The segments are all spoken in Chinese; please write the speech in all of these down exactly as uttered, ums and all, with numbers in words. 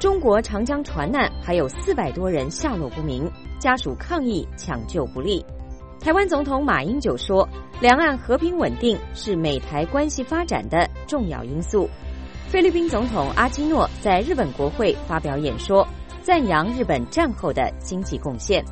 中国长江船难还有四百多人下落不明，家属抗议抢救不力。台湾总统马英九说，两岸和平稳定是美台关系发展的重要因素。菲律宾总统阿基诺在日本国会发表演说，赞扬日本战后的经济贡献。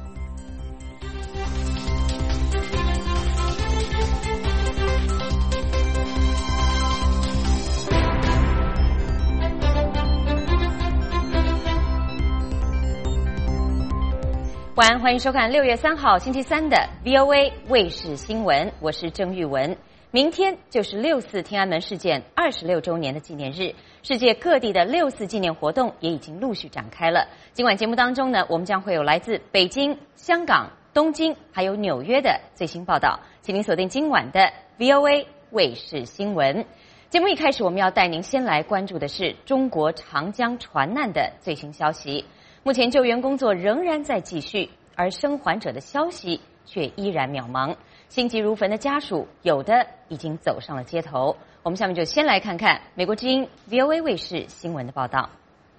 晚安，欢迎收看六月三号星期三的 V O A 卫视新闻，我是郑玉文。明天就是六四天安门事件二十六周年的纪念日，世界各地的六四纪念活动也已经陆续展开了。今晚节目当中呢，我们将会有来自北京、香港、东京还有纽约的最新报道，请您锁定今晚的 V O A 卫视新闻。节目一开始，我们要带您先来关注的是中国长江船难的最新消息。目前救援工作仍然在继续，而生还者的消息却依然渺茫。心急如焚的家属，有的已经走上了街头。我们下面就先来看看美国之音 V O A 卫视新闻的报道。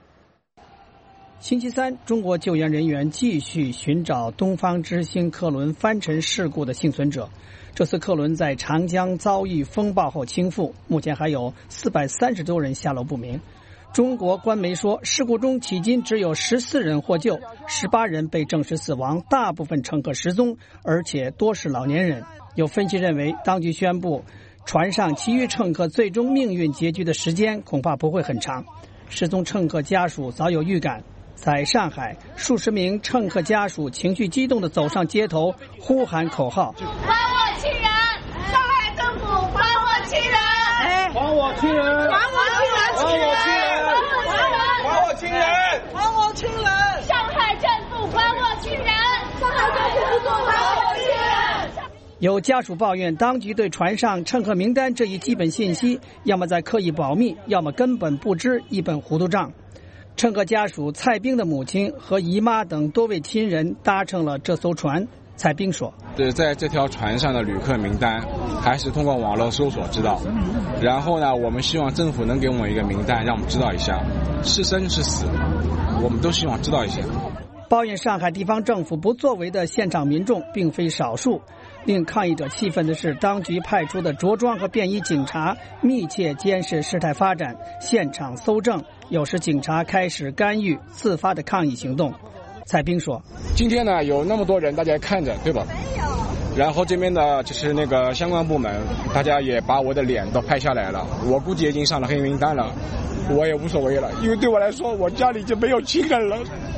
星期三，中国救援人员继续寻找东方之星客轮翻沉事故的幸存者。这次客轮在长江遭遇风暴后倾覆，目前还有四百三十多人下落不明。中国官媒说，事故中迄今只有十四人获救，十八人被证实死亡，大部分乘客失踪，而且多是老年人。有分析认为，当局宣布船上其余乘客最终命运结局的时间恐怕不会很长。失踪乘客家属早有预感，在上海，数十名乘客家属情绪激动地走上街头，呼喊口号： 还我亲人！上海政府还我亲人！ 哎，还我亲人！ 还我亲人！ 还我亲人！还我亲人！ 还我亲人！上海政府还我亲人！上海政府还我亲人！ 有家属抱怨，当局对船上乘客名单这一基本信息，要么在刻意保密，要么根本不知，一本糊涂账。乘客家属蔡冰的母亲和姨妈等多位亲人搭乘了这艘船。蔡冰说， 对，在这条船上的旅客名单还是通过网络搜索知道，然后呢，我们希望政府能给我们一个名单，让我们知道一下是生是死，我们都希望知道一下。 抱怨上海地方政府不作为的现场民众并非少数。令抗议者气愤的是，当局派出的着装和便衣警察密切监视事态发展，现场搜证，有时警察开始干预自发的抗议行动。蔡冰说， 今天呢有那么多人大家看着，对吧？然后这边的就是那个相关部门，大家也把我的脸都拍下来了，我估计已经上了黑名单了，我也无所谓了，因为对我来说，我家里就没有亲人了。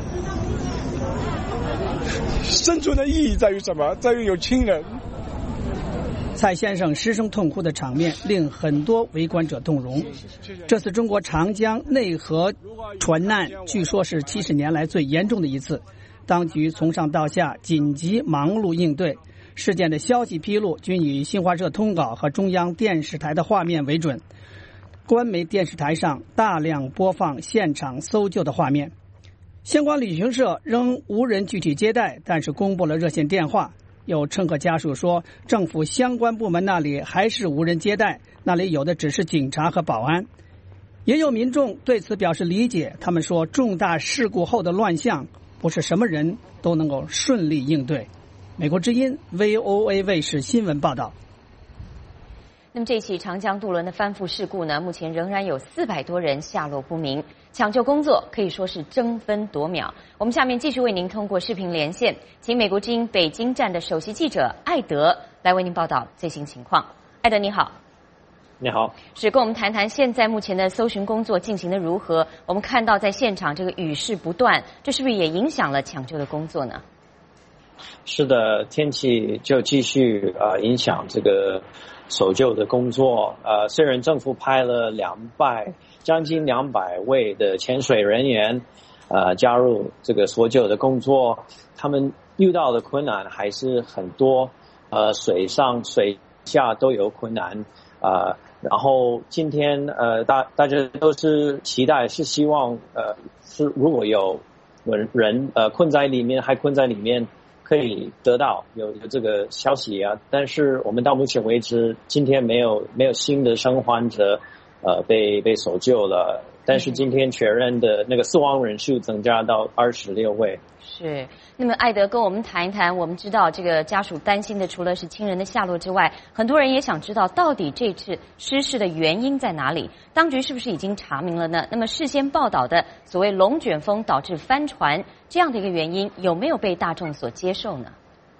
生存的意义在于什么？在于有亲人。 蔡先生失声痛哭的场面令很多围观者动容。这次中国长江内河船难据说是七十年来最严重的一次，当局从上到下紧急忙碌应对。事件的消息披露均以新华社通稿和中央电视台的画面为准，官媒电视台上大量播放现场搜救的画面。相关旅行社仍无人具体接待，但是公布了热线电话。有乘客家属说，政府相关部门那里还是无人接待，那里有的只是警察和保安。也有民众对此表示理解，他们说，重大事故后的乱象不是什么人都能够顺利应对。美国之音 V O A 卫视新闻报道。 那么这起长江渡轮的翻覆事故呢，目前仍然有四百多人下落不明，抢救工作可以说是争分夺秒。我们下面继续为您通过视频连线，请美国之音北京站的首席记者艾德来为您报道最新情况。艾德你好。 你好， 是跟我们谈谈现在目前的搜寻工作进行的如何？我们看到在现场这个雨势不断，这是不是也影响了抢救的工作呢？ 是的，天气就继续呃影响这个搜救的工作。呃，虽然政府派了两百将近两百位的潜水人员呃加入这个搜救的工作，他们遇到的困难还是很多，呃，水上水下都有困难。呃，然后今天呃大大家都是期待，是希望呃是如果有人呃困在里面，还困在里面，可以得到有有这个消息啊。但是我们到目前为止，今天没有没有新的生还者呃被被搜救了。 但是今天确认的那个死亡人数增加到二十六位。 是，那么艾德跟我们谈一谈，我们知道这个家属担心的除了是亲人的下落之外，很多人也想知道到底这次失事的原因在哪里，当局是不是已经查明了呢？那么事先报道的所谓龙卷风导致翻船这样的一个原因，有没有被大众所接受呢？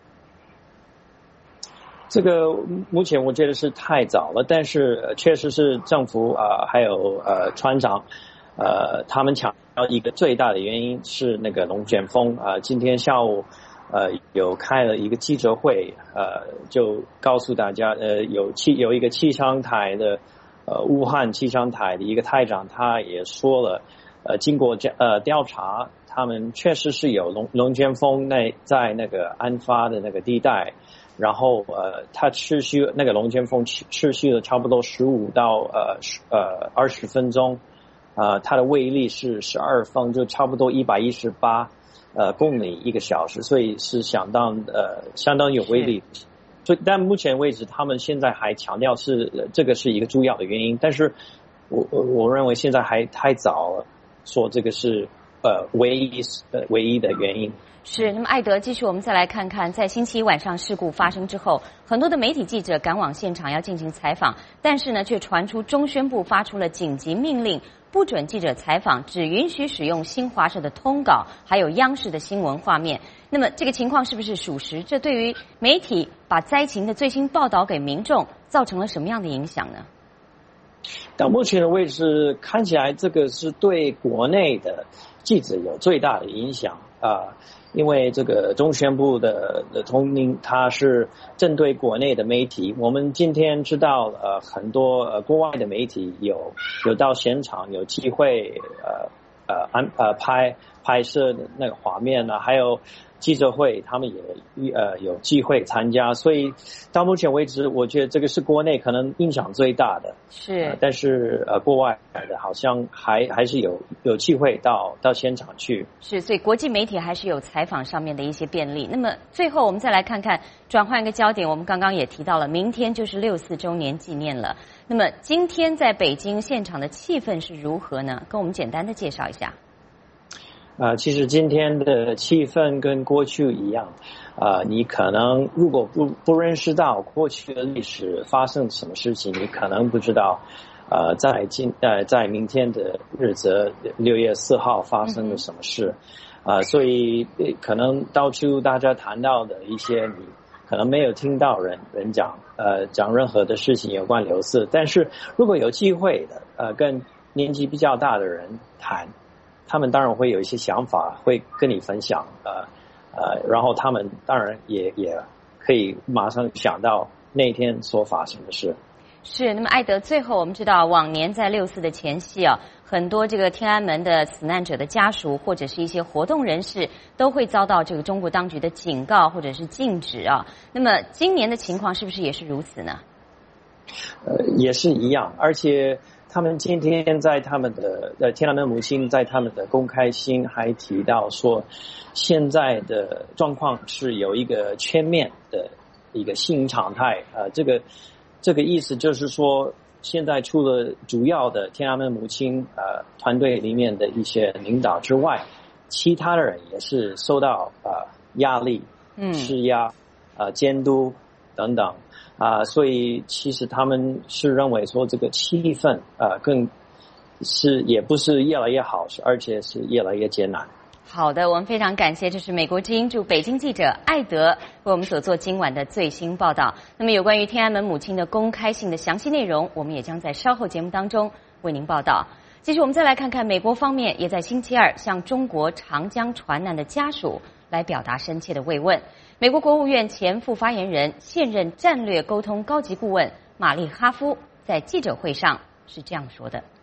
这个目前我觉得是太早了，但是、呃、确实是政府啊、呃，还有呃船长，呃，他们强调一个最大的原因是那个龙卷风啊、呃。今天下午呃有开了一个记者会，呃，就告诉大家，呃，有气有一个气象台的呃武汉气象台的一个台长，他也说了，呃，经过呃调查，他们确实是有龙龙卷风那在那个案发的那个地带。然后呃，它持续那个龙卷风持续了差不多十五到呃呃二十分钟，呃，它的威力是十二分，就差不多一百一十八呃公里一个小时，所以是相当呃相当有威力。所以但目前为止，他们现在还强调是、呃、这个是一个主要的原因，但是我我认为现在还太早了，说这个是呃唯一呃唯一的原因。 是，那么艾德，继续我们再来看看，在星期一晚上事故发生之后，很多的媒体记者赶往现场要进行采访，但是呢，却传出中宣部发出了紧急命令，不准记者采访，只允许使用新华社的通稿，还有央视的新闻画面。那么这个情况是不是属实？这对于媒体把灾情的最新报道给民众，造成了什么样的影响呢？ 到目前的为止，看起来这个是对国内的记者有最大的影响啊。呃因为这个中宣部的的通令，它是针对国内的媒体。我们今天知道，呃，很多呃国外的媒体有有到现场，有机会呃呃安呃拍拍摄的那个画面呢，还有记者会，他们也呃有机会参加。所以到目前为止，我觉得这个是国内可能影响最大的。 是， 呃、但是呃国外的好像还还是有有机会到到现场去。 是，所以国际媒体还是有采访上面的一些便利。那么最后我们再来看看，转换一个焦点，我们刚刚也提到了，明天就是六四周年纪念了。那么今天在北京现场的气氛是如何呢？跟我们简单的介绍一下。 呃，其实今天的气氛跟过去一样，呃，你可能如果不不认识到过去的历史发生什么事情，你可能不知道，呃，在今呃在明天的日子六月四号发生了什么事，啊、呃，所以可能到处大家谈到的一些你可能没有听到人人讲呃讲任何的事情有关六四，但是如果有机会的呃跟年纪比较大的人谈。他们当然会有一些想法，会跟你分享，呃呃，然后他们当然也也可以马上想到那天所发生的事。 是，那么艾德，最后我们知道，往年在六四的前夕啊，很多这个天安门的死难者的家属或者是一些活动人士都会遭到这个中国当局的警告或者是禁止啊。那么今年的情况是不是也是如此呢？ 呃，也是一样，而且。他们今天在他们的呃天安门母亲在他们的公开信还提到说，现在的状况是有一个全面的一个新常态，呃，这个这个意思就是说，现在除了主要的天安门母亲呃团队里面的一些领导之外，其他的人也是受到呃压力、 嗯施压、呃监督等等。啊、呃，所以其实他们是认为说这个气氛啊、呃，更是也不是越来越好，是而且是越来越艰难。 好的，我们非常感谢，这是美国之音驻北京记者艾德为我们所做今晚的最新报道。那么有关于天安门母亲的公开信的详细内容，我们也将在稍后节目当中为您报道。继续，我们再来看看美国方面也在星期二向中国长江船难的家属来表达深切的慰问。美国国务院前副发言人、现任战略沟通高级顾问玛丽哈夫在记者会上是这样说的。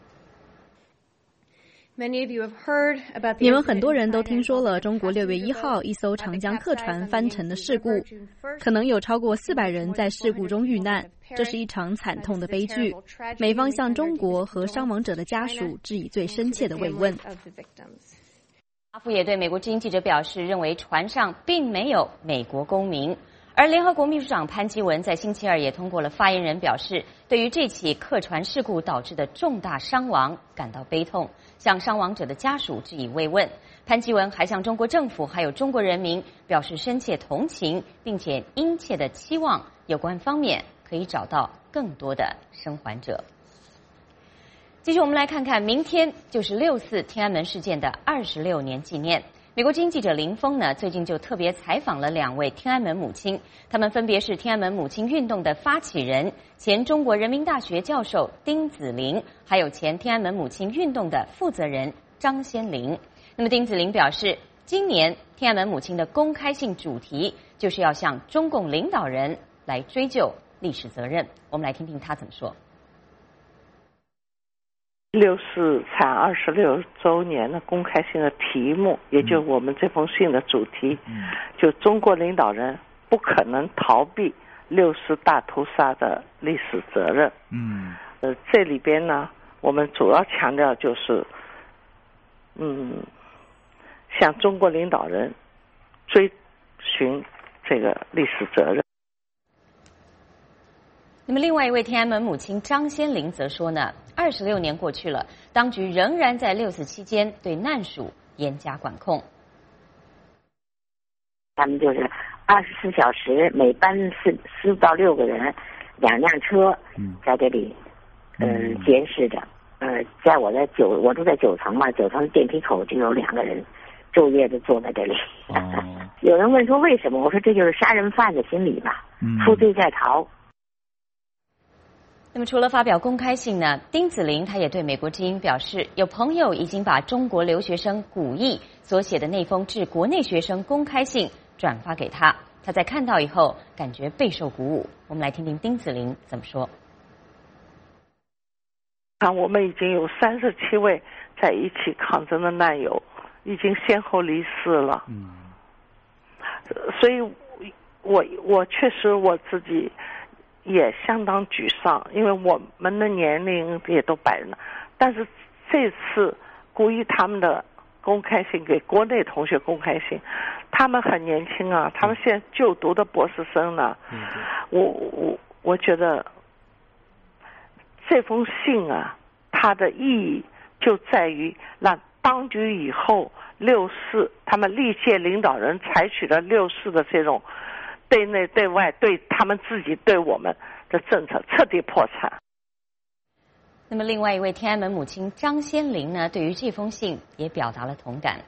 你们很多人都听说了中国六月一号一艘长江客船翻沉的事故，可能有超过四百人在事故中遇难，这是一场惨痛的悲剧。美方向中国和伤亡者的家属致以最深切的慰问。 哈夫也对美国之音记者表示，认为船上并没有美国公民。 而联合国秘书长潘基文在星期二也通过了发言人表示，对于这起客船事故导致的重大伤亡感到悲痛，向伤亡者的家属致以慰问。潘基文还向中国政府还有中国人民表示深切同情，并且殷切的期望有关方面可以找到更多的生还者。继续，我们来看看，明天就是六四天安门事件的二十六年纪念。美国之音记者林峰呢，最近就特别采访了两位天安门母亲，他们分别是天安门母亲运动的发起人、前中国人民大学教授丁子霖，还有前天安门母亲运动的负责人张先林。那么丁子霖表示，今年天安门母亲的公开性主题就是要向中共领导人来追究历史责任。我们来听听他怎么说。 六四惨二十六周年的公开性的题目，也就是我们这封信的主题，嗯、就中国领导人不可能逃避六四大屠杀的历史责任。嗯，呃，这里边呢，我们主要强调就是，嗯，向中国领导人追寻这个历史责任。 那么，另外一位天安门母亲张先林则说呢，二十六年过去了，当局仍然在六四期间对难属严加管控。 他们就是二十四小时，每班四四到六个人，两辆车在这里，嗯、呃，监视着。呃，在我的九，我住在九层嘛，九层电梯口就有两个人，昼夜的坐在这里。哦、有人问说为什么？我说这就是杀人犯的心理吧，负罪在逃。 那么除了发表公开信呢，丁子霖他也对美国之音表示，有朋友已经把中国留学生古毅所写的那封致国内学生公开信转发给他，他在看到以后感觉备受鼓舞。我们来听听丁子霖怎么说。 啊，我们已经有三十七位在一起抗争的难友已经先后离世了。嗯，所以我我确实我自己也相当沮丧，因为我们的年龄也都摆了，但是这次故意他们的公开信给国内同学公开信，他们很年轻啊，他们现在就读的博士生呢。嗯、我我我觉得这封信啊，它的意义就在于让当局以后六四他们历届领导人采取的六四的这种对内对外对他们自己对我们的政策彻底破产。 那么另外一位天安门母亲张先林呢，对于这封信也表达了同感。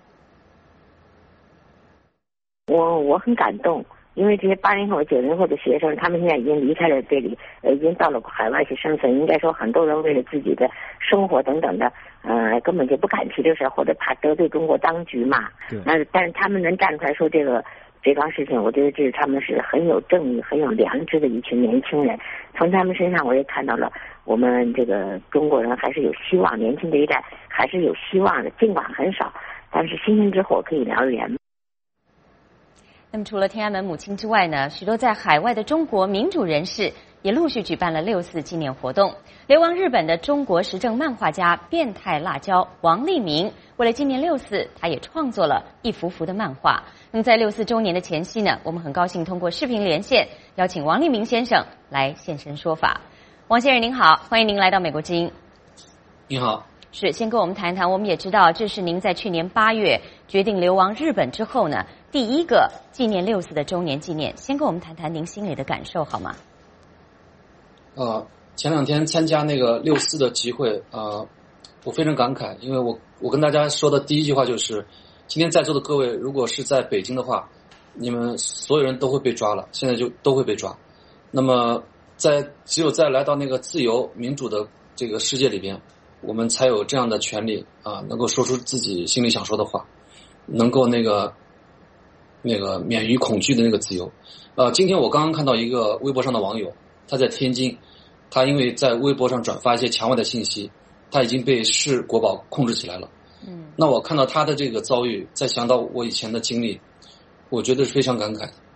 我我很感动，因为这些八零后九零后的学生，他们现在已经离开了这里，呃，已经到了海外去生存。应该说很多人为了自己的生活等等的，呃，根本就不敢提这事，或者怕得罪中国当局嘛。那但是他们能站出来说这个这桩事情，我觉得这是他们是很有正义、很有良知的一群年轻人。从他们身上，我也看到了我们这个中国人还是有希望，年轻这一代还是有希望的，尽管很少，但是星星之火可以燎原。 那么除了天安门母亲之外呢，许多在海外的中国民主人士也陆续举办了六四纪念活动。流亡日本的中国时政漫画家变态辣椒王立明，为了纪念六四，他也创作了一幅幅的漫画。那么在六四周年的前夕呢，我们很高兴通过视频连线邀请王立明先生来现身说法。王先生您好，欢迎您来到美国之音。 您好。 是，先跟我们谈一谈，我们也知道这是您在去年八月决定流亡日本之后呢，第一个纪念六四的周年纪念，先跟我们谈谈您心里的感受好吗？ 呃，前两天参加那个六四的集会，呃，我非常感慨，因为我我跟大家说的第一句话就是，今天在座的各位，如果是在北京的话，你们所有人都会被抓了，现在就都会被抓。那么在只有在来到那个自由民主的这个世界里边，我们才有这样的权利啊、呃，能够说出自己心里想说的话，能够那个那个免于恐惧的那个自由。呃，今天我刚刚看到一个微博上的网友，他在天津，他因为在微博上转发一些墙外的信息，他已经被市国保控制起来了。嗯，那我看到他的这个遭遇，再想到我以前的经历，我觉得是非常感慨的。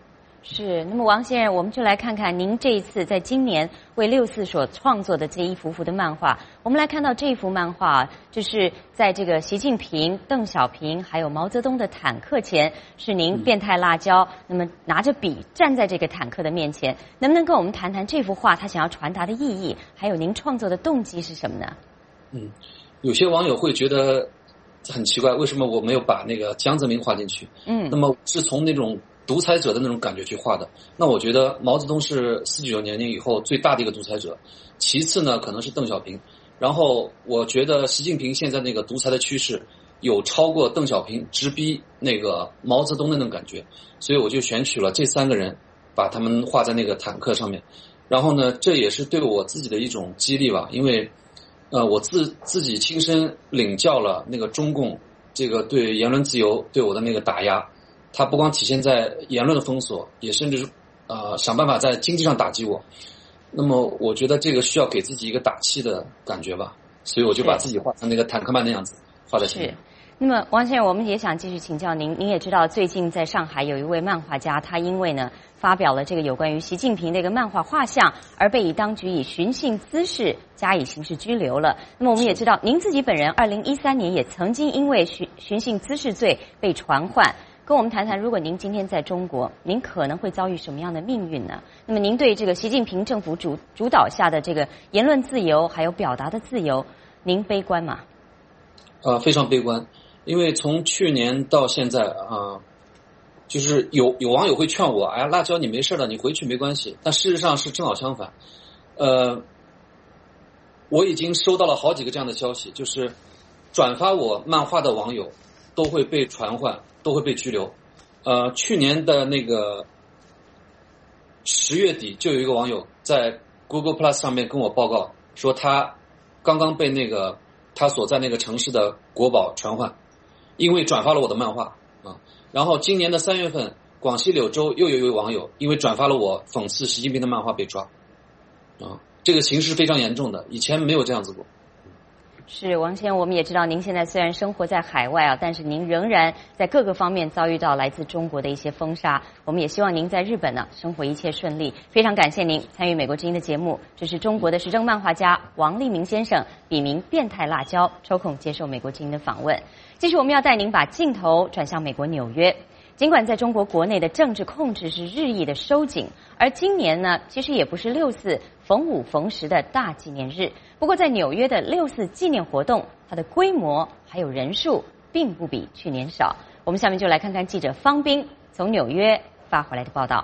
是，那么王先生，我们就来看看您这一次在今年为六四所创作的这一幅幅的漫画。我们来看到这一幅漫画，就是在这个习近平、邓小平还有毛泽东的坦克前，是您变态辣椒，那么拿着笔站在这个坦克的面前，能不能跟我们谈谈这幅画它想要传达的意义，还有您创作的动机是什么呢？ 嗯，有些网友会觉得很奇怪，为什么我没有把那个江泽民画进去？嗯，那么是从那种独裁者的那种感觉去画的。那我觉得毛泽东是四九年以后最大的一个独裁者，其次呢可能是邓小平，然后我觉得习近平现在那个独裁的趋势有超过邓小平直逼那个毛泽东的那种感觉，所以我就选取了这三个人，把他们画在那个坦克上面。然后呢，这也是对我自己的一种激励吧，因为呃我自自己亲身领教了那个中共这个对言论自由对我的那个打压。它不光体现在言论的封锁，也甚至是呃想办法在经济上打击我。那么我觉得这个需要给自己一个打气的感觉吧，所以我就把自己画成那个坦克曼那样子画在前面。 是。那么王先生，我们也想继续请教您，您也知道最近在上海有一位漫画家，他因为呢发表了这个有关于习近平的一个漫画画像，而被以当局以寻衅滋事加以刑事拘留了。那么我们也知道，您自己本人二零一三年也曾经因为寻寻衅滋事罪被传唤。跟我们谈谈，如果您今天在中国，您可能会遭遇什么样的命运呢？那么您对这个习近平政府主主导下的这个言论自由还有表达的自由，您悲观吗？ 呃，非常悲观，因为从去年到现在啊、呃，就是有有网友会劝我，哎呀，辣椒你没事的，你回去没关系。但事实上是正好相反，呃，我已经收到了好几个这样的消息，就是转发我漫画的网友都会被传唤。都会被拘留。呃，去年的那个十月底，就有一个网友在 Google Plus 上面跟我报告说，他刚刚被那个他所在那个城市的国保传唤，因为转发了我的漫画啊。然后今年的三月份，广西柳州又有一位网友因为转发了我讽刺习近平的漫画被抓啊。这个形势非常严重的，以前没有这样子过。 是王先生，我们也知道您现在虽然生活在海外啊，但是您仍然在各个方面遭遇到来自中国的一些封杀。我们也希望您在日本呢生活一切顺利。非常感谢您参与美国之音的节目。这是中国的时政漫画家王立明先生，笔名变态辣椒，抽空接受美国之音的访问。继续，我们要带您把镜头转向美国纽约。尽管在中国国内的政治控制是日益的收紧，而今年呢，其实也不是六四逢五逢十的大纪念日。不过在纽约的六四纪念活动，它的规模还有人数并不比去年少。我们下面就来看看记者方斌从纽约发回来的报道。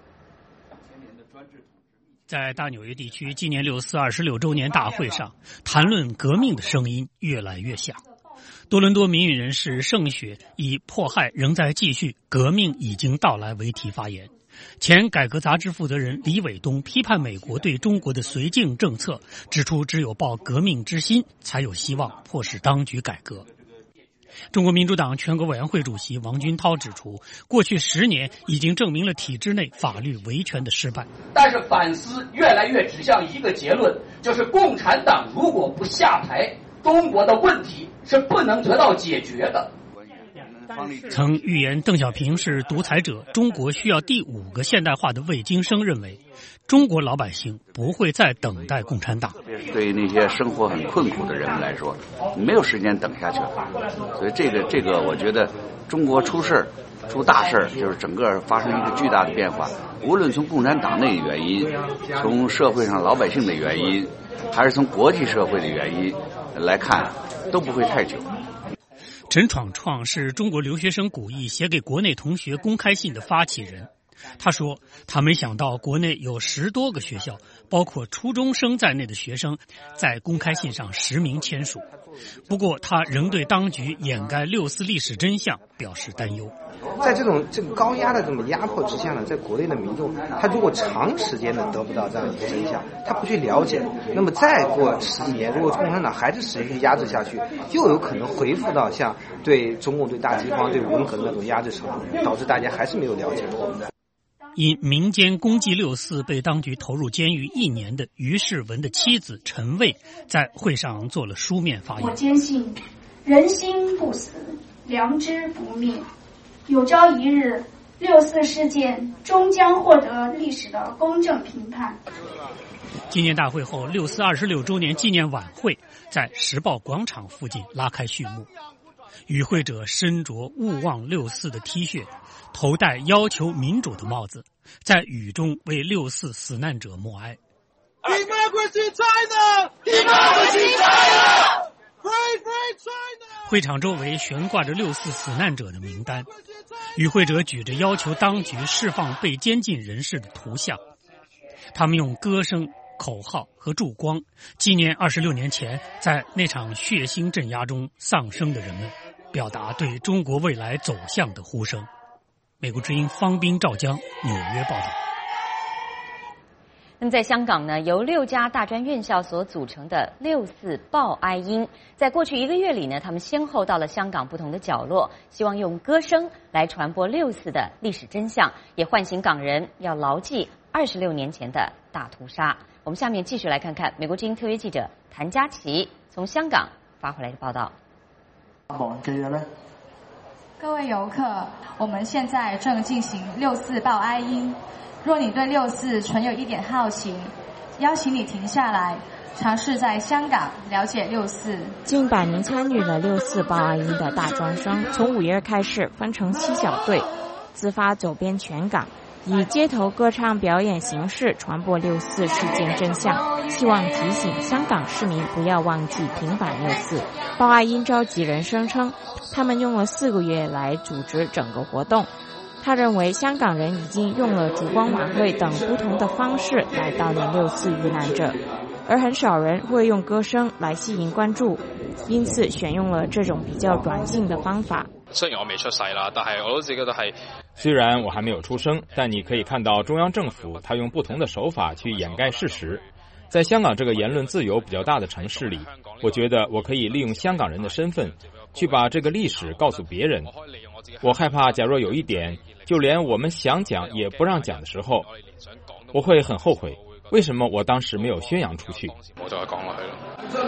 在大纽约地区纪念六四二十六周年大会上，谈论革命的声音越来越响。多伦多民运人士盛雪以迫害仍在继续，革命已经到来为题发言。前改革杂志负责人李伟东批判美国对中国的绥靖政策，指出只有抱革命之心，才有希望迫使当局改革。中国民主党全国委员会主席王军涛指出，过去十年已经证明了体制内法律维权的失败。 但是反思越来越指向一个结论，就是共产党如果不下台，中国的问题是不能得到解决的。 曾预言邓小平是独裁者，中国需要第五个现代化的魏京生认为，中国老百姓不会再等待共产党。 特别是对于那些生活很困苦的人们来说，没有时间等下去了。所以这个这个，我觉得中国出事儿、出大事儿，就是整个发生一个巨大的变化。无论从共产党内的原因，从社会上老百姓的原因，还是从国际社会的原因来看，都不会太久。 陈闯闯是中国留学生古意写给国内同学公开信的发起人。他说，他没想到国内有十多个学校，包括初中生在内的学生，在公开信上实名签署。不过，他仍对当局掩盖六四历史真相表示担忧。 在这种这个高压的这么压迫之下呢，在国内的民众，他如果长时间的得不到这样一个真相，他不去了解，那么再过十几年，如果共产党还是持续压制下去，又有可能回复到像对中共、对大饥荒、对文革的那种压制程度，导致大家还是没有了解过。 因民间公祭六四被当局投入监狱一年的于世文的妻子陈卫在会上做了书面发言。 我坚信，人心不死，良知不灭。有朝一日， 六四事件终将获得历史的公正评判。 纪念大会后，六四二十六周年纪念晚会在时报广场附近拉开序幕。与会者身着勿忘六四的 T 恤，头戴要求民主的帽子，在雨中为六四死难者默哀。 Democracy China! Democracy China! Free Free China! 会场周围悬挂着六四死难者的名单，与会者举着要求当局释放被监禁人士的图像，他们用歌声、口号和烛光纪念二十六年前在那场血腥镇压中丧生的人们，表达对中国未来走向的呼声。美国之音方斌、赵江纽约报道。 那么在香港呢，由六家大专院校所组成的六四报哀音，在过去一个月里呢，他们先后到了香港不同的角落，希望用歌声来传播六四的历史真相，也唤醒港人要牢记二十六年前的大屠杀。我们下面继续来看看美国之音特约记者谭佳琪从香港发回来的报道。 忘記嘅呢？ 各位游客，我们现在正进行六四报哀音。若你对六四存有一点好奇，邀请你停下来，尝试在香港了解六四。 近百名参与了六四报哀音的大专生，从五月开始分成七小队，自发走遍全港，以街头歌唱表演形式传播六四事件真相，希望提醒香港市民不要忘记平反六四。报哀音召集人声称，他们用了四个月来组织整个活动。他认为香港人已经用了烛光晚会等不同的方式来悼念六四遇難者，而很少人會用歌聲來吸引關注，因此選用了這種比較軟性的方法。 雖然我未出世啦，但係我都自己覺得係。 雖然我還沒有出生，但你可以看到中央政府他用不同的手法去掩蓋事實。在香港這個言論自由比較大的城市裡，我覺得我可以利用香港人的身份去把這個歷史告訴別人。我害怕假若有一點就連我們想講也不讓講的時候，我會很後悔，為什麼我當時沒有宣揚出去。 我再講落去咯。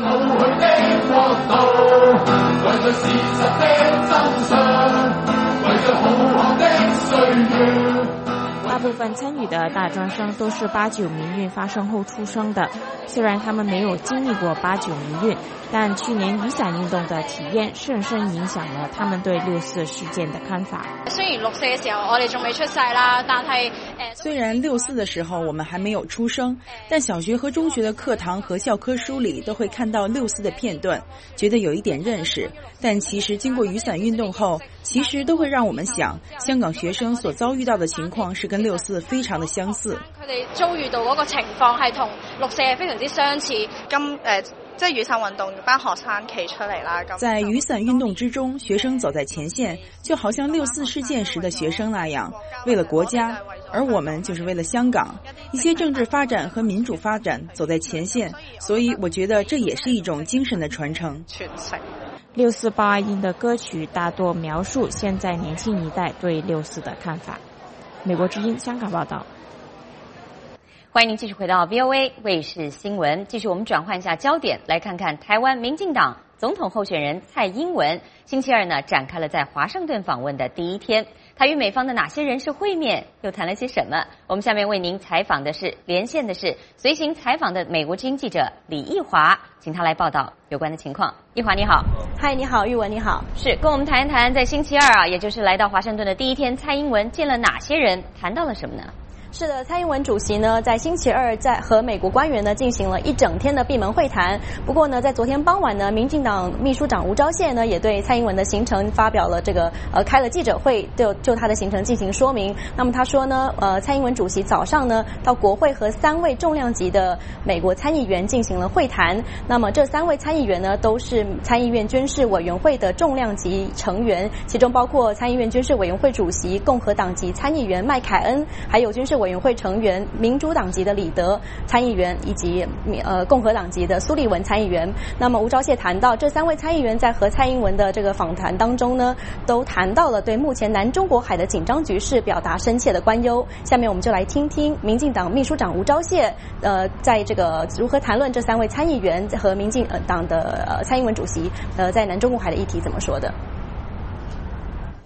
大部分参与的大專生都是八九民運發生後出生的，雖然他們沒有經歷過八九民運，但去年雨傘運動的體驗深深影響了他們對六四事件的看法。 雖然六四嘅時候我哋仲未出世啦，但係雖然六四的時候我們還沒有出生，但小學和中學的課堂和教科書裡都會看到六四的片段，覺得有一點認識。但其實經過雨傘運動後，其實都會讓我們想，香港學生所遭遇到的情況是跟六四非常的相似。 佢哋遭遇到嗰個情況係同六四係非常之相似。咁誒，即係雨傘運動班學生企出嚟啦。 在雨傘運動之中，學生走在前線，就好像六四事件時的學生那樣，為了國家，而我們就是為了香港，一些政治發展和民主發展走在前線，所以我覺得這也是一種精神的傳承。 傳承。 六四報哀音的歌曲大多描述現在年輕一代對六四的看法。美國之音香港報道。 歡迎您繼續回到 V O A 衛視新聞，繼續我們轉換一下焦點，來看看台灣民進黨總統候選人蔡英文星期二呢展開了在華盛頓訪問的第一天，他與美方的哪些人士會面，又談了些什麼？我們下面為您採訪的是連線的是隨行採訪的美國之音記者李奕華，請他來報道有關的情況。奕華你好。 嗨，你好，玉文你好。 是跟我們談一談在星期二啊，也就是來到華盛頓的第一天，蔡英文見了哪些人，談到了什麼呢？ 是的，蔡英文主席呢，在星期二在和美国官员呢进行了一整天的闭门会谈。不过呢，在昨天傍晚呢，民进党秘书长吴钊燮呢也对蔡英文的行程发表了这个呃开了记者会，就就他的行程进行说明。那么他说呢，呃，蔡英文主席早上呢到国会和三位重量级的美国参议员进行了会谈。那么这三位参议员呢都是参议院军事委员会的重量级成员，其中包括参议院军事委员会主席共和党籍参议员麦凯恩，还有军事委员会成员民主党籍的李德参议员，以及呃共和党籍的苏利文参议员。那么吴钊燮谈到，这三位参议员在和蔡英文的这个访谈当中呢，都谈到了对目前南中国海的紧张局势表达深切的关忧。下面我们就来听听民进党秘书长吴钊燮呃在这个如何谈论这三位参议员和民进党的呃蔡英文主席呃在南中国海的议题怎么说的。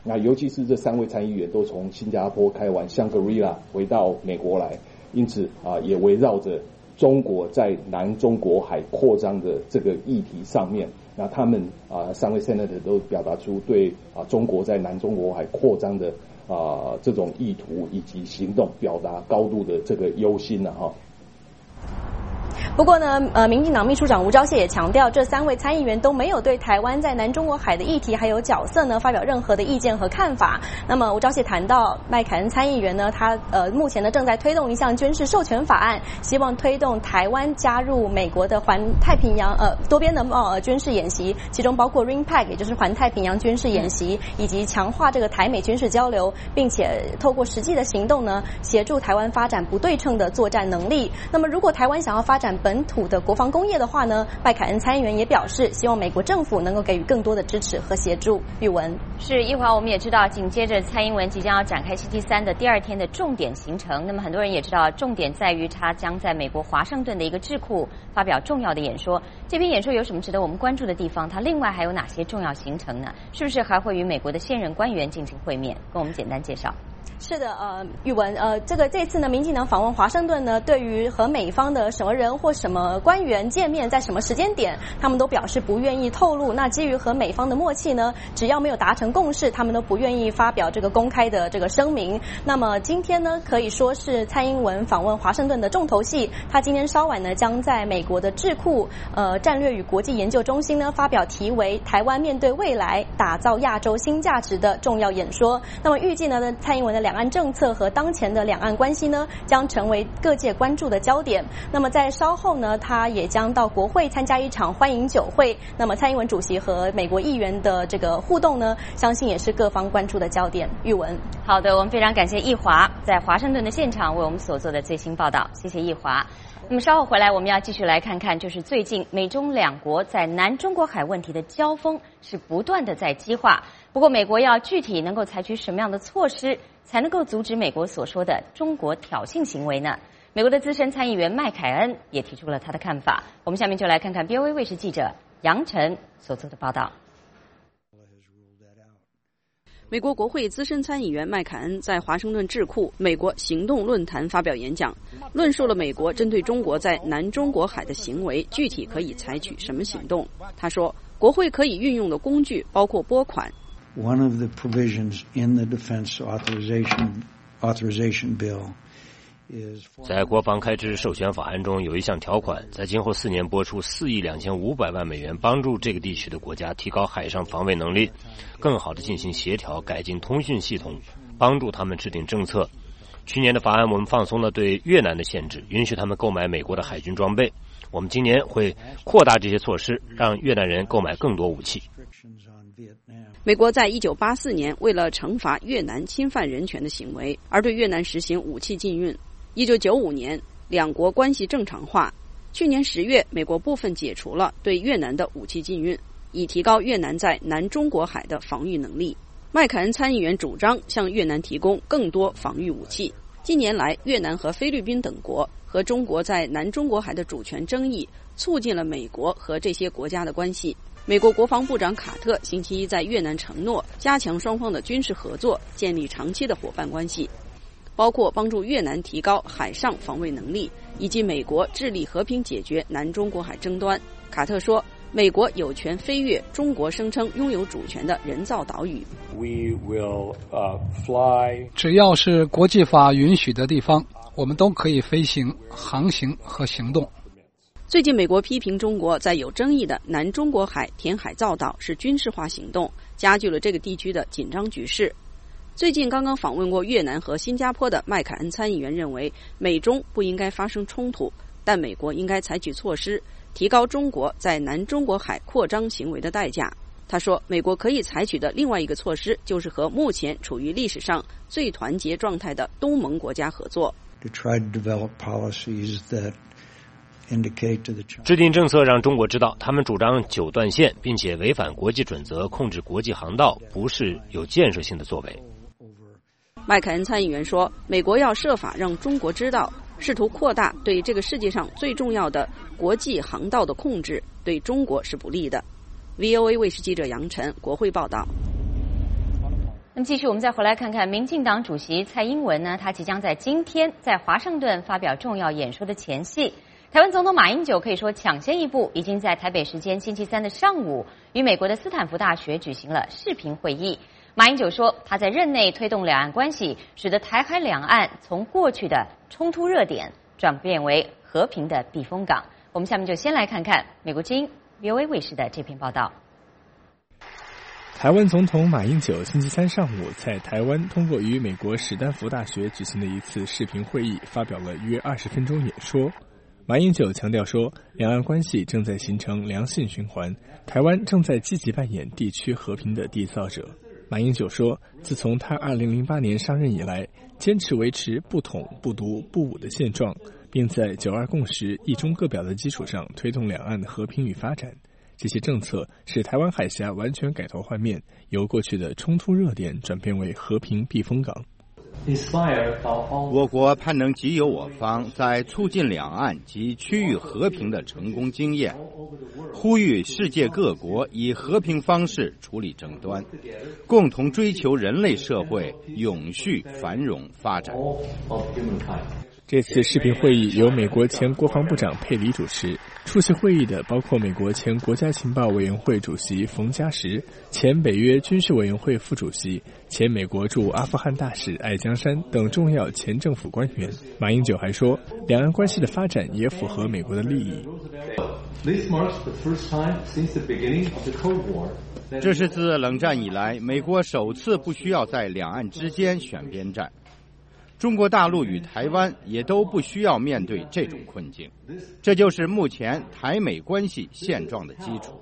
那尤其是这三位参议员都从新加坡开完香格里拉回到美国来，因此啊，也围绕着中国在南中国海扩张的这个议题上面，那他们啊三位 senator 都表达出对啊中国在南中国海扩张的啊这种意图以及行动表达高度的这个忧心了哈。 不过呢，呃，民进党秘书长吴钊燮也强调，这三位参议员都没有对台湾在南中国海的议题还有角色呢发表任何的意见和看法。那么吴钊燮谈到，麦凯恩参议员呢，他呃目前呢正在推动一项军事授权法案，希望推动台湾加入美国的环太平洋呃多边的呃军事演习，其中包括 R I M P A C， 也就是环太平洋军事演习，以及强化这个台美军事交流，并且透过实际的行动呢，协助台湾发展不对称的作战能力。那么如果台湾想要发展本土的国防工业的话呢，麦凯恩参议员也表示，希望美国政府能够给予更多的支持和协助。玉文是一会儿我们也知道，紧接着蔡英文即将要展开星期三的第二天的重点行程。那么很多人也知道，重点在于他将在美国华盛顿的一个智库发表重要的演说。这篇演说有什么值得我们关注的地方？它另外还有哪些重要行程呢？是不是还会与美国的现任官员进行会面？跟我们简单介绍。 是的，呃，玉文，呃，这个这次呢，民进党访问华盛顿呢，对于和美方的什么人或什么官员见面，在什么时间点，他们都表示不愿意透露。那基于和美方的默契呢，只要没有达成共识，他们都不愿意发表这个公开的这个声明。那么今天呢，可以说是蔡英文访问华盛顿的重头戏。他今天稍晚呢，将在美国的智库呃战略与国际研究中心呢，发表题为《台湾面对未来，打造亚洲新价值》的重要演说。那么预计呢，蔡英文的两岸政策和当前的两岸关系呢，将成为各界关注的焦点。那么在稍后呢，他也将到国会参加一场欢迎酒会。那么蔡英文主席和美国议员的这个互动呢，相信也是各方关注的焦点。玉文， 好的，我们非常感谢易华在华盛顿的现场为我们所做的最新报道，谢谢易华。那么稍后回来，我们要继续来看看，就是最近美中两国在南中国海问题的交锋是不断的在激化。不过，美国要具体能够采取什么样的措施，才能够阻止美国所说的中国挑衅行为呢？美国的资深参议员麦凯恩也提出了他的看法。我们下面就来看看 B O A 卫视记者杨晨所做的报道。 美国国会资深参议员麦凯恩在华盛顿智库美国行动论坛发表演讲，论述了美国针对中国在南中国海的行为具体可以采取什么行动。他说，国会可以运用的工具包括拨款。 One of the provisions in the Defense Authorization Authorization Bill is 在国防开支授权法案中有一项条款，在今后四年拨出四亿两千五百万美元，帮助这个地区的国家提高海上防卫能力，更好地进行协调，改进通讯系统，帮助他们制定政策。去年的法案我们放松了对越南的限制，允许他们购买美国的海军装备。我们今年会扩大这些措施，让越南人购买更多武器。 美国在一九八四年为了惩罚越南侵犯人权的行为，而对越南实行武器禁运。一九九五年，两国关系正常化。去年十月，美国部分解除了对越南的武器禁运，以提高越南在南中国海的防御能力。麦凯恩参议员主张向越南提供更多防御武器。近年来，越南和菲律宾等国和中国在南中国海的主权争议，促进了美国和这些国家的关系。美国国防部长卡特星期一在越南承诺加强双方的军事合作，建立长期的伙伴关系，包括帮助越南提高海上防卫能力，以及美国致力和平解决南中国海争端。卡特说，美国有权飞越中国声称拥有主权的人造岛屿。 We will, uh, fly. 只要是国际法允许的地方，我们都可以飞行、航行和行动。 最近，美国批评中国在有争议的南中国海填海造岛是军事化行动，加剧了这个地区的紧张局势。最近刚刚访问过越南和新加坡的麦凯恩参议员认为，美中不应该发生冲突，但美国应该采取措施，提高中国在南中国海扩张行为的代价。他说，美国可以采取的另外一个措施就是和目前处于历史上最团结状态的东盟国家合作。 To try to develop policies that 制定政策让中国知道他们主张九段线，并且违反国际准则控制国际航道不是有建设性的作为。 麦凯恩参议员说，美国要设法让中国知道，试图扩大对这个世界上最重要的国际航道的控制对中国是不利的。V O A 卫视记者杨晨，国会报道。 那么继续，我们再回来看看民进党主席蔡英文呢，他即将在今天在华盛顿发表重要演说的前夕，台湾总统马英九可以说抢先一步，已经在台北时间星期三的上午与美国的斯坦福大学举行了视频会议。马英九说，他在任内推动两岸关系，使得台海两岸从过去的冲突热点转变为和平的避风港。我们下面就先来看看美国之音 V O A 卫视的这篇报道。 台湾总统马英九星期三上午在台湾通过与美国史丹福大学举行的一次视频会议，发表了约二十分钟演说。马英九强调说，两岸关系正在形成良性循环，台湾正在积极扮演地区和平的缔造者。马英九说，自从他二零零八年上任以来，坚持维持不统、不独、不武的现状，并在九二共识、一中各表的基础上推动两岸的和平与发展。这些政策使台湾海峡完全改头换面，由过去的冲突热点转变为和平避风港。 我国攀能己有我方在促进两岸及区域和平的成功经验，呼吁世界各国以和平方式处理争端，共同追求人类社会永续繁荣发展。 这次视频会议由美国前国防部长佩里主持，出席会议的包括美国前国家情报委员会主席冯嘉实、前北约军事委员会副主席、前美国驻阿富汗大使艾江山等重要前政府官员。马英九还说，两岸关系的发展也符合美国的利益。 这是自冷战以来，美国首次不需要在两岸之间选边站。中国大陆与台湾也都不需要面对这种困境，这就是目前台美关系现状的基础。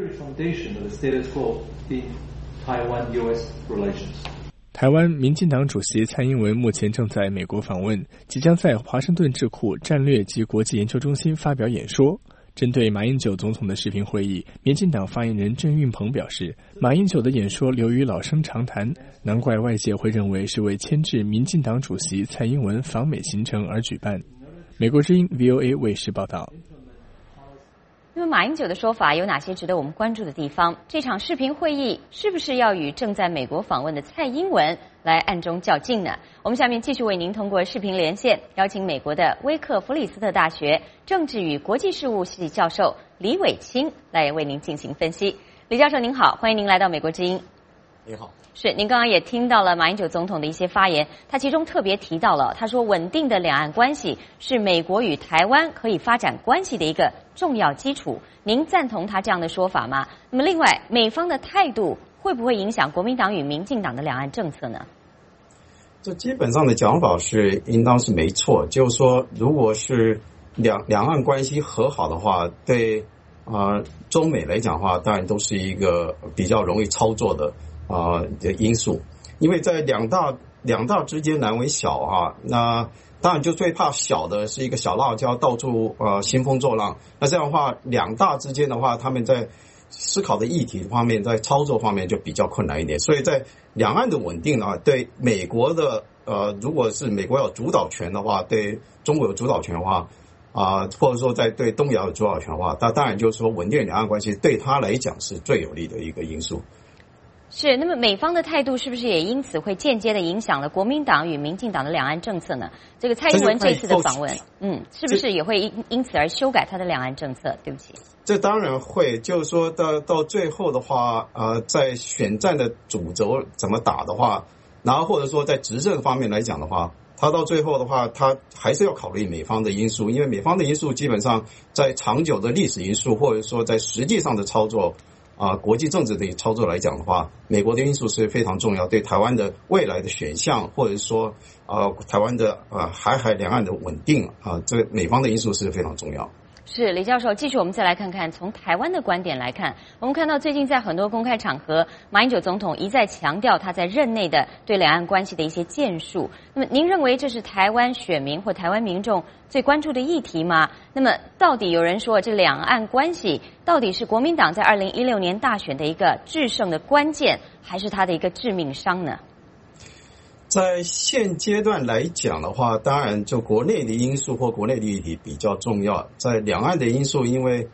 台湾民进党主席蔡英文目前正在美国访问，即将在华盛顿智库战略及国际研究中心发表演说。针对马英九总统的视频会议，民进党发言人郑运鹏表示，马英九的演说流于老生常谈，难怪外界会认为是为牵制民进党主席蔡英文访美行程而举办。美国之音 V O A 卫视报道。 那么马英九的说法有哪些值得我们关注的地方？这场视频会议是不是要与正在美国访问的蔡英文来暗中较劲呢？我们下面继续为您通过视频连线，邀请美国的威克弗里斯特大学政治与国际事务系教授李伟清来为您进行分析。李教授您好，欢迎您来到美国之音。 你好。 是，您刚刚也听到了马英九总统的一些发言，他其中特别提到了，他说稳定的两岸关系是美国与台湾可以发展关系的一个重要基础。您赞同他这样的说法吗？那么另外，美方的态度会不会影响国民党与民进党的两岸政策呢？ 这基本上的讲法是应当是没错，就是说，如果是两两岸关系和好的话，对啊、呃、中美来讲的话，当然都是一个比较容易操作的啊、呃、的因素，因为在两大两大之间难为小啊，那当然就最怕小的是一个小辣椒到处呃兴风作浪，那这样的话，两大之间的话，他们在思考的议题方面，在操作方面就比较困难一点，所以在两岸的稳定啊，对美国的呃，如果是美国有主导权的话，对中国有主导权的话啊、呃，或者说在对东亚有主导权的话，那当然就是说稳定两岸关系对他来讲是最有利的一个因素。 是，那么美方的态度是不是也因此会间接的影响了国民党与民进党的两岸政策呢？这个蔡英文这次的访问，嗯，是不是也会因因此而修改他的两岸政策？对不起。 这当然会，就是说到到最后的话，呃，在选战的主轴怎么打的话，然后或者说在执政方面来讲的话，他到最后的话，他还是要考虑美方的因素，因为美方的因素基本上在长久的历史因素，或者说在实际上的操作。啊、呃，国际政治的操作来讲的话，美国的因素是非常重要，对台湾的未来的选项，或者说呃台湾的呃海海两岸的稳定啊、呃，这个美方的因素是非常重要。 是，李教授，继续我们再来看看，从台湾的观点来看，我们看到最近在很多公开场合，马英九总统一再强调他在任内的对两岸关系的一些建树。那么您认为这是台湾选民或台湾民众最关注的议题吗？那么到底有人说这两岸关系到底是国民党在二零一六年大选的一个制胜的关键，还是他的一个致命伤呢？ 在现阶段来讲的话，当然就国内的因素或国内的议题比较重要。在两岸的因素，因为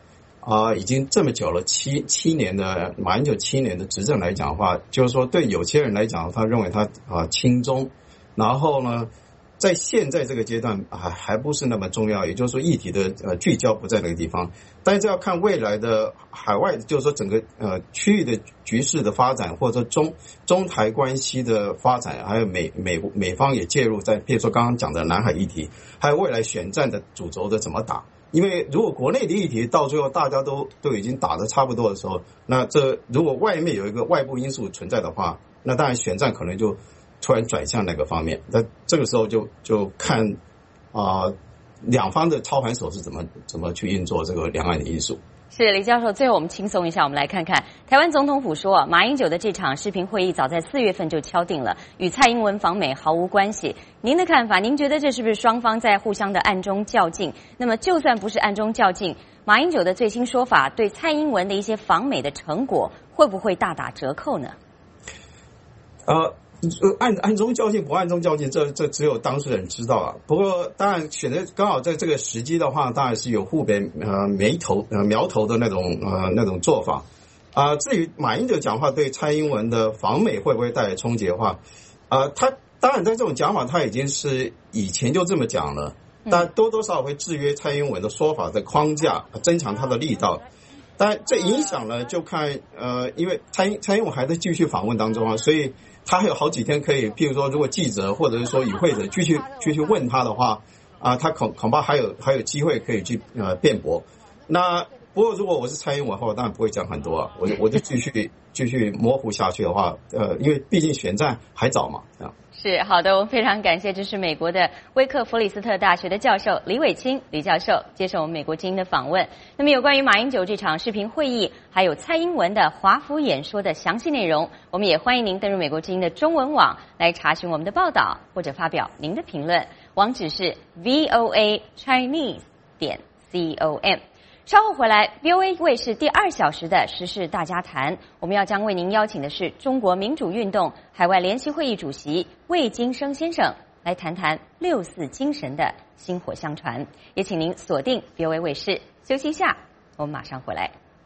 啊、呃，已经这么久了，七七年的马英九七年的执政来讲的话，就是说对有些人来讲，他认为他啊、呃、亲中，然后呢，在现在这个阶段还还不是那么重要，也就是说议题的呃聚焦不在那个地方，但是要看未来的海外，就是说整个呃区域的局势的发展，或者说中中台关系的发展，还有美美美方也介入在，比如说刚刚讲的南海议题，还有未来选战的主轴的怎么打。因为如果国内的议题到最后大家都都已经打得差不多的时候，那这如果外面有一个外部因素存在的话，那当然选战可能就突然转向那个方面。那这个时候就就看啊、呃、两方的操盘手是怎么怎么去运作这个两岸的因素。 是李教授，最后我们轻松一下，我们来看看台湾总统府说，马英九的这场视频会议早在四月份就敲定了，与蔡英文访美毫无关系。您的看法，您觉得这是不是双方在互相的暗中较劲？那么就算不是暗中较劲，马英九的最新说法对蔡英文的一些访美的成果会不会大打折扣呢？ 呃暗暗中较劲不暗中较劲，这这只有当事人知道啊。不过当然选择刚好在这个时机的话，当然是有互别呃眉头呃苗头的那种呃那种做法啊、呃。至于马英九讲话对蔡英文的访美会不会带来冲击的话，呃，他当然在这种讲法他已经是以前就这么讲了，但多多少少会制约蔡英文的说法的框架，增强他的力道。但这影响呢，就看呃，因为蔡蔡英文还在继续访问当中啊，所以他还有好几天可以，譬如说，如果记者或者是说与会者继续继续问他的话，啊，他恐恐怕还有还有机会可以去呃辩驳。那不过如果我是蔡英文的话，我当然不会讲很多啊，我就我就继续继续模糊下去的话，呃，因为毕竟选战还早嘛，这样。 是好的，我们非常感谢，这是美国的威克弗里斯特大学的教授李伟清李教授接受我们美国之音的访问。那么有关于马英九这场视频会议，还有蔡英文的华府演说的详细内容，我们也欢迎您登入美国之音的中文网来查询我们的报道，或者发表您的评论。网址是 v o a chinese 点 com。稍后回来 V O A 卫视第二小时的时事大家谈，我们要将为您邀请的是中国民主运动海外联席会议主席魏金生先生，来谈谈六四精神的薪火相传。也请您锁定 V O A 卫视，休息一下，我们马上回来。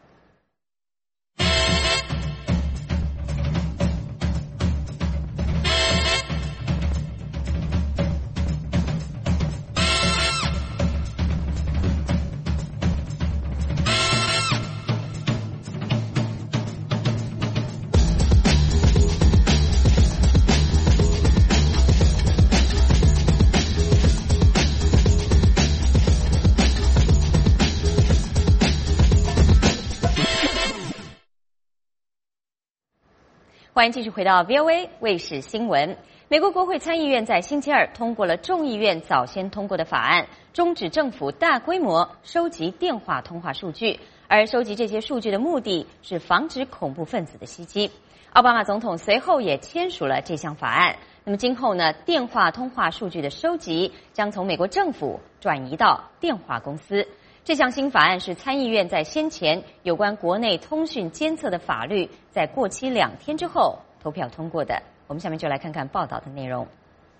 欢迎继续回到 V O A 卫视新闻。美国国会参议院在星期二通过了众议院早先通过的法案，终止政府大规模收集电话通话数据，而收集这些数据的目的是防止恐怖分子的袭击。奥巴马总统随后也签署了这项法案。那么今后呢，电话通话数据的收集将从美国政府转移到电话公司。这项新法案是参议院在先前有关国内通讯监测的法律在过期两天之后投票通过的。我们下面就来看看报道的内容。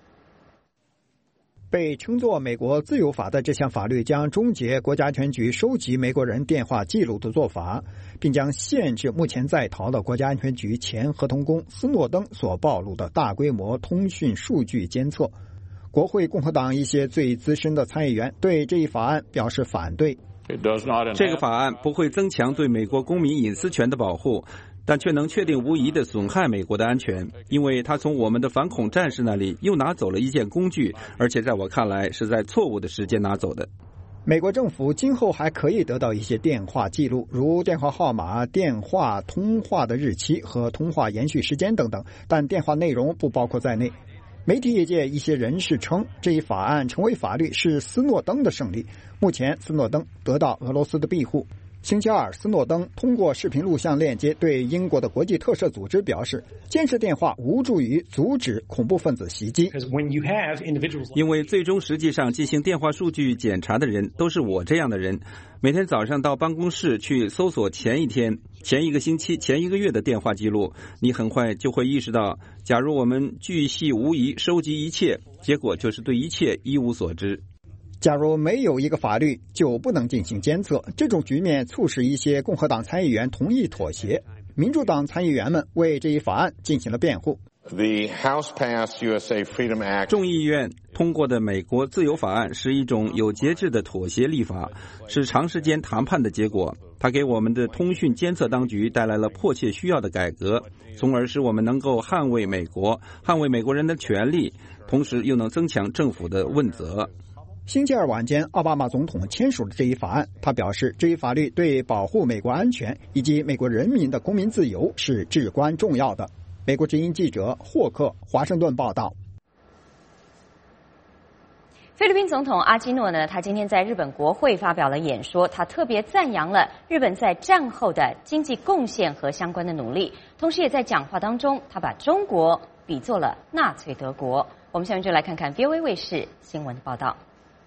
被称作美国自由法的这项法律将终结国家安全局收集美国人电话记录的做法，并将限制目前在逃的国家安全局前合同工斯诺登所暴露的大规模通讯数据监测。国会共和党一些最资深的参议员对这一法案表示反对。 这个法案不会增强对美国公民隐私权的保护，但却能确定无疑地损害美国的安全，因为他从我们的反恐战士那里又拿走了一件工具，而且在我看来是在错误的时间拿走的。 美国政府今后还可以得到一些电话记录，如电话号码、电话通话的日期和通话延续时间等等，但电话内容不包括在内。媒体业界一些人士称，这一法案成为法律是斯诺登的胜利。目前斯诺登得到俄罗斯的庇护。星期二，斯诺登通过视频录像链接对英国的国际特赦组织表示，监视电话无助于阻止恐怖分子袭击。 因为最终实际上进行电话数据检查的人都是我这样的人，每天早上到办公室去搜索前一天、前一个星期、前一个月的电话记录，你很快就会意识到，假如我们巨细无遗收集一切，结果就是对一切一无所知。 假如没有一个法律，就不能进行监测。这种局面促使一些共和党参议员同意妥协，民主党参议员们为这一法案进行了辩护。 The House-passed U S A Freedom Act 众议院通过的美国自由法案是一种有节制的妥协立法，是长时间谈判的结果。它给我们的通讯监测当局带来了迫切需要的改革，从而使我们能够捍卫美国，捍卫美国人的权利，同时又能增强政府的问责。 星期二晚间，奥巴马总统签署了这一法案。他表示，这一法律对保护美国安全以及美国人民的公民自由是至关重要的。美国之音记者霍克华盛顿报道。 菲律宾总统阿基诺呢，他今天在日本国会发表了演说，他特别赞扬了日本在战后的经济贡献和相关的努力，同时也在讲话当中，他把中国比作了纳粹德国。我们下面就来看看 V O A 卫视新闻的报道。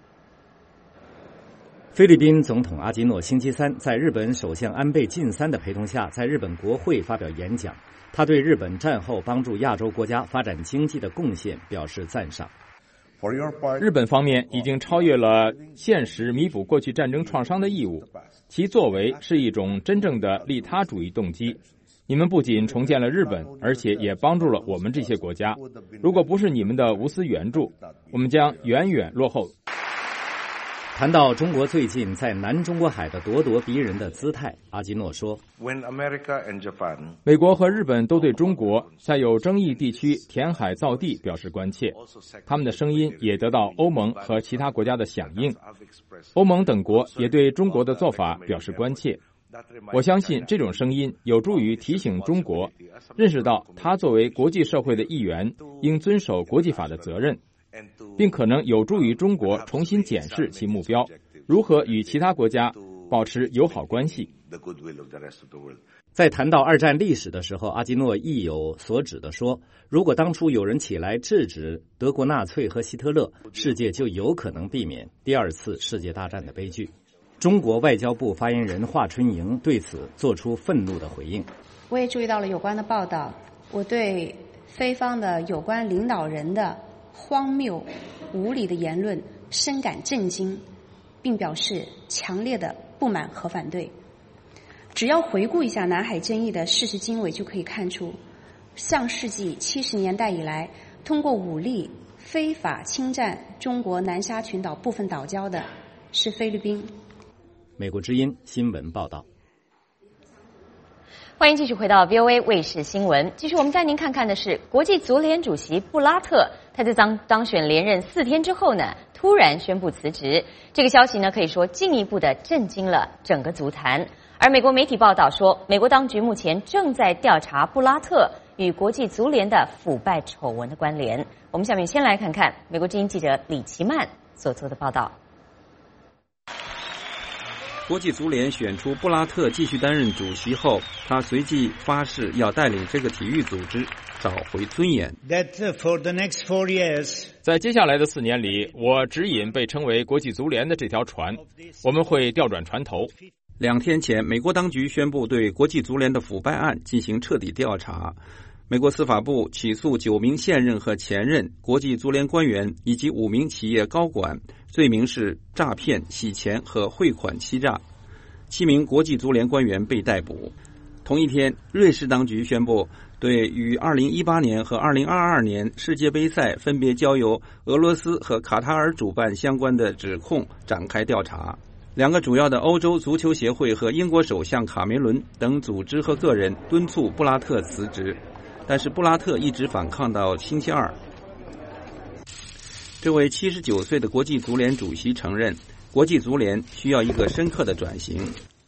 菲律宾总统阿基诺星期三在日本首相安倍晋三的陪同下，在日本国会发表演讲。他对日本战后帮助亚洲国家发展经济的贡献表示赞赏。 日本方面已经超越了现实弥补过去战争创伤的义务，其作为是一种真正的利他主义动机。你们不仅重建了日本，而且也帮助了我们这些国家。如果不是你们的无私援助，我们将远远落后。 谈到中国最近在南中国海的咄咄逼人的姿态，阿基诺说， 美国和日本都对中国在有争议地区填海造地表示关切，他们的声音也得到欧盟和其他国家的响应。欧盟等国也对中国的做法表示关切。我相信这种声音有助于提醒中国认识到他作为国际社会的一员应遵守国际法的责任，并可能有助于中国重新检视其目标，如何与其他国家保持友好关系。 在谈到二战历史的时候，阿基诺意有所指地说，如果当初有人起来制止德国纳粹和希特勒，世界就有可能避免第二次世界大战的悲剧。中国外交部发言人华春莹对此做出愤怒的回应。 我也注意到了有关的报道，我对非方的有关领导人的荒谬无理的言论深感震惊，并表示强烈的不满和反对。只要回顾一下南海争议的事实经纬，就可以看出上世纪七十年代以来，通过武力非法侵占中国南沙群岛部分岛礁的是菲律宾。 美国之音新闻报道。 欢迎继续回到 V O A 卫视新闻。继续我们带您看看的是，国际足联主席布拉特，他在当当选连任四天之后呢，突然宣布辞职。这个消息呢，可以说进一步的震惊了整个足坛。而美国媒体报道说，美国当局目前正在调查布拉特与国际足联的腐败丑闻的关联。我们下面先来看看美国之音记者李奇曼所做的报道。 国际足联选出布拉特继续担任主席后，他随即发誓要带领这个体育组织找回尊严。 在接下来的四年里，我指引被称为国际足联的这条船，我们会调转船头。 两天前，美国当局宣布对国际足联的腐败案进行彻底调查。美国司法部起诉九名现任和前任国际足联官员以及五名企业高管，罪名是诈骗、洗钱和汇款欺诈。七名国际足联官员被逮捕。同一天，瑞士当局宣布对与二零一八年和二零二二年世界杯赛分别交由俄罗斯和卡塔尔主办相关的指控展开调查。两个主要的欧洲足球协会和英国首相卡梅伦等组织和个人敦促布拉特辞职，但是布拉特一直反抗到星期二。这位七十九岁的国际足联主席承认，国际足联需要一个深刻的转型。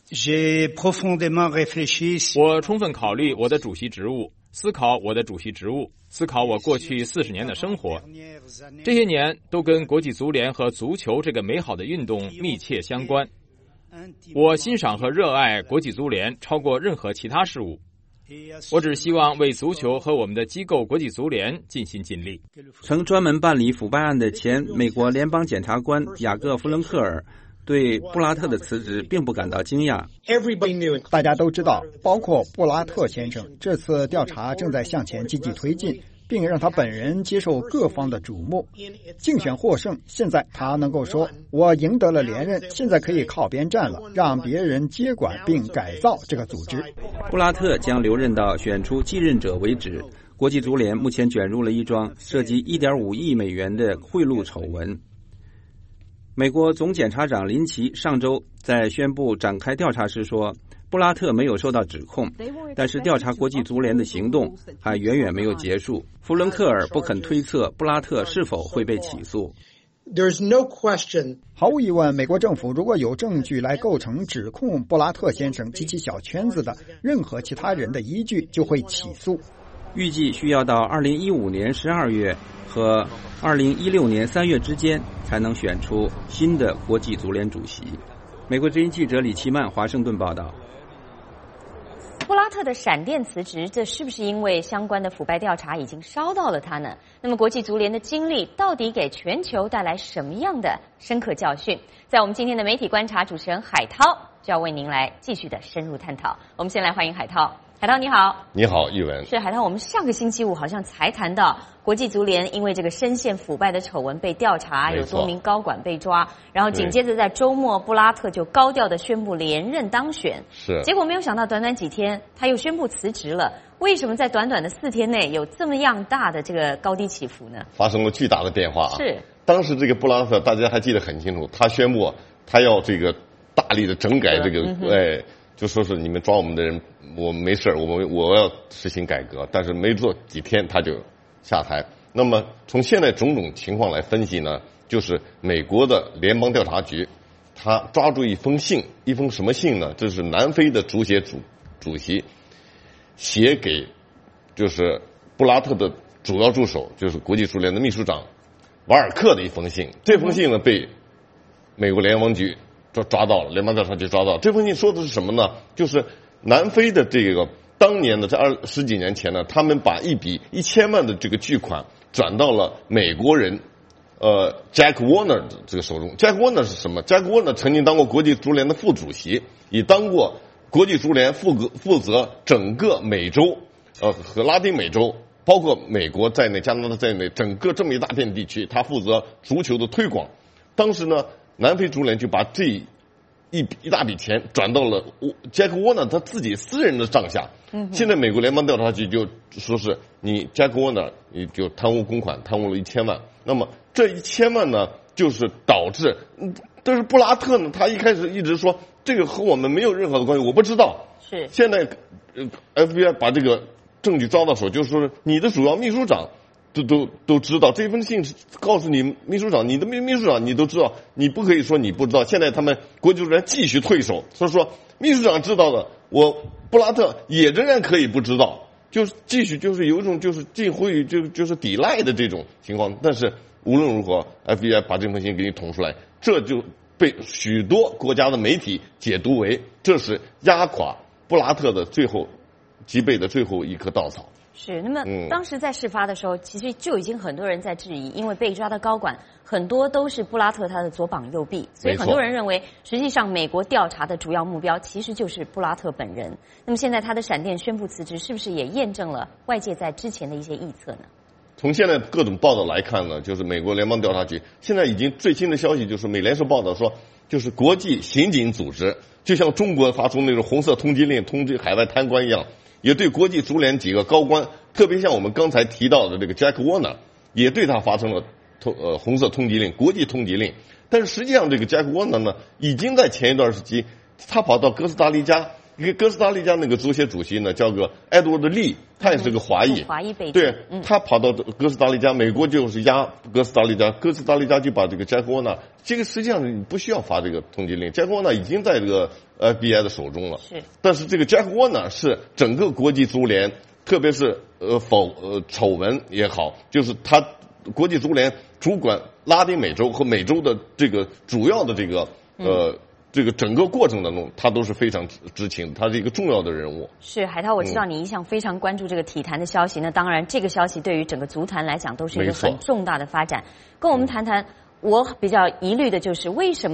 我充分考虑我的主席职务，思考我的主席职务，思考我过去四十年的生活。这些年都跟国际足联和足球这个美好的运动密切相关。我欣赏和热爱国际足联超过任何其他事物。我只希望为足球和我们的机构国际足联尽心尽力。 曾专门办理腐败案的前美国联邦检察官雅各·弗伦克尔对布拉特的辞职并不感到惊讶。 大家都知道，包括布拉特先生，这次调查正在向前积极推进， 并让他本人接受各方的瞩目。竞选获胜，现在他能够说：“我赢得了连任，现在可以靠边站了，让别人接管并改造这个组织。” 布拉特将留任到选出继任者为止。国际足联目前卷入了一桩涉及 一点五亿美元的贿赂丑闻。美国总检察长林奇上周在宣布展开调查时说，布拉特没有受到指控，但是调查国际足联的行动还远远没有结束。弗伦克尔不肯推测布拉特是否会被起诉。 There's no question. 毫无疑问，美国政府如果有证据来构成指控布拉特先生及其小圈子的任何其他人的依据，就会起诉。 预计需要到二零一五年十二月和二零一六年三月之间才能选出新的国际足联主席。美国之音记者李奇曼华盛顿报道。 布拉特的闪电辞职，这是不是因为相关的腐败调查已经烧到了他呢？那么国际足联的经历到底给全球带来什么样的深刻教训？在我们今天的媒体观察，主持人海涛就要为您来继续的深入探讨。我们先来欢迎海涛。海涛你好。 你好，玉文。 是海涛，我们上个星期五好像才谈到国际足联因为这个深陷腐败的丑闻被调查，有多名高管被抓，然后紧接着在周末布拉特就高调的宣布连任当选， 是。 结果没有想到短短几天他又宣布辞职了。为什么在短短的四天内有这么样大的这个高低起伏呢？ 发生了巨大的变化啊！ 是。 当时这个布拉特大家还记得很清楚，他宣布他要这个大力的整改这个，嗯、哎。就说是你们抓我们的人，我没事，我们我要实行改革，但是没做几天他就下台。那么从现在种种情况来分析呢，就是美国的联邦调查局，他抓住一封信，一封什么信呢？这是南非的足协主主席写给就是布拉特的主要助手，就是国际足联的秘书长瓦尔克的一封信。这封信呢被美国联邦局抓抓到了，联邦调查局抓到。这封信说的是什么呢？就是南非的这个当年的在二十几年前呢，他们把一笔一千万的这个巨款转到了美国人呃 Jack Warner 的这个手中。Jack Warner 是什么 ？Jack Warner 曾经当过国际足联的副主席，也当过国际足联负责负责整个美洲呃和拉丁美洲，包括美国在内、加拿大在内，整个这么一大片地区，他负责足球的推广。当时呢，南非足联就把这一一大笔钱转到了杰克沃纳他自己私人的账下。嗯，现在美国联邦调查局就说是你杰克沃纳你就贪污公款，贪污了一千万。那么这一千万呢，就是导致，但是布拉特呢，他一开始一直说这个和我们没有任何的关系，我不知道。 是。现在呃 F B I 把这个证据抓到手，就是说你的主要秘书长。都都都知道这封信是告诉你秘书长，你的秘秘书长你都知道，你不可以说你不知道。现在他们国际足联继续退守，所以说秘书长知道的，我布拉特也仍然可以不知道，就是继续就是有一种就是近乎于就就是抵赖的这种情况。但是无论如何 ，F B I 把这封信给你捅出来，这就被许多国家的媒体解读为这是压垮布拉特的最后击背的最后一棵稻草。 是，那么当时在事发的时候，其实就已经很多人在质疑，因为被抓的高管很多都是布拉特他的左膀右臂，所以很多人认为，实际上美国调查的主要目标其实就是布拉特本人。那么现在他的闪电宣布辞职，是不是也验证了外界在之前的一些臆测呢？ 从现在各种报道来看呢，就是美国联邦调查局现在已经最新的消息就是美联社报道说，就是国际刑警组织就像中国发出那种红色通缉令通缉海外贪官一样。也对国际足联几个高官，特别像我们刚才提到的这个 Jack Warner， 也对他发生了通呃红色通缉令、国际通缉令。但是实际上，这个 Jack Warner 呢，已经在前一段时期，他跑到哥斯达黎加，一个哥斯达黎加那个足协主席呢，叫个 Edward Lee， 他也是个华裔， 华裔背景。 对，他跑到哥斯达黎加，美国就是压哥斯达黎加，哥斯达黎加就把这个 Jack Warner， 这个实际上你不需要发这个通缉令 ，Jack Warner 已经在这个F B I 的手中了。 是， 但是这个 Jack Warner 是整个国际足联，特别是呃否呃丑闻也好，就是他国际足联主管拉丁美洲和美洲的这个主要的这个呃。嗯这个整个过程当中，他都是非常知情，他是一个重要的人物。 是海涛，我知道你一向非常关注这个体坛的消息，那、嗯、当然这个消息对于整个足坛来讲都是一个很重大的发展。跟我们谈谈，我比较疑虑的就是为什么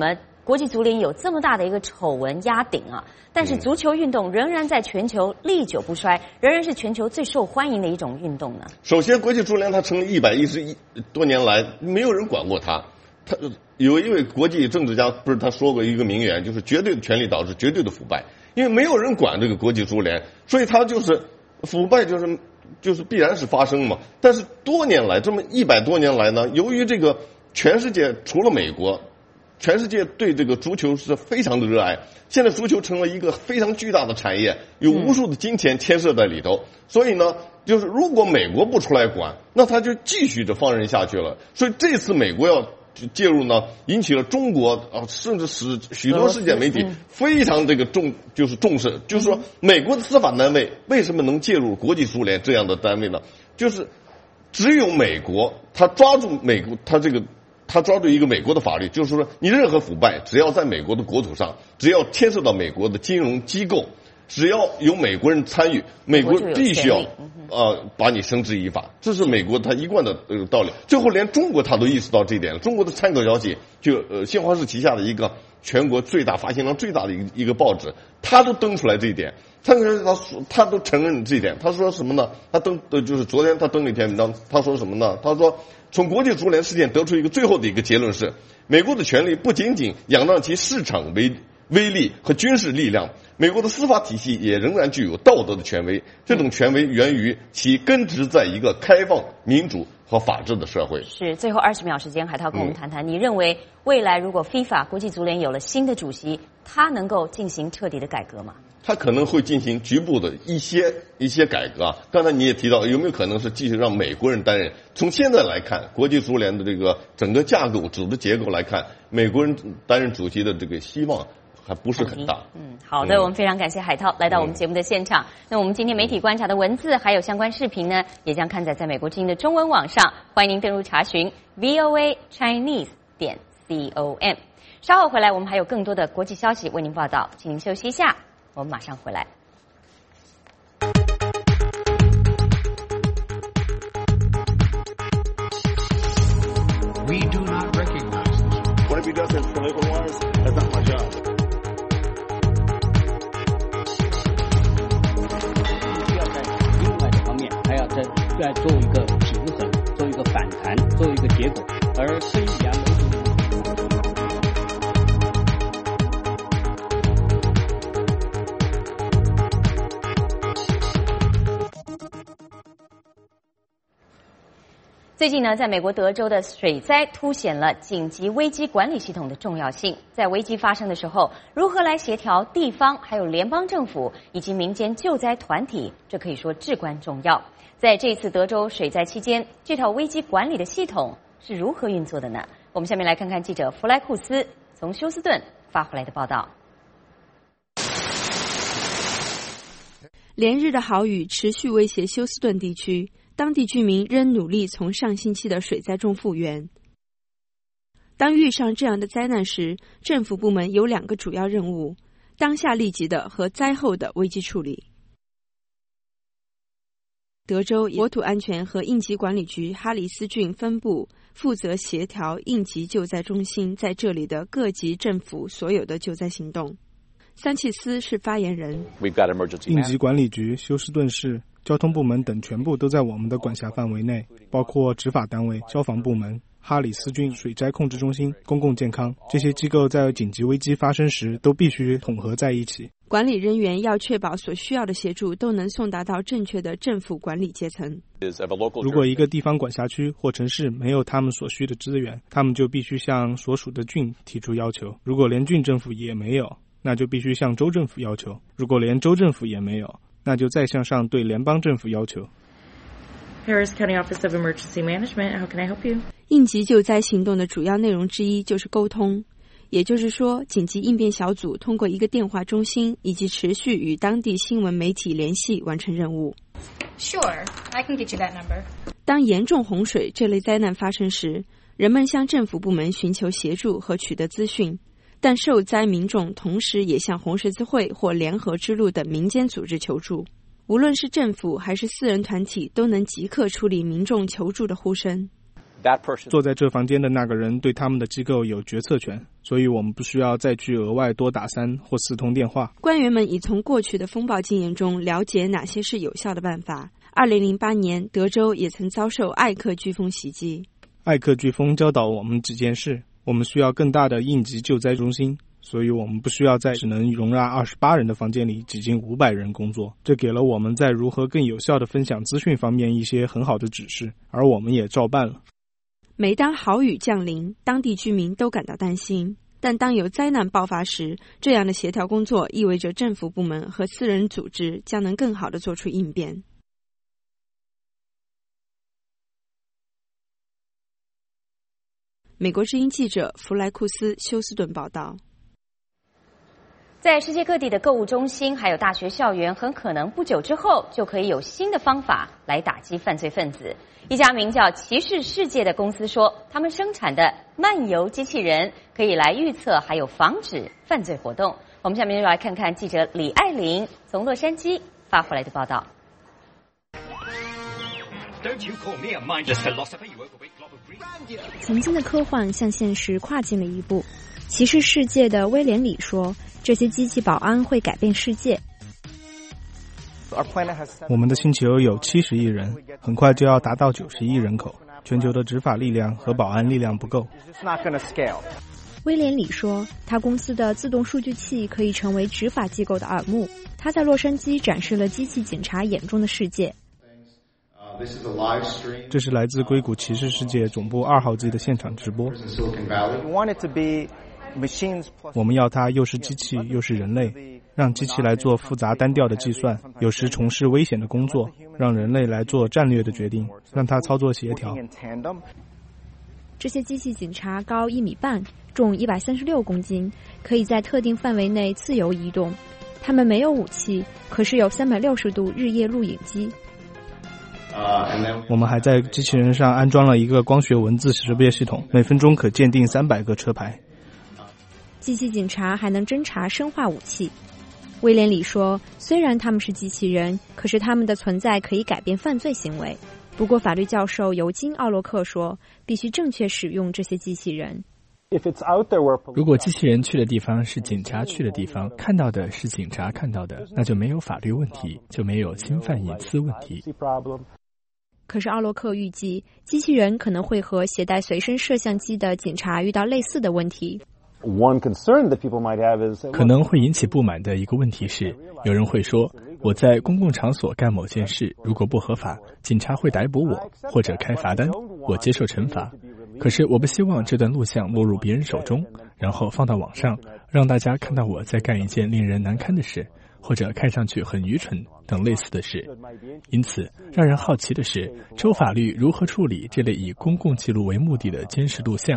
国际足联有这么大的一个丑闻压顶啊，但是足球运动仍然在全球历久不衰，仍然是全球最受欢迎的一种运动呢。 首先，国际足联它成立一百一十一多年来，没有人管过它。他有一位国际政治家，不是他说过一个名言，就是绝对的权力导致绝对的腐败，因为没有人管这个国际足联，所以他就是腐败，就是就是必然是发生嘛。但是多年来，这么一百多年来呢，由于这个全世界除了美国，全世界对这个足球是非常的热爱，现在足球成了一个非常巨大的产业，有无数的金钱牵涉在里头，所以呢，就是如果美国不出来管，那他就继续着放任下去了。所以这次美国要介入呢，引起了中国啊，甚至使许多世界媒体非常这个重，就是重视。就是说，美国的司法单位为什么能介入国际足联这样的单位呢？就是只有美国，他抓住美国，他这个他抓住一个美国的法律，就是说，你任何腐败，只要在美国的国土上，只要牵涉到美国的金融机构，只要有美国人参与，美国必须要呃把你绳之以法，这是美国他一贯的呃道理。最后连中国他都意识到这一点了。中国的参考消息就呃新华社旗下的一个全国最大发行量最大的一个一个报纸，他都登出来这一点。参考消息他说他都承认这一点。他说什么呢？他登呃就是昨天他登了一篇文章，他说什么呢？他说从国际足联事件得出一个最后的一个结论是，美国的权力不仅仅仰仗其市场为威力和军事力量，美国的司法体系也仍然具有道德的权威。这种权威源于其根植在一个开放、民主和法治的社会。 是，最后二十秒时间，海涛跟我们谈谈，嗯、你认为未来如果 FIFA 国际足联有了新的主席，他能够进行彻底的改革吗？ 他可能会进行局部的一些一些改革啊。刚才你也提到，有没有可能是继续让美国人担任？从现在来看，国际足联的这个整个架构、组织结构来看，美国人担任主席的这个希望还不是很大。 嗯，好的，嗯、我们非常感谢海涛来到我们节目的现场。嗯、那我们今天媒体观察的文字还有相关视频呢，也将刊载在美国之音的中文网上，欢迎您登入查询 V O A Chinese 点 C O M。稍后回来，我们还有更多的国际消息为您报道，请您休息一下，我们马上回来。 We do not recognize this. What have you done since political wars? That's not my job. 需要在另外的方面，还要在在做一个平衡，做一个反弹，做一个结果，而孙杨某种。 最近呢，在美国德州的水灾凸显了紧急危机管理系统的重要性。在危机发生的时候，如何来协调地方、还有联邦政府以及民间救灾团体，这可以说至关重要。在这次德州水灾期间，这套危机管理的系统是如何运作的呢？我们下面来看看记者弗莱库斯从休斯顿发回来的报道。 连日的豪雨持续威胁休斯顿地区。当地居民仍努力从上星期的水灾中复原。当遇上这样的灾难时，政府部门有两个主要任务：当下立即的和灾后的危机处理。德州国土安全和应急管理局哈里斯郡分部负责协调应急救灾中心在这里的各级政府所有的救灾行动。桑切斯是发言人。 应急管理局、休斯顿市、交通部门等全部都在我们的管辖范围内，包括执法单位、消防部门、哈里斯郡水灾控制中心、公共健康，这些机构在紧急危机发生时都必须统合在一起。 管理人员要确保所需要的协助都能送达到正确的政府管理阶层。 如果一个地方管辖区或城市没有他们所需的资源，他们就必须向所属的郡提出要求。如果连郡政府也没有，那就必须向州政府要求。如果连州政府也没有，那就再向上对联邦政府要求。 Harris County Office of Emergency Management, how can I help you? 应急救灾行动的主要内容之一就是沟通，也就是说，紧急应变小组通过一个电话中心以及持续与当地新闻媒体联系完成任务。 Sure, I can get you that number. 当严重洪水这类灾难发生时，人们向政府部门寻求协助和取得资讯，但受灾民众同时也向红十字会或联合之路等民间组织求助。无论是政府还是私人团体，都能即刻处理民众求助的呼声。 坐在这房间的那个人对他们的机构有决策权，所以我们不需要再去额外多打三或四通电话。 官员们已从过去的风暴经验中了解哪些是有效的办法。二零零八年，德州也曾遭受艾克飓风袭击。 艾克飓风教导我们几件事：我们需要更大的应急救灾中心，所以我们不需要在只能容纳二十八人的房间里挤进五百人工作。这给了我们在如何更有效地分享资讯方面一些很好的指示，而我们也照办了。 每当豪雨降临，当地居民都感到担心，但当有灾难爆发时，这样的协调工作意味着政府部门和私人组织将能更好地做出应变。美国之音记者弗莱库斯·休斯顿报道。 在世界各地的购物中心还有大学校园，很可能不久之后就可以有新的方法来打击犯罪分子。一家名叫骑士世界的公司说，他们生产的漫游机器人可以来预测还有防止犯罪活动。我们下面就来看看记者李爱玲从洛杉矶发回来的报道。 曾经的科幻向现实跨进了一步。骑士世界的威廉里说，这些机器保安会改变世界。 我们的星球有七十亿人，很快就要达到九十亿人口，全球的执法力量和保安力量不够。 威廉里说，他公司的自动数据器可以成为执法机构的耳目。他在洛杉矶展示了机器警察眼中的世界。 这是来自硅谷骑士世界总部二号机的现场直播。我们要它又是机器又是人类，让机器来做复杂单调的计算，有时从事危险的工作，让人类来做战略的决定，让它操作协调。 这些机器警察高一米半，重一百三十六公斤，可以在特定范围内自由移动。他们没有武器，可是有三百六十度日夜录影机。 我们还在机器人上安装了一个光学文字识别系统，每分钟可鉴定三百个车牌。 机器警察还能侦查生化武器。威廉里说，虽然他们是机器人，可是他们的存在可以改变犯罪行为。不过法律教授尤金·奥洛克说，必须正确使用这些机器人。 如果机器人去的地方是警察去的地方，看到的是警察看到的，那就没有法律问题，就没有侵犯隐私问题。 可是奥洛克预计，机器人可能会和携带随身摄像机的警察遇到类似的问题。 可能会引起不满的一个问题是，有人会说，我在公共场所干某件事，如果不合法，警察会逮捕我或者开罚单，我接受惩罚。可是我不希望这段录像落入别人手中，然后放到网上，让大家看到我在干一件令人难堪的事，或者看上去很愚蠢等类似的事。因此，让人好奇的是，州法律如何处理这类以公共记录为目的的监视录像。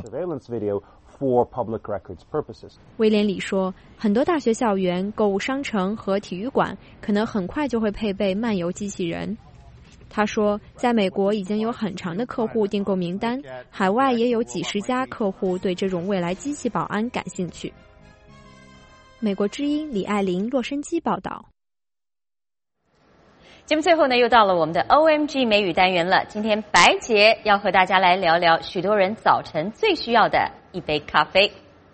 威廉里说，很多大学校园、购物商城和体育馆可能很快就会配备漫游机器人。他说，在美国已经有很长的客户订购名单，海外也有几十家客户对这种未来机器保安感兴趣。美国之音李爱玲洛杉矶报道。 节目最后呢，又到了我们的 O M G 美语单元了。今天白洁要和大家来聊聊许多人早晨最需要的一杯咖啡。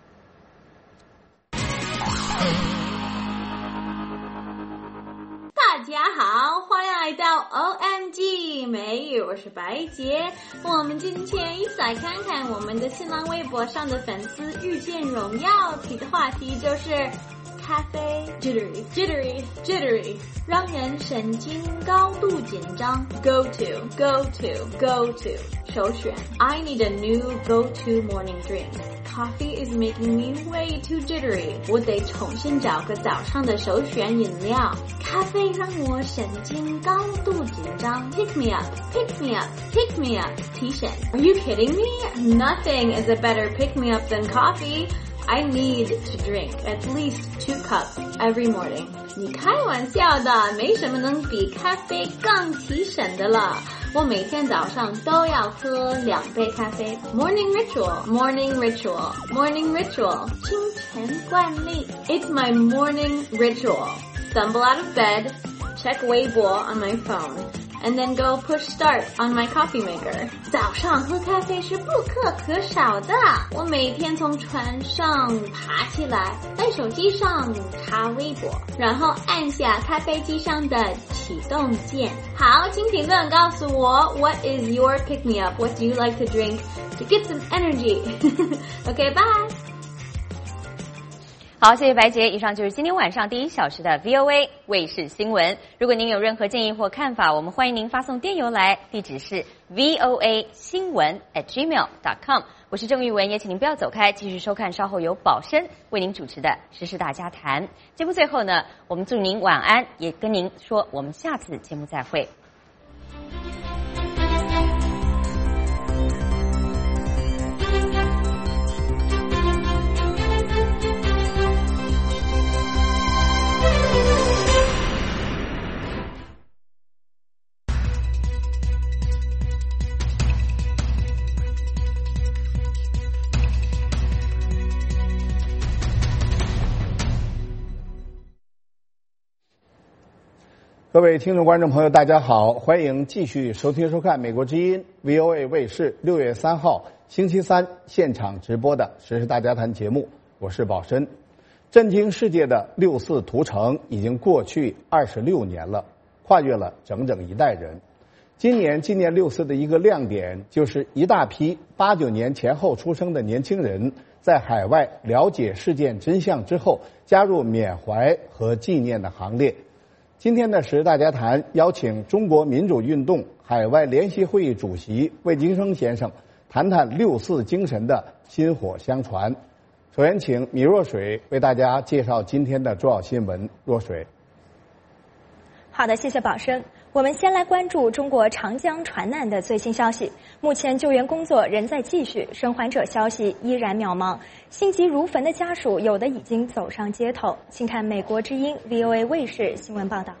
大家好，欢迎来到 O M G 美语，我是白洁。我们今天一起来看看我们的新浪微博上的粉丝遇见荣耀提的话题，就是咖啡 jittery jittery jittery 让人神经高度紧张。 Go to go to go to 首选 I need a new go to morning drink. Coffee is making me way too jittery. 我得重新找个早上的首选饮料。咖啡让我神经高度紧张。 Pick me up pick me up pick me up 提神。 Are you kidding me? Nothing is a better pick me up than coffee.I need to drink at least two cups every morning. 你开玩笑的，没什么能比咖啡更提神的了。我每天早上都要喝两杯咖啡。Morning ritual, morning ritual, morning ritual. 清晨惯例 It's my morning ritual. Stumble out of bed, check 微博 on my phone, and then go push start on my coffee maker. 早上喝咖啡是不可可少的。我每天从船上爬起来，在手机上查微博，然后按下咖啡机上的启动键。好，请评论告诉我 What is your pick me up? What do you like to drink to get some energy? Okay, bye. 好，谢谢白洁。以上就是今天晚上第一小时的 V O A 卫视新闻。如果您有任何建议或看法，我们欢迎您发送电邮来，地址是 V O A 新闻 at gmail dot com。我是郑玉文，也请您不要走开，继续收看稍后由宝生为您主持的时事大家谈。节目最后呢，我们祝您晚安，也跟您说我们下次节目再会。 各位听众观众朋友大家好，欢迎继续收听收看美国之音 V O A 卫视六月三号星期三现场直播的时事大家谈节目，我是宝申。震惊世界的六四屠城已经过去二十六年了，跨越了整整一代人。今年纪念六四的一个亮点就是一大批八九年前后出生的年轻人在海外了解事件真相之后加入缅怀和纪念的行列。今天的时事大家谈邀请中国民主运动海外联席会议主席魏京生先生谈谈六四精神的薪火相传。首先请米若水为大家介绍今天的重要新闻。若水。 好的，谢谢宝生。我们先来关注中国长江船难的最新消息。目前救援工作仍在继续，生还者消息依然渺茫，心急如焚的家属有的已经走上街头。请看美国之音 V O A 卫视新闻报道。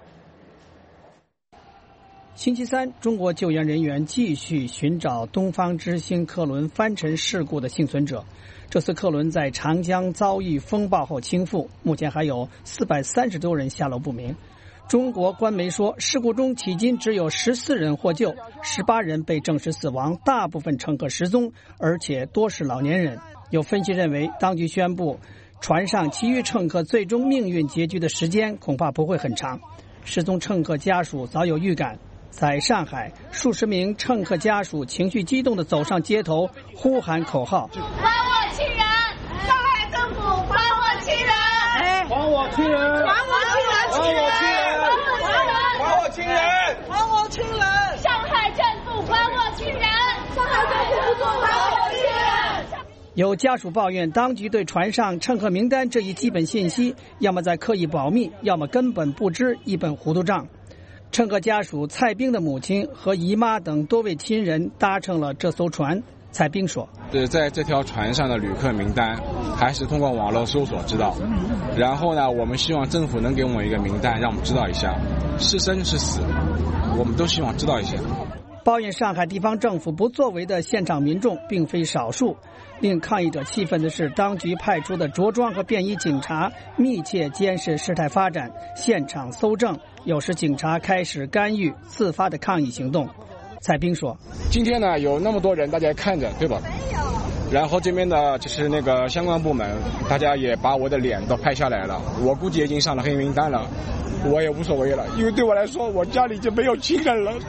星期三，中国救援人员继续寻找东方之星客轮翻沉事故的幸存者。这次客轮在长江遭遇风暴后倾覆，目前还有四百三十多人下落不明。中国官媒说，事故中迄今只有十四人获救，十八人被证实死亡，大部分乘客失踪，而且多是老年人。有分析认为，当局宣布船上其余乘客最终命运结局的时间恐怕不会很长。失踪乘客家属早有预感，在上海，数十名乘客家属情绪激动地走上街头，呼喊口号： 还我亲人！上海政府还我亲人！ 哎， 还我亲人！ 还我亲人！ 还我亲人！ 还我亲人！上海政府还我亲人！上海政府不作为，还我亲人！ 有家属抱怨，当局对船上乘客名单这一基本信息，要么在刻意保密，要么根本不知，一本糊涂账。乘客家属蔡兵的母亲和姨妈等多位亲人搭乘了这艘船。蔡兵说：“ 是在这条船上的旅客名单，还是通过网络搜索知道。然后呢，我们希望政府能给我们一个名单，让我们知道一下是生是死，我们都希望知道一下。” 抱怨上海地方政府不作为的现场民众并非少数。令抗议者气愤的是，当局派出的着装和便衣警察密切监视事态发展，现场搜证，有时警察开始干预自发的抗议行动。蔡兵说：“ 今天呢，有那么多人，大家看着，对吧？然后这边的就是那个相关部门，大家也把我的脸都拍下来了，我估计已经上了黑名单了，我也无所谓了，因为对我来说，我家里就没有亲人了。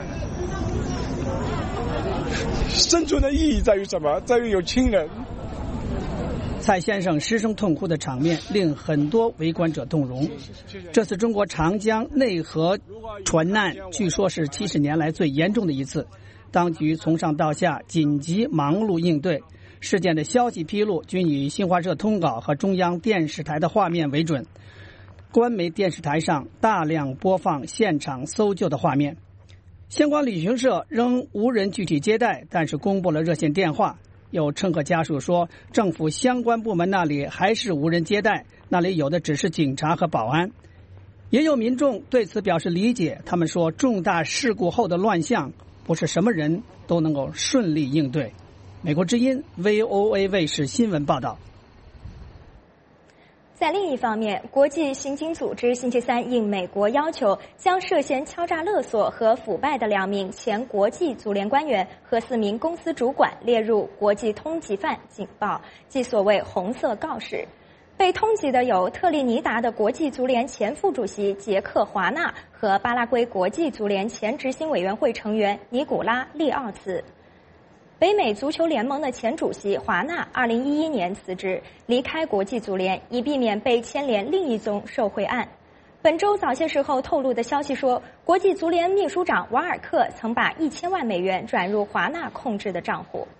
生存的意义在于什么？在于有亲人。” 蔡先生失声痛哭的场面令很多围观者动容。这次中国长江内河船难据说是七十年来最严重的一次，当局从上到下紧急忙碌应对。事件的消息披露均以新华社通稿和中央电视台的画面为准，官媒电视台上大量播放现场搜救的画面。相关旅行社仍无人具体接待，但是公布了热线电话。有乘客家属说，政府相关部门那里还是无人接待，那里有的只是警察和保安。也有民众对此表示理解，他们说，重大事故后的乱象不是什么人都能够顺利应对。美国之音 V O A 卫视新闻报道。 在另一方面，国际刑警组织星期三应美国要求，将涉嫌敲诈勒索和腐败的两名前国际足联官员和四名公司主管列入国际通缉犯警报，即所谓红色告示。被通缉的有特立尼达的国际足联前副主席杰克·华纳和巴拉圭国际足联前执行委员会成员尼古拉·利奥茨。北美足球联盟的前主席华纳二零一一年辞职，离开国际足联，以避免被牵连另一宗受贿案。本周早些时候透露的消息说，国际足联秘书长瓦尔克曾把一千万美元转入华纳控制的账户。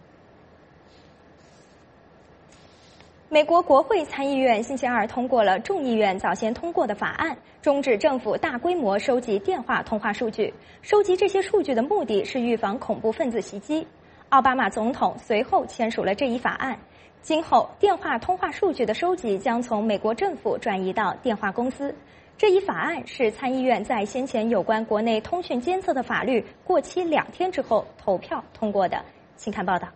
美国国会参议院星期二通过了众议院早先通过的法案，终止政府大规模收集电话通话数据。收集这些数据的目的是预防恐怖分子袭击。奥巴马总统随后签署了这一法案，今后电话通话数据的收集将从美国政府转移到电话公司。这一法案是参议院在先前有关国内通讯监测的法律过期两天之后投票通过的。请看报道。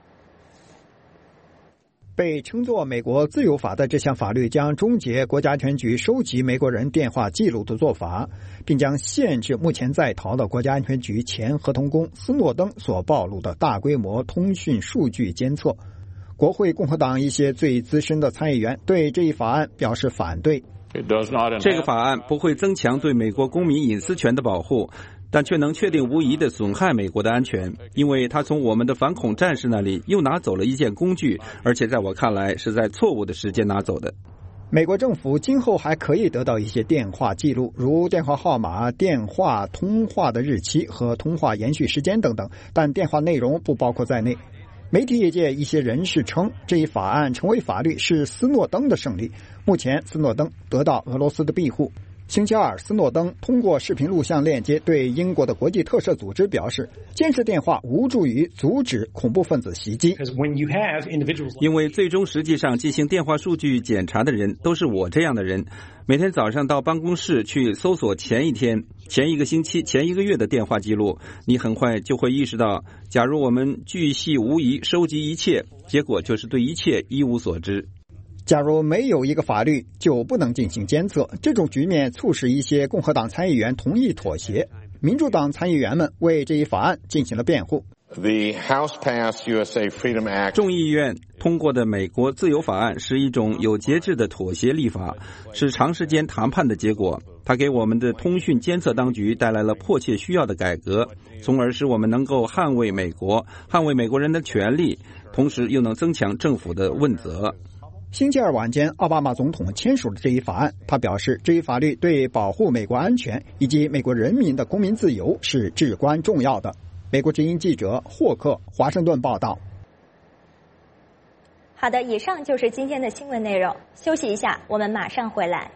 被称作美国自由法的这项法律将终结国家安全局收集美国人电话记录的做法，并将限制目前在逃的国家安全局前合同工斯诺登所暴露的大规模通讯数据监测。国会共和党一些最资深的参议员对这一法案表示反对。 这个法案不会增强对美国公民隐私权的保护，但却能确定无疑地损害美国的安全，因为他从我们的反恐战士那里又拿走了一件工具，而且在我看来是在错误的时间拿走的。 美国政府今后还可以得到一些电话记录，如电话号码、电话通话的日期和通话延续时间等等，但电话内容不包括在内。媒体业界一些人士称，这一法案成为法律是斯诺登的胜利。目前斯诺登得到俄罗斯的庇护。星期二，斯诺登通过视频录像链接对英国的国际特赦组织表示，监视电话无助于阻止恐怖分子袭击。 因为最终实际上进行电话数据检查的人都是我这样的人，每天早上到办公室去搜索前一天、前一个星期、前一个月的电话记录，你很快就会意识到，假如我们巨细无遗收集一切，结果就是对一切一无所知。 假如没有一个法律，就不能进行监测。这种局面促使一些共和党参议员同意妥协，民主党参议员们为这一法案进行了辩护。 The House passed U S A Freedom Act. 众议院通过的美国自由法案是一种有节制的妥协立法，是长时间谈判的结果。它给我们的通讯监测当局带来了迫切需要的改革，从而使我们能够捍卫美国、捍卫美国人的权利，同时又能增强政府的问责。 星期二晚间，奥巴马总统签署了这一法案。他表示，这一法律对保护美国安全以及美国人民的公民自由是至关重要的。美国之音记者霍克，华盛顿报道。 好的，以上就是今天的新闻内容。休息一下，我们马上回来。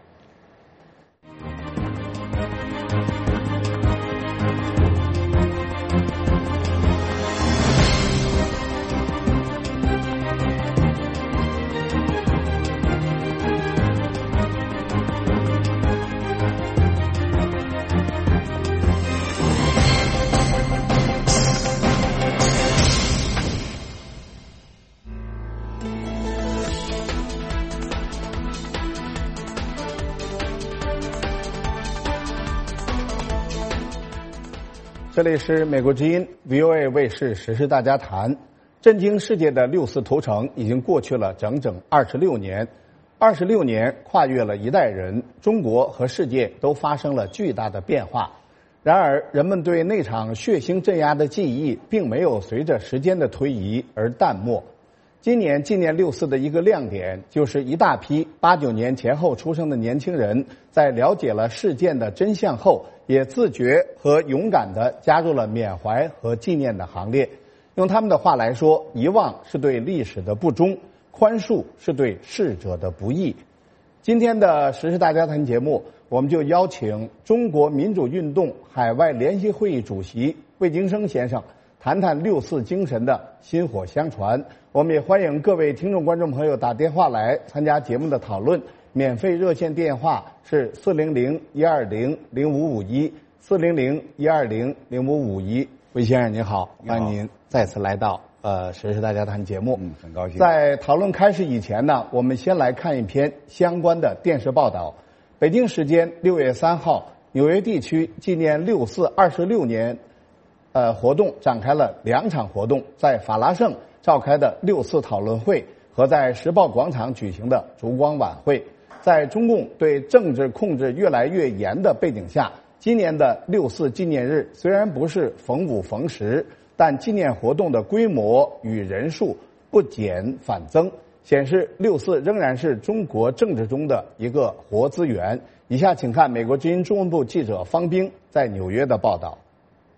这里是美国之音 V O A 卫视时事大家谈。震惊世界的六四屠城已经过去了整整二十六年，二十六年跨越了一代人，中国和世界都发生了巨大的变化。然而，人们对那场血腥镇压的记忆并没有随着时间的推移而淡漠。今年纪念六四的一个亮点，就是一大批八九年前后出生的年轻人，在了解了事件的真相后，也自觉和勇敢地加入了缅怀和纪念的行列。用他们的话来说，遗忘是对历史的不忠，宽恕是对逝者的不义。今天的时事大家谈节目，我们就邀请中国民主运动海外联席会议主席魏京生先生谈谈六四精神的薪火相传。我们也欢迎各位听众观众朋友打电话来参加节目的讨论，免费热线电话是四零零一二零零五五一四零零一二零零五五一。 魏先生您好，欢迎您再次来到呃《时事大家谈》节目。 嗯，很高兴。 在讨论开始以前呢，我们先来看一篇相关的电视报道。北京时间六月三号，纽约地区纪念六四二十六年，呃，活动展开了两场活动，在法拉盛召开的六四讨论会和在时报广场举行的烛光晚会。在中共对政治控制越来越严的背景下，今年的六四纪念日虽然不是逢五逢十，但纪念活动的规模与人数不减反增，显示六四仍然是中国政治中的一个活资源。以下请看美国之音中文部记者方冰在纽约的报道。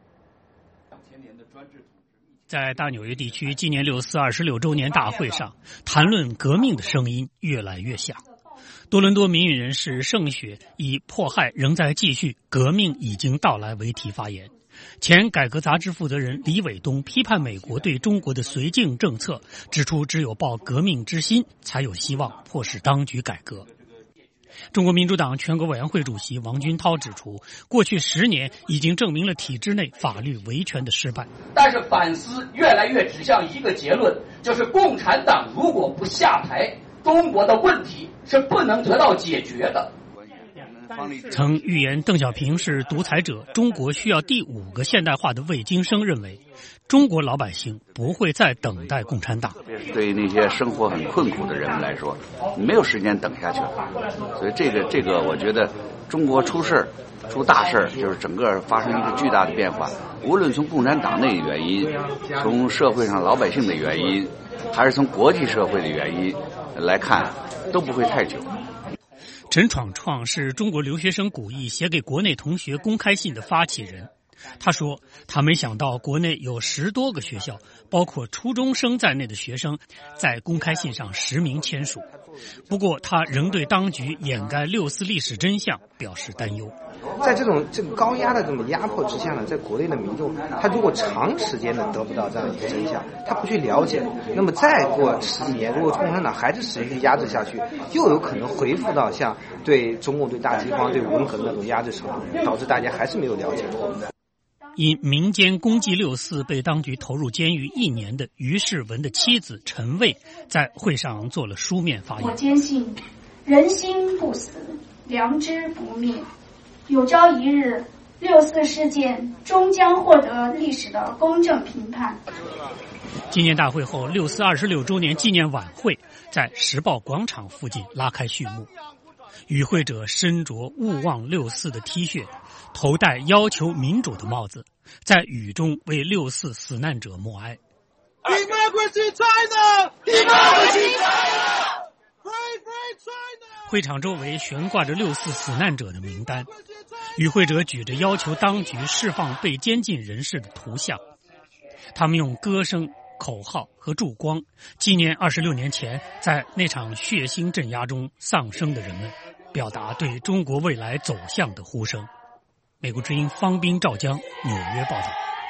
在大纽约地区纪念六四二十六周年大会上，谈论革命的声音越来越响。多伦多民运人士盛雪以迫害仍在继续，革命已经到来为题发言。前改革杂志负责人李伟东批判美国对中国的绥靖政策，指出只有抱革命之心，才有希望迫使当局改革。中国民主党全国委员会主席王军涛指出，过去十年已经证明了体制内法律维权的失败。 但是反思越来越指向一个结论，就是共产党如果不下台，中国的问题是不能得到解决的。 曾预言邓小平是独裁者，中国需要第五个现代化的魏京生认为，中国老百姓不会再等待共产党。 特别是对于那些生活很困苦的人们来说，没有时间等下去了。所以这个这个，我觉得中国出事出大事就是整个发生一个巨大的变化。无论从共产党内的原因，从社会上老百姓的原因，还是从国际社会的原因来看，都不会太久。 陈闯闯是中国留学生古义写给国内同学公开信的发起人。他说，他没想到国内有十多个学校，包括初中生在内的学生，在公开信上实名签署。不过，他仍对当局掩盖六四历史真相表示担忧。 在这种这个高压的这种压迫之下呢，在国内的民众，他如果长时间的得不到这样一个真相，他不去了解，那么再过十几年，如果共产党还是持续压制下去，又有可能回复到像对中共、对大饥荒、对文革的那种压制程度，导致大家还是没有了解过。 因民间公祭六四被当局投入监狱一年的于世文的妻子陈卫在会上做了书面发言。 我坚信，人心不死，良知不灭。有朝一日，六四事件终将获得历史的公正评判。 纪念大会后，六四二十六周年纪念晚会在时报广场附近拉开序幕。与会者身着勿忘六四的 T 恤，头戴要求民主的帽子，在雨中为六四死难者默哀。 Democracy China! Democracy China! Free Free China! 会场周围悬挂着六四死难者的名单，与会者举着要求当局释放被监禁人士的图像，他们用歌声、口号和烛光纪念二十六年前在那场血腥镇压中丧生的人们，表达对中国未来走向的呼声。美国之音方斌、赵江纽约报道。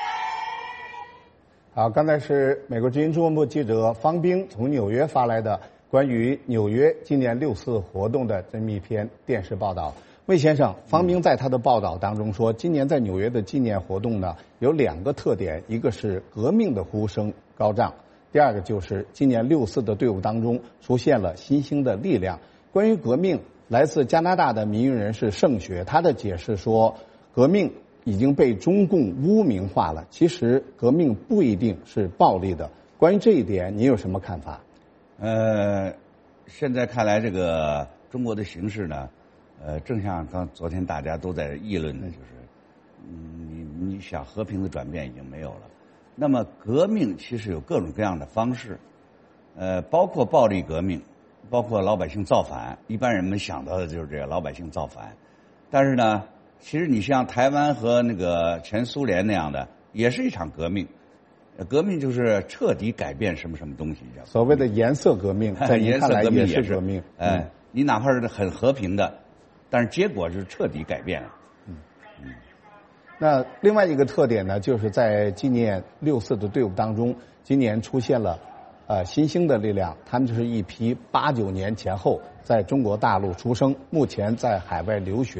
好，刚才是美国之音中文部记者方斌从纽约发来的关于纽约纪念六四活动的这么一篇电视报道。魏先生，方斌在他的报道当中说，今年在纽约的纪念活动呢有两个特点，一个是革命的呼声高涨，第二个就是今年六四的队伍当中出现了新兴的力量。关于革命，来自加拿大的民运人士盛雪，他的解释说，革命已经被中共污名化了，其实革命不一定是暴力的。关于这一点，你有什么看法？ 呃，现在看来，这个中国的形势呢，呃，正像刚昨天大家都在议论的，就是，嗯，你你想和平的转变已经没有了。那么革命其实有各种各样的方式，呃，包括暴力革命，包括老百姓造反。一般人们想到的就是这个老百姓造反，但是呢，其实你像台湾和那个前苏联那样的，也是一场革命。革命就是彻底改变什么什么东西， 所谓的颜色革命，在您看来也是革命。 哎、嗯，你哪怕是很和平的，但是结果是彻底改变了。 嗯嗯。那另外一个特点呢，就是在纪念六四的队伍当中，今年出现了呃新兴的力量，他们就是一批八九年前后在中国大陆出生，目前在海外留学的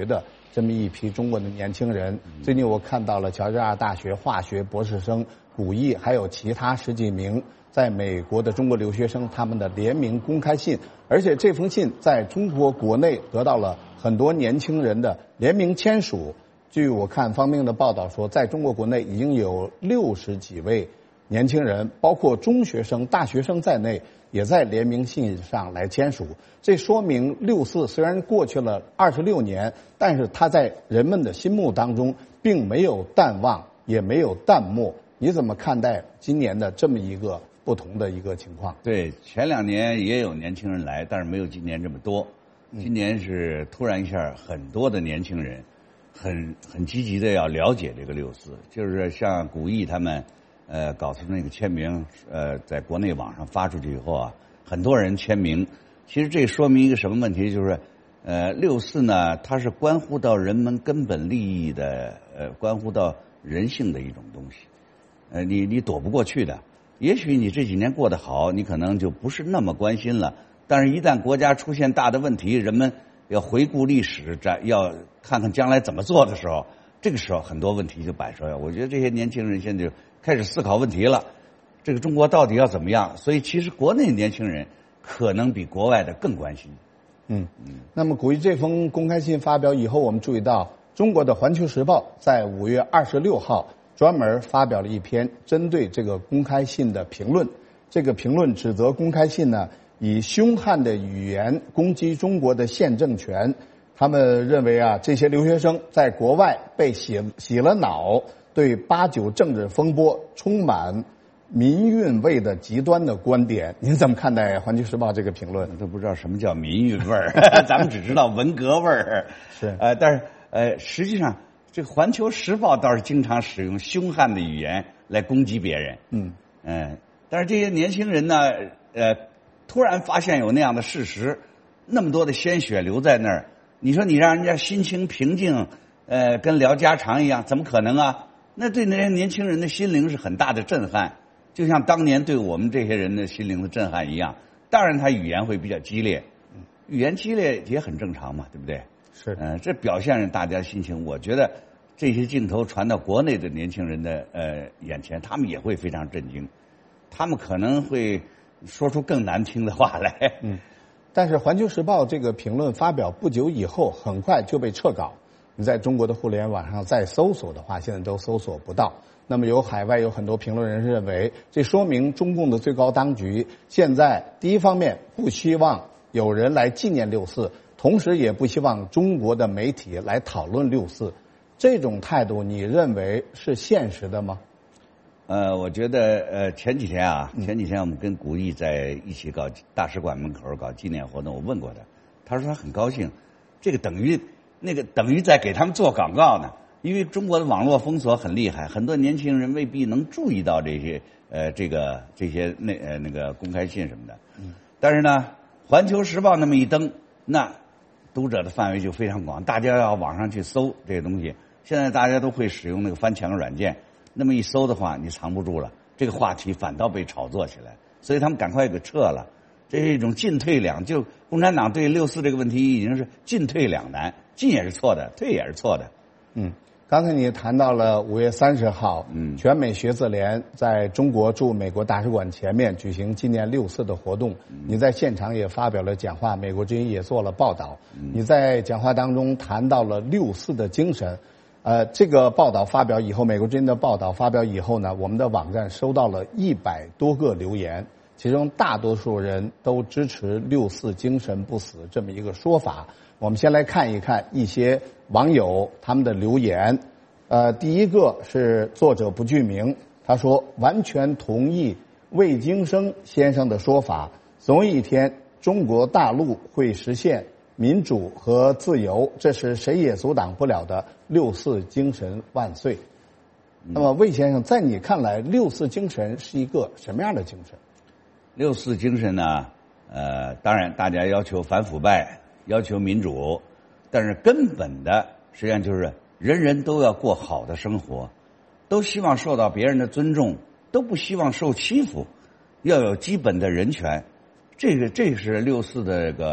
这么一批中国的年轻人。最近我看到了乔治亚大学化学博士生古毅，还有其他十几名在美国的中国留学生他们的联名公开信，而且这封信在中国国内得到了很多年轻人的联名签署。据我看方面的报道说，在中国国内已经有六十几位年轻人，包括中学生、大学生在内，也在联名信上来签署。这说明六四虽然过去了二十六年，但是它在人们的心目当中并没有淡忘，也没有淡漠。你怎么看待今年的这么一个不同的一个情况？ 对，前两年也有年轻人来，但是没有今年这么多。今年是突然一下，很多的年轻人很很积极的要了解这个六四，就是像古毅他们。呃，搞出那个签名，呃，在国内网上发出去以后啊，很多人签名。其实这说明一个什么问题？就是，呃，六四呢，它是关乎到人们根本利益的，呃，关乎到人性的一种东西。呃，你你躲不过去的。也许你这几年过得好，你可能就不是那么关心了。但是，一旦国家出现大的问题，人们要回顾历史，要看看将来怎么做的时候，这个时候很多问题就摆出来。我觉得这些年轻人现在就开始思考问题了，这个中国到底要怎么样？所以其实国内年轻人可能比国外的更关心。 嗯嗯。那么古毅这封公开信发表以后，我们注意到中国的《环球时报》在五月二十六号专门发表了一篇针对这个公开信的评论。这个评论指责公开信呢以凶悍的语言攻击中国的现政权。他们认为啊，这些留学生在国外被洗洗了脑。对八九政治风波充满民韵味的极端的观点，您怎么看待《环球时报》这个评论？ 都不知道什么叫民韵味儿，咱们只知道文革味儿。 是， 呃，但是呃，实际上这个《环球时报》倒是经常使用凶悍的语言来攻击别人。 嗯嗯、呃，但是这些年轻人呢，呃，突然发现有那样的事实，那么多的鲜血流在那儿，你说你让人家心情平静，呃，跟聊家常一样，怎么可能啊？那对那些年轻人的心灵是很大的震撼，就像当年对我们这些人的心灵的震撼一样。当然，他语言会比较激烈，语言激烈也很正常嘛，对不对？ 是， 嗯、呃，这表现着大家心情。我觉得这些镜头传到国内的年轻人的呃眼前，他们也会非常震惊，他们可能会说出更难听的话来。 嗯，但是《环球时报》这个评论发表不久以后，很快就被撤稿。你在中国的互联网上再搜索的话，现在都搜索不到。那么有海外有很多评论人士认为，这说明中共的最高当局现在第一方面不希望有人来纪念六四，同时也不希望中国的媒体来讨论六四。这种态度你认为是现实的吗？ 呃，我觉得呃前几天啊，前几天我们跟古毅在一起搞大使馆门口搞纪念活动，我问过他，他说他很高兴，这个等于。那个等于在给他们做广告呢，因为中国的网络封锁很厉害，很多年轻人未必能注意到这些呃这个这些那呃那个公开信什么的。嗯。但是呢，《环球时报》那么一登，那读者的范围就非常广，大家要网上去搜这些东西。现在大家都会使用那个翻墙软件，那么一搜的话，你藏不住了，这个话题反倒被炒作起来，所以他们赶快给撤了。这是一种进退两，就共产党对六四这个问题已经是进退两难，进也是错的，退也是错的。 嗯，刚才你谈到了五月三十号， 嗯， 全美学字联在中国驻美国大使馆前面举行纪念六四的活动， 嗯、 你在现场也发表了讲话，美国之音也做了报道。 嗯、 你在讲话当中谈到了六四的精神，呃，这个报道发表以后，美国之音的报道发表以后呢，我们的网站收到了一百多个留言。其中大多数人都支持六四精神不死这么一个说法。我们先来看一看一些网友他们的留言。呃，第一个是作者不具名，他说完全同意魏京生先生的说法，总有一天中国大陆会实现民主和自由，这是谁也阻挡不了的。六四精神万岁。那么魏先生，在你看来，六四精神是一个什么样的精神？ 六四精神呢，呃，当然大家要求反腐败，要求民主，但是根本的实际上就是人人都要过好的生活，都希望受到别人的尊重，都不希望受欺负，要有基本的人权。这个这是六四的这个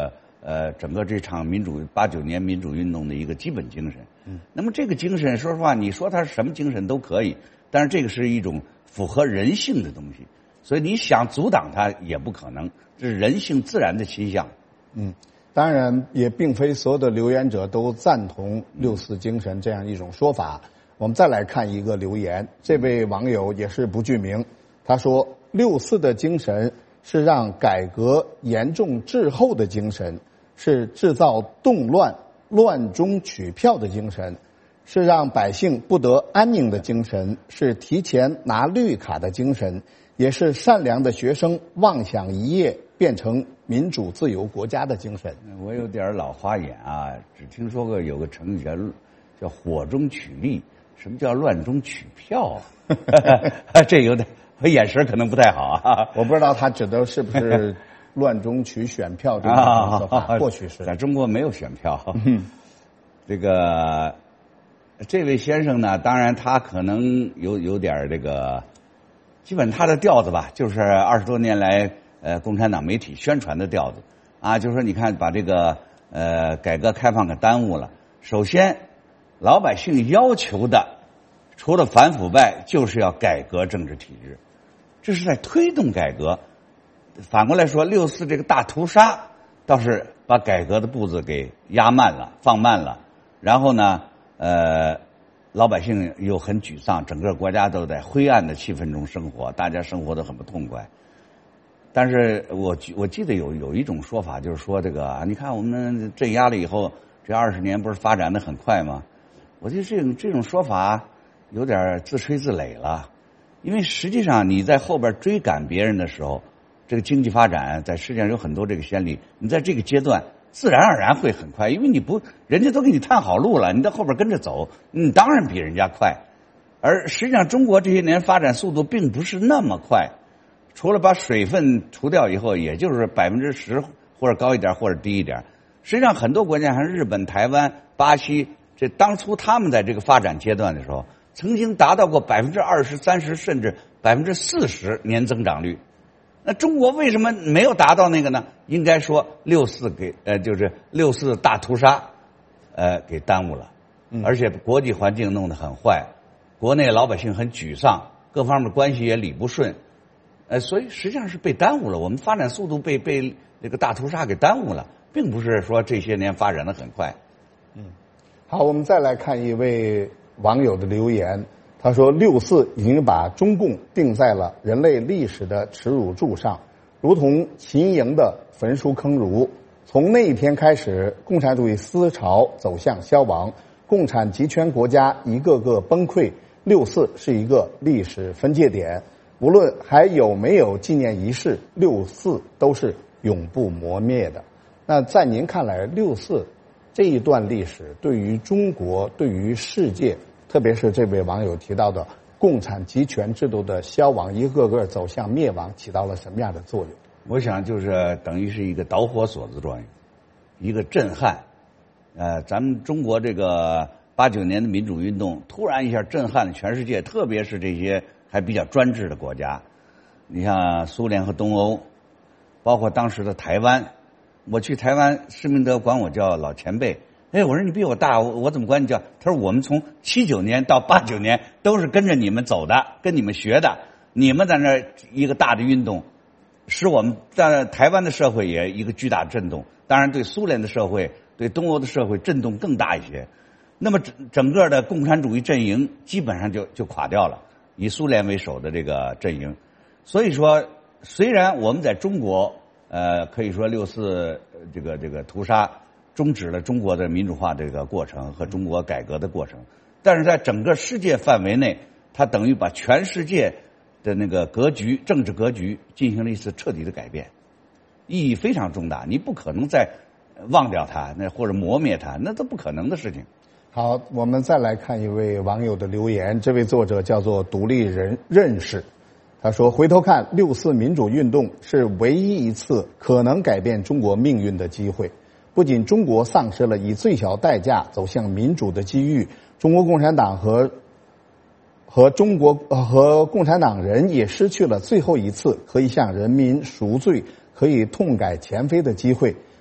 呃整个这场民主八九年民主运动的一个基本精神。嗯，那么这个精神，说实话，你说它是什么精神都可以，但是这个是一种符合人性的东西，所以你想阻挡它也不可能，这是人性自然的倾向。 嗯，当然也并非所有的留言者都赞同六四精神这样一种说法。我们再来看一个留言，这位网友也是不具名，他说六四的精神是让改革严重滞后的精神，是制造动乱乱中取票的精神，是让百姓不得安宁的精神，是提前拿绿卡的精神，也是善良的学生妄想一夜变成民主自由国家的精神。 我有点老花眼啊，只听说过有个成语叫叫火中取栗，什么叫乱中取票啊？这有点，我眼神可能不太好啊。 我不知道他指的是不是乱中取选票这个说法， 啊、 或许是在中国没有选票。嗯、这个这位先生呢，当然他可能有有点这个，基本他的调子吧，就是二十多年来呃共产党媒体宣传的调子啊，就是说你看把这个呃改革开放给耽误了。首先，老百姓要求的除了反腐败，就是要改革政治体制，这是在推动改革。反过来说，六四这个大屠杀倒是把改革的步子给压慢了、放慢了。然后呢，呃，老百姓又很沮丧，整个国家都在灰暗的气氛中生活，大家生活得很不痛快。但是我我记得有有一种说法，就是说这个，你看我们镇压了以后，这二十年不是发展得很快吗？我觉得这种这种说法有点自吹自擂了，因为实际上你在后边追赶别人的时候，这个经济发展在世界上有很多这个先例，你在这个阶段自然而然会很快，因为你不人家都给你探好路了，你在后边跟着走，你当然比人家快。而实际上中国这些年发展速度并不是那么快，除了把水分除掉以后，也就是百分之十或者高一点或者低一点。实际上很多国家，像日本、台湾、巴西，这当初他们在这个发展阶段的时候，曾经达到过百分之二十、三十甚至百分之四十年增长率。那中国为什么没有达到那个呢？应该说六四给呃就是六四大屠杀，呃给耽误了，而且国际环境弄得很坏，国内老百姓很沮丧，各方面关系也理不顺，呃所以实际上是被耽误了，我们发展速度被被这个大屠杀给耽误了，并不是说这些年发展的很快。 嗯，好，我们再来看一位网友的留言。他说六四已经把中共定在了人类历史的耻辱柱上，如同秦营的焚书坑儒。从那一天开始，共产主义思潮走向消亡，共产集权国家一个个崩溃，六四是一个历史分界点。无论还有没有纪念仪式，六四都是永不磨灭的。那在您看来，六四这一段历史对于中国，对于世界，特别是这位网友提到的共产集权制度的消亡，一个个走向灭亡，起到了什么样的作用？ 我想就是等于是一个导火索的作用，一个震撼。呃，咱们中国这个八九年的民主运动，突然一下震撼了全世界，特别是这些还比较专制的国家。你像苏联和东欧，包括当时的台湾。我去台湾，施明德管我叫老前辈。哎，我说你比我大，我我怎么管你叫？他说我们从七九年到八九年都是跟着你们走的，跟你们学的。你们在那一个大的运动，使我们在台湾的社会也一个巨大的震动。当然，对苏联的社会、对东欧的社会震动更大一些。那么整整个的共产主义阵营基本上就就垮掉了，以苏联为首的这个阵营。所以说，虽然我们在中国，呃，可以说六四这个这个屠杀终止了中国的民主化这个过程和中国改革的过程，但是在整个世界范围内，它等于把全世界的那个格局、政治格局进行了一次彻底的改变，意义非常重大。你不可能再忘掉它，那或者磨灭它，那都不可能的事情。 好，我们再来看一位网友的留言，这位作者叫做独立人认识。他说回头看，六四民主运动是唯一一次可能改变中国命运的机会。不仅中国丧失了以最小代价走向民主的机遇，中国共产党和和中国和共产党人也失去了最后一次可以向人民赎罪、可以痛改前非的机会。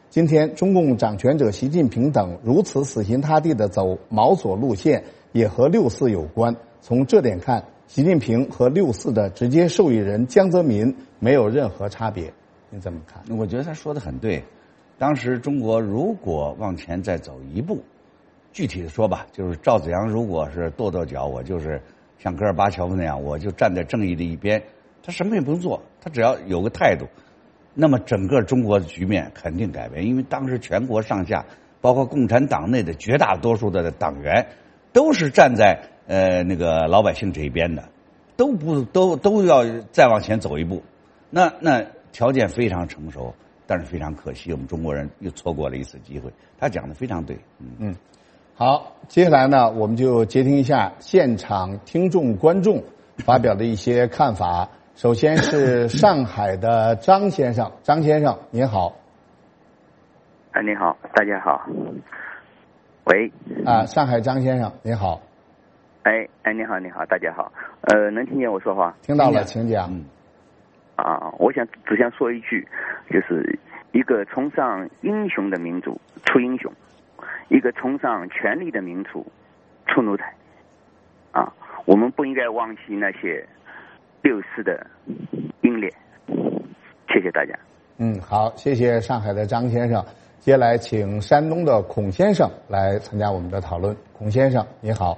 今天，中共掌权者习近平等如此死心塌地地走毛左路线，也和六四有关。从这点看，习近平和六四的直接受益人江泽民没有任何差别。你怎么看？ 我觉得他说的很对。当时中国如果往前再走一步，具体的说吧，就是赵紫阳如果是跺跺脚，我就是像戈尔巴乔夫那样，我就站在正义的一边，他什么也不用做，他只要有个态度，那么整个中国的局面肯定改变。因为当时全国上下，包括共产党内的绝大多数的党员，都是站在呃那个老百姓这一边的，都不都都要再往前走一步。那那条件非常成熟，但是非常可惜，我们中国人又错过了一次机会。他讲的非常对。 嗯嗯，好，接下来呢，我们就接听一下现场听众观众发表的一些看法。首先是上海的张先生，张先生您好。 哎，你好，大家好。喂。 啊，上海张先生您好。 哎哎，你好，你好，大家好。呃，能听见我说话？ 听到了，请讲。 嗯。啊，我想只想说一句，就是一个崇尚英雄的民族出英雄，一个崇尚权力的民族出奴才。啊，我们不应该忘记那些六四的英烈。谢谢大家。 嗯，好，谢谢上海的张先生。接下来请山东的孔先生来参加我们的讨论。孔先生，你好。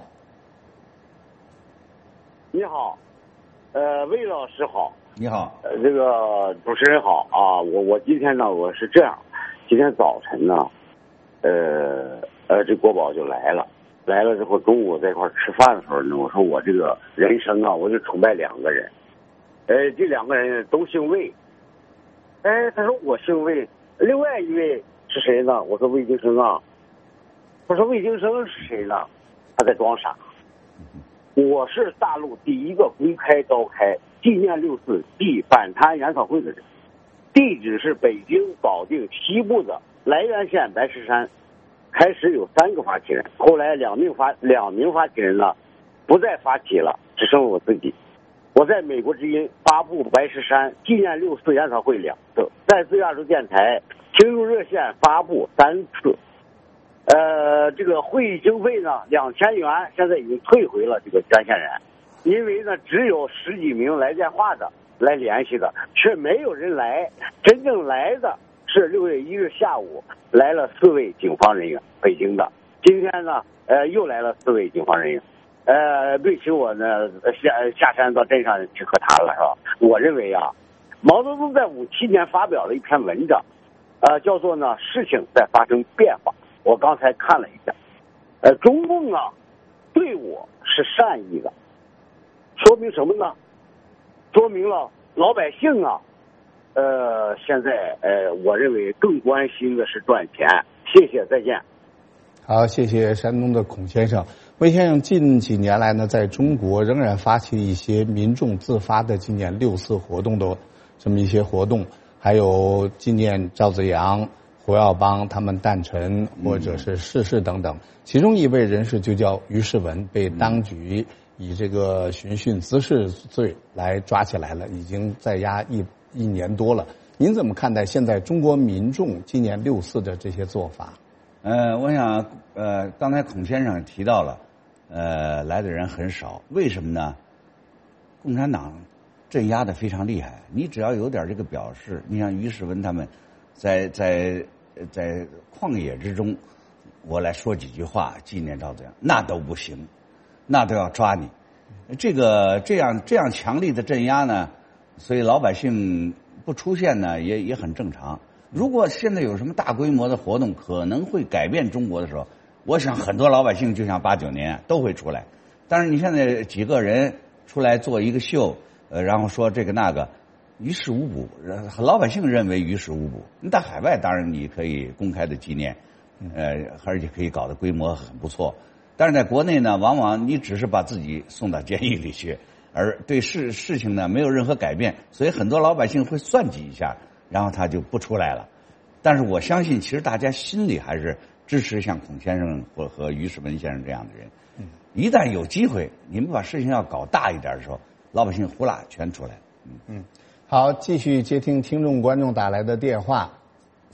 你好，呃，魏老师好。 你好。 呃，这个主持人好啊，我我今天呢，我是这样，今天早晨呢，呃呃，这国宝就来了。来了之后，中午在一块吃饭的时候呢，我说我这个人生啊，我就崇拜两个人，哎，这两个人都姓魏，哎，他说我姓魏，另外一位是谁呢？我说魏京生啊，他说魏京生是谁呢？他在装傻。我是大陆第一个公开召开纪念六四暨反贪研讨会的人，地址是北京保定西部的涞源县白石山。开始有三个发起人，后来两名发两名发起人呢不再发起了，只剩我自己。我在美国之音发布白石山纪念六四研讨会两次，在自亚洲电台听众热线发布三次。呃，这个会议经费呢两千元，现在已经退回了这个捐献人，因为呢只有十几名来电话的来联系的，却没有人来，真正来的是六月一日下午来了四位警方人员，北京的。今天呢，呃，又来了四位警方人员，呃，对请我呢下下山到镇上去和谈了，是吧？我认为啊，毛泽东在五七年发表了一篇文章，呃，叫做呢事情在发生变化。我刚才看了一下，呃，中共啊对我是善意的，说明什么呢？说明了老百姓啊。呃，现在呃，我认为更关心的是赚钱。谢谢，再见。 好，谢谢山东的孔先生。魏先生近几年来呢，在中国仍然发起一些民众自发的纪念六四活动的这么一些活动，还有纪念赵紫阳、胡耀邦他们诞辰或者是逝世等等。其中一位人士就叫于世文，被当局以这个寻衅滋事罪来抓起来了，已经在押一。一年多了，您怎么看待现在中国民众纪念六四的这些做法？ 呃，我想，呃，刚才孔先生提到了，呃，来的人很少，为什么呢？共产党镇压的非常厉害，你只要有点这个表示，你像于世文他们在在在旷野之中，我来说几句话纪念赵紫阳，那都不行，那都要抓你。这个这样这样强力的镇压呢？所以老百姓不出现呢，也也很正常。如果现在有什么大规模的活动，可能会改变中国的时候，我想很多老百姓就像八九年都会出来。但是你现在几个人出来做一个秀，呃，然后说这个那个，于事无补。老百姓认为于事无补。在海外当然你可以公开的纪念，呃，而且可以搞得规模很不错。但是在国内呢，往往你只是把自己送到监狱里去。而对事事情呢没有任何改变，所以很多老百姓会算计一下，然后他就不出来了。但是我相信，其实大家心里还是支持像孔先生或和于世文先生这样的人。一旦有机会，你们把事情要搞大一点的时候，老百姓呼啦全出来。 嗯嗯，好，继续接听听众观众打来的电话。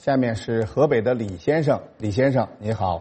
下面是河北的李先生，李先生你好。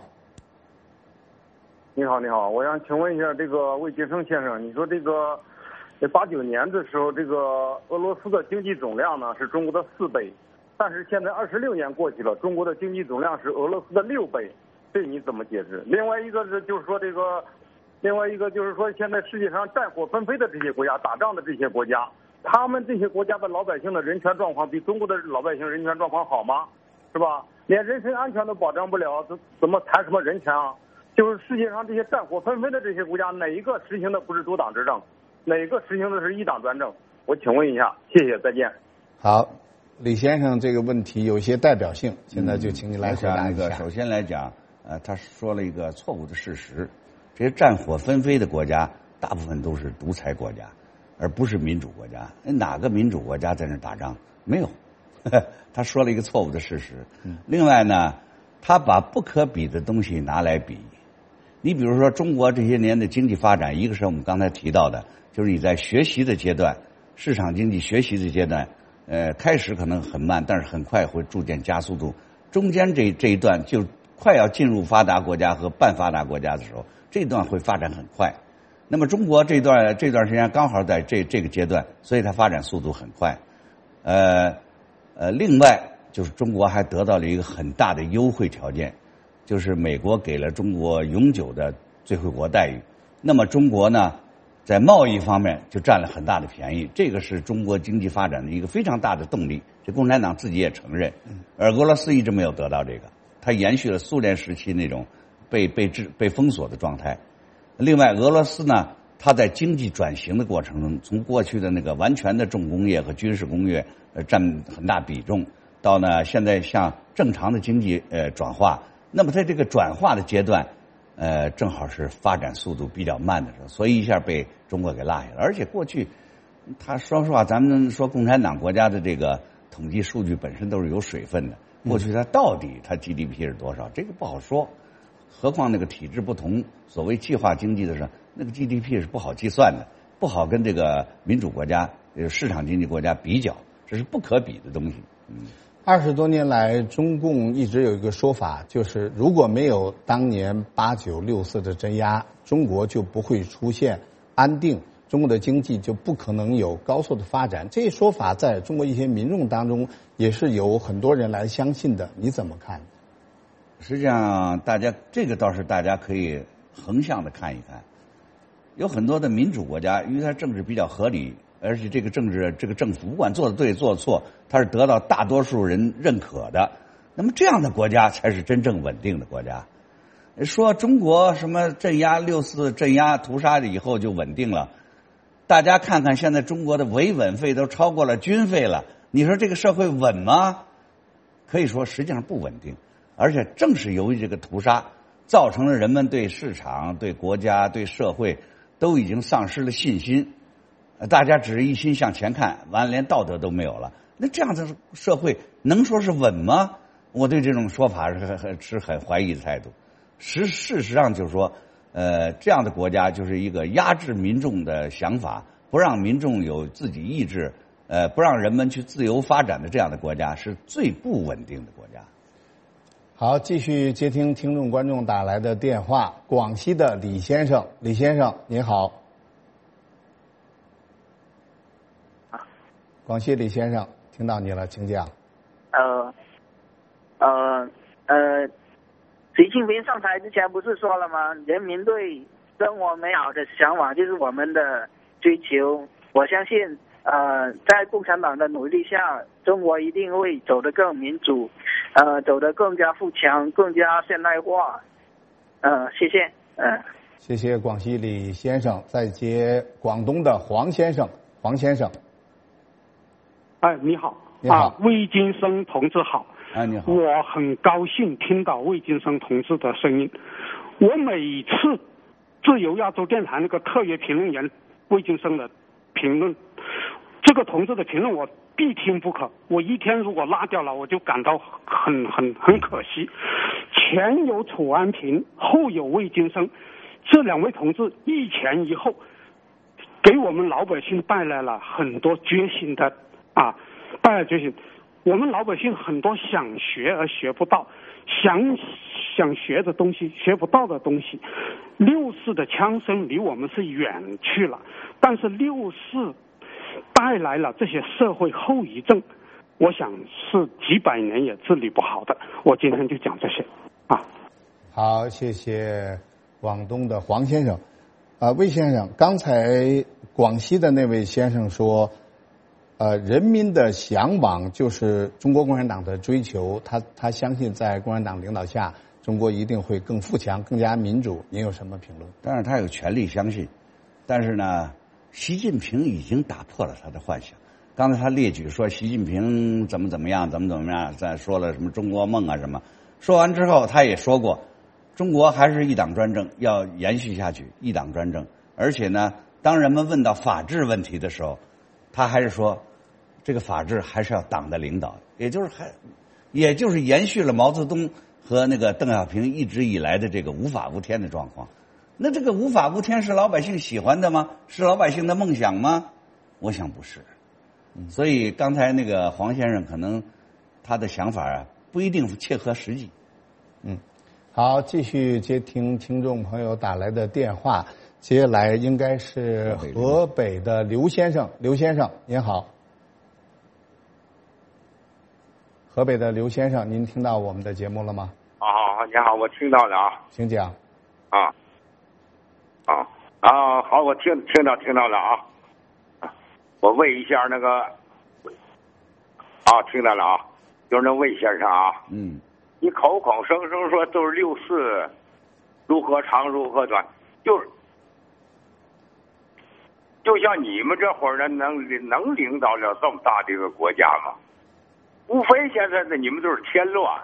你好，你好，我想请问一下这个魏金生先生，你说这个八九年的时候，这个俄罗斯的经济总量呢是中国的四倍，但是现在二十六年过去了，中国的经济总量是俄罗斯的六倍，这你怎么解释？另外一个是就是说这个，另外一个就是说现在世界上战火纷飞的这些国家，打仗的这些国家，他们这些国家的老百姓的人权状况比中国的老百姓人权状况好吗？是吧？连人身安全都保障不了，怎怎么谈什么人权啊？就是世界上这些战火纷飞的这些国家，哪一个实行的不是独党执政，哪个实行的是一党专政？我请问一下，谢谢，再见。 好，李先生这个问题有一些代表性，现在就请你来回答一下。 那个首先来讲，呃，他说了一个错误的事实，这些战火纷飞的国家，大部分都是独裁国家，而不是民主国家。哪个民主国家在那打仗？没有。他说了一个错误的事实。另外呢，他把不可比的东西拿来比。你比如说，中国这些年的经济发展，一个是我们刚才提到的，就是你在学习的阶段，市场经济学习的阶段，呃，开始可能很慢，但是很快会逐渐加速度。中间这这一段就快要进入发达国家和半发达国家的时候，这一段会发展很快。那么中国这段这段时间刚好在这这个阶段，所以它发展速度很快。呃呃，另外就是中国还得到了一个很大的优惠条件。就是美国给了中国永久的最惠国待遇，那么中国呢，在贸易方面就占了很大的便宜，这个是中国经济发展的一个非常大的动力。这共产党自己也承认，而俄罗斯一直没有得到这个，它延续了苏联时期那种被被制被封锁的状态。另外，俄罗斯呢，它在经济转型的过程中，从过去的那个完全的重工业和军事工业呃占很大比重，到呢现在像正常的经济呃转化。那么在这个转化的阶段，呃，正好是发展速度比较慢的时候，所以一下被中国给落下了。而且过去，他说实话，咱们说共产党国家的这个统计数据本身都是有水分的。过去它到底它 G D P 是多少，这个不好说。何况那个体制不同，所谓计划经济的时候，那个 G D P 是不好计算的，不好跟这个民主国家、市场经济国家比较，这是不可比的东西。嗯。 二十多年来，中共一直有一个说法，就是如果没有当年八九六四的镇压，中国就不会出现安定，中国的经济就不可能有高速的发展。这一说法在中国一些民众当中也是有很多人来相信的，你怎么看？ 实际上，大家这个倒是大家可以横向的看一看，有很多的民主国家，因为它政治比较合理。而且这个政治，这个政府不管做的对做的错，它是得到大多数人认可的。那么这样的国家才是真正稳定的国家。说中国什么镇压六四、镇压屠杀以后就稳定了，大家看看现在中国的维稳费都超过了军费了，你说这个社会稳吗？可以说实际上不稳定。而且正是由于这个屠杀，造成了人们对市场、对国家、对社会都已经丧失了信心。大家只是一心向前看，完了连道德都没有了。那这样的社会能说是稳吗？我对这种说法是很是很怀疑的态度。实事实上就是说，呃，这样的国家就是一个压制民众的想法，不让民众有自己意志，呃，不让人们去自由发展的这样的国家，是最不稳定的国家。 好，继续接听听众观众打来的电话。广西的李先生，李先生您好。广西李先生，听到你了，请讲。 呃，呃呃，习近平上台之前不是说了吗？人民对生活美好的向往就是我们的追求。我相信，呃，在共产党的努力下，中国一定会走得更民主，呃，走得更加富强，更加现代化。呃，谢谢。嗯、呃， 谢谢广西李先生。再接广东的黄先生，黄先生。 哎，你好， 你好， 啊、魏金生同志好。 啊，你好。 我很高兴听到魏金生同志的声音。我每次自由亚洲电台那个特约评论员魏金生的评论，这个同志的评论我必听不可。我一天如果落掉了，我就感到很很很可惜。前有楚安平，后有魏金生，这两位同志一前一后，给我们老百姓带来了很多决心的。啊，带来决心， 我们老百姓很多想学而学不到，想想学的东西学不到的东西。六四的枪声离我们是远去了，但是六四带来了这些社会后遗症，我想是几百年也治理不好的。我今天就讲这些啊。 好，谢谢广东的黄先生。啊、呃，魏先生，刚才广西的那位先生说，呃，人民的向往就是中国共产党的追求，他他相信在共产党领导下，中国一定会更富强、更加民主。您有什么评论？ 当然，他有权利相信，但是呢，习近平已经打破了他的幻想。刚才他列举说习近平怎么怎么样，怎么怎么样，再说了什么中国梦啊什么。说完之后，他也说过，中国还是一党专政，要延续下去，一党专政。而且呢，当人们问到法治问题的时候，他还是说，这个法治还是要党的领导，也就是还，也就是延续了毛泽东和那个邓小平一直以来的这个无法无天的状况。那这个无法无天是老百姓喜欢的吗？是老百姓的梦想吗？我想不是。所以刚才那个黄先生可能他的想法啊不一定切合实际。 嗯，好，继续接听听众朋友打来的电话。接下来应该是河北的刘先生，刘先生您好。河北的刘先生，您听到我们的节目了吗？ 啊，好，你好，我听到了啊， 请讲。 啊，啊啊，好，我听听到听到了啊。我问一下那个，啊，听到了啊，就是那魏先生啊， 嗯， 你口口声声说都是六四如何长如何短，就是就像你们这会儿呢，能能领导了这么大的一个国家吗？无非现在的你们都是添乱，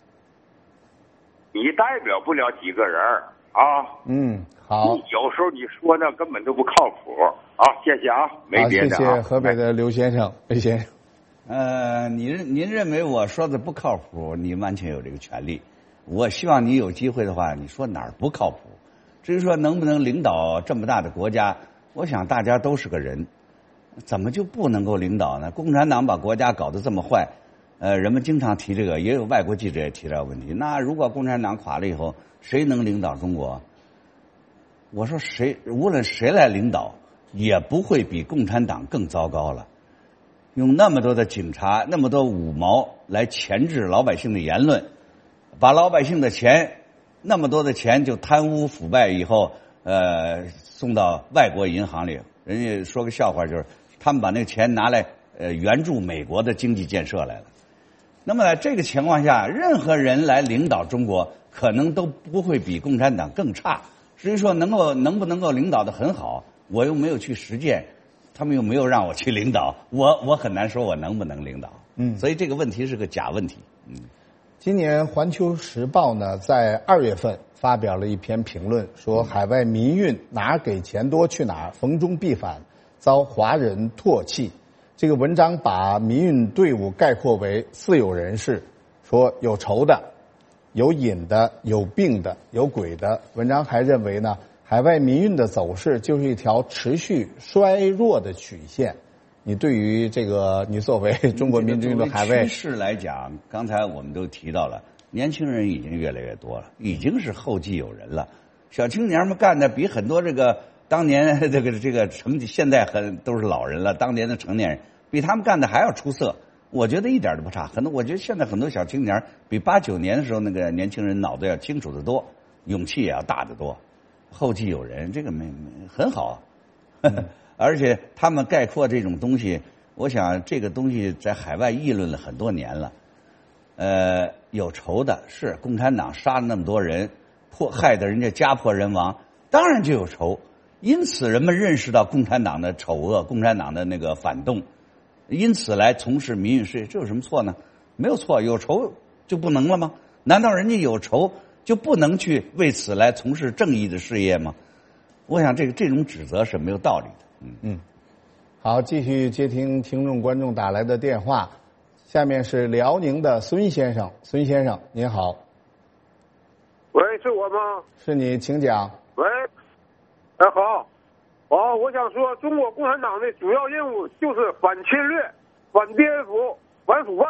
你代表不了几个人啊。 嗯，好。 有时候你说那根本都不靠谱啊！谢谢啊，没别的、啊。 谢谢河北的刘先生，魏先生。 呃，您您认为我说的不靠谱，你完全有这个权利。我希望你有机会的话，你说哪儿不靠谱？至于说能不能领导这么大的国家，我想大家都是个人，怎么就不能够领导呢？共产党把国家搞得这么坏，呃，人们经常提这个，也有外国记者也提这个问题。那如果共产党垮了以后，谁能领导中国？我说谁，无论谁来领导，也不会比共产党更糟糕了。用那么多的警察，那么多五毛来钳制老百姓的言论，把老百姓的钱，那么多的钱就贪污腐败以后，呃，送到外国银行里。人家说个笑话，就是他们把那个钱拿来呃援助美国的经济建设来了。那么在这个情况下，任何人来领导中国，可能都不会比共产党更差。至于说能够能不能够领导得很好，我又没有去实践，他们又没有让我去领导，我我很难说我能不能领导。 嗯， 所以这个问题是个假问题。嗯， 今年《环球时报》呢，在二月份发表了一篇评论，说海外民运哪给钱多去哪儿，逢中必反，遭华人唾弃。这个文章把民运队伍概括为四有人士，说有仇的、有瘾的、有病的、有鬼的。文章还认为呢，海外民运的走势就是一条持续衰弱的曲线。你对于这个，你作为中国民族运动海外趋势来讲，刚才我们都提到了，年轻人已经越来越多了，已经是后继有人了。小青年们干的比很多这个当年这个这个成绩，现在很都是老人了，当年的成年人比他们干的还要出色。我觉得一点都不差。很多我觉得现在很多小青年比八九年的时候那个年轻人脑子要清楚得多，勇气也要大得多。后继有人，这个没没很好。而且他们概括这种东西，我想这个东西在海外议论了很多年了。呃，有仇的是共产党杀了那么多人，迫害的人家家破人亡，当然就有仇。因此人们认识到共产党的丑恶，共产党的那个反动，因此来从事民运事业，这有什么错呢？没有错，有仇就不能了吗？难道人家有仇就不能去为此来从事正义的事业吗？我想这个这种指责是没有道理的。嗯嗯，好，继续接听听众观众打来的电话。下面是辽宁的孙先生，孙先生您好。 喂，是我吗？ 是你，请讲。 喂，哎好，好，我想说，中国共产党的主要任务就是反侵略、反颠覆、反腐败，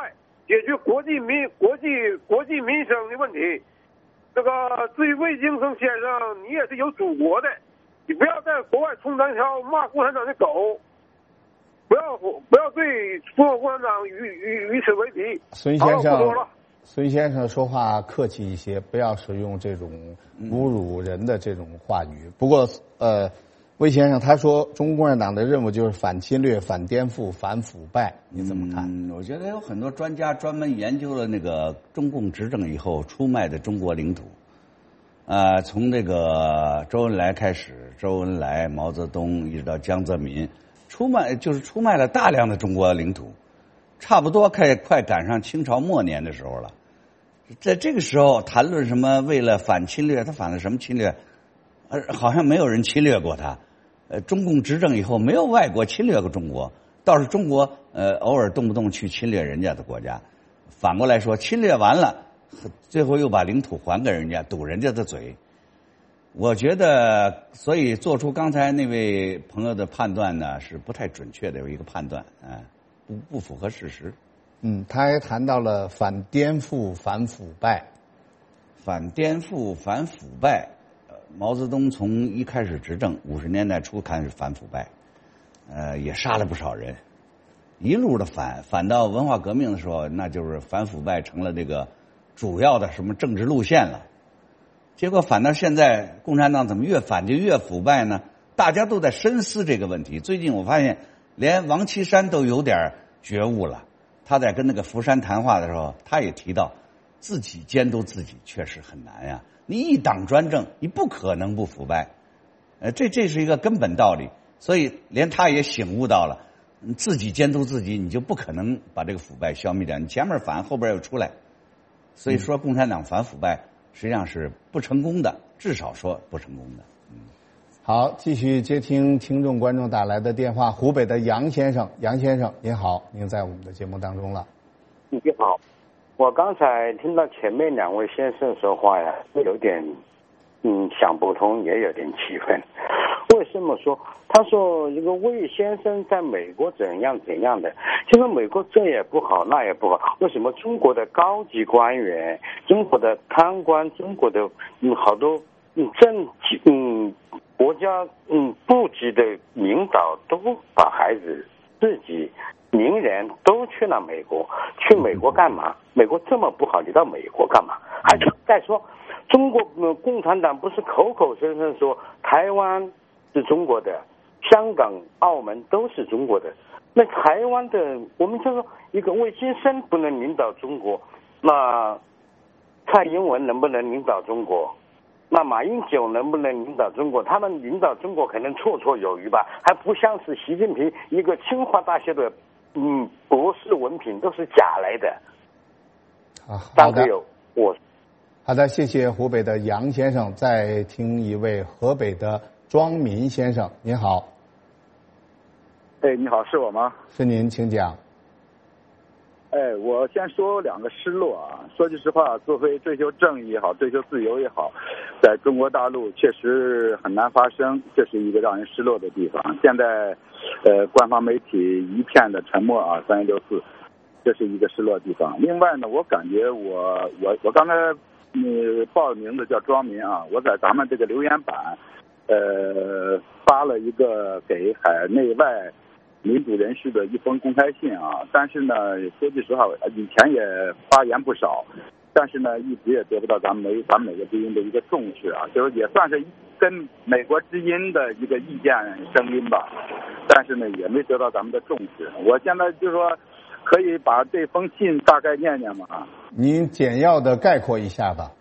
解决国际民国际国际民生的问题。这个至于魏京生先生，你也是有祖国的，你不要在国外冲单挑，骂共产党的狗，不要不要对中国共产党与与与此为敌。 孙先生， 不说了。 孙先生说话客气一些，不要使用这种侮辱人的这种话语。不过，呃，魏先生他说，中国共产党的任务就是反侵略、反颠覆、反腐败，你怎么看？ 嗯，我觉得有很多专家专门研究了那个中共执政以后出卖的中国领土，呃，从这个周恩来开始，周恩来、毛泽东一直到江泽民，出卖就是出卖了大量的中国领土。差不多快快赶上清朝末年的时候了，在这个时候谈论什么为了反侵略，他反了什么侵略？呃，好像没有人侵略过他。呃，中共执政以后，没有外国侵略过中国，倒是中国呃偶尔动不动去侵略人家的国家。反过来说，侵略完了，最后又把领土还给人家，堵人家的嘴。我觉得，所以做出刚才那位朋友的判断呢，是不太准确的，有一个判断啊。不不符合事实。 嗯，他还谈到了反颠覆、反腐败。 反颠覆、反腐败。呃，毛泽东从一开始执政，五十年代初开始反腐败，呃，也杀了不少人，一路的反，反到文化革命的时候，那就是反腐败成了这个主要的什么政治路线了。结果反到现在，共产党怎么越反就越腐败呢？大家都在深思这个问题。最近我发现。连王岐山都有点觉悟了，他在跟那个福山谈话的时候，他也提到自己监督自己确实很难呀。你一党专政，你不可能不腐败，呃，这这是一个根本道理。所以连他也醒悟到了，自己监督自己，你就不可能把这个腐败消灭掉。你前面反，后边又出来，所以说共产党反腐败实际上是不成功的，至少说不成功的。 好，继续接听听众观众打来的电话。湖北的杨先生，杨先生您好，您在我们的节目当中了。 你好，我刚才听到前面两位先生说话呀，有点嗯想不通，也有点气愤。为什么说？他说一个魏先生在美国怎样怎样的，就说美国这也不好那也不好，为什么中国的高级官员、中国的贪官、中国的嗯好多嗯政嗯。国家嗯部级的领导都把孩子自己名人都去了美国，去美国干嘛？美国这么不好，你到美国干嘛？还再说中国、呃、共产党不是口口声声说台湾是中国的，香港、澳门都是中国的，那台湾的我们就说一个魏先生不能领导中国，那蔡英文能不能领导中国？那马英九能不能领导中国？他们领导中国可能绰绰有余吧，还不像是习近平一个清华大学的嗯博士文凭都是假来的。 啊，好的， 我好的，谢谢湖北的杨先生。再听一位河北的庄民先生，您好。 哎，你好，是我吗？ 是您，请讲。 哎，我先说两个失落啊。说句实话，作为追求正义也好，追求自由也好，在中国大陆确实很难发生，这是一个让人失落的地方。现在，呃，官方媒体一片的沉默啊，三一六四，这是一个失落的地方。另外呢，我感觉我我我刚才嗯报的名字叫庄民啊，我在咱们这个留言板，呃，发了一个给海内外民主人士的一封公开信啊，但是呢，说句实话，以前也发言不少，但是呢，一直也得不到咱们美咱们美国之音的一个重视啊，就是也算是跟美国之音的一个意见声音吧，但是呢，也没得到咱们的重视。我现在就说，可以把这封信大概念念吗？ 您简要的概括一下吧。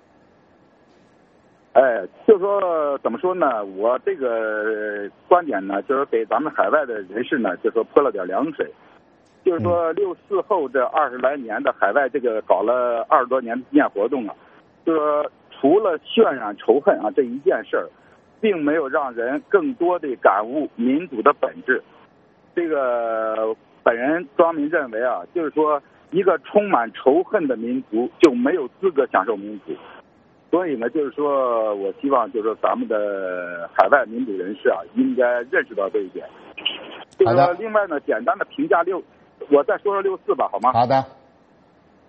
哎，就说怎么说呢？我这个观点呢，就是给咱们海外的人士呢，就说泼了点凉水。就是说六四后这二十来年的海外这个搞了二十多年的纪念活动啊，就说除了渲染仇恨啊这一件事儿，并没有让人更多的感悟民主的本质。这个本人庄民认为啊，就是说一个充满仇恨的民族就没有资格享受民主。所以呢，就是说我希望就是说咱们的海外民主人士啊，应该认识到这一点。这个另外呢，简单的评价六，我再说说六四吧，好吗？ 好的。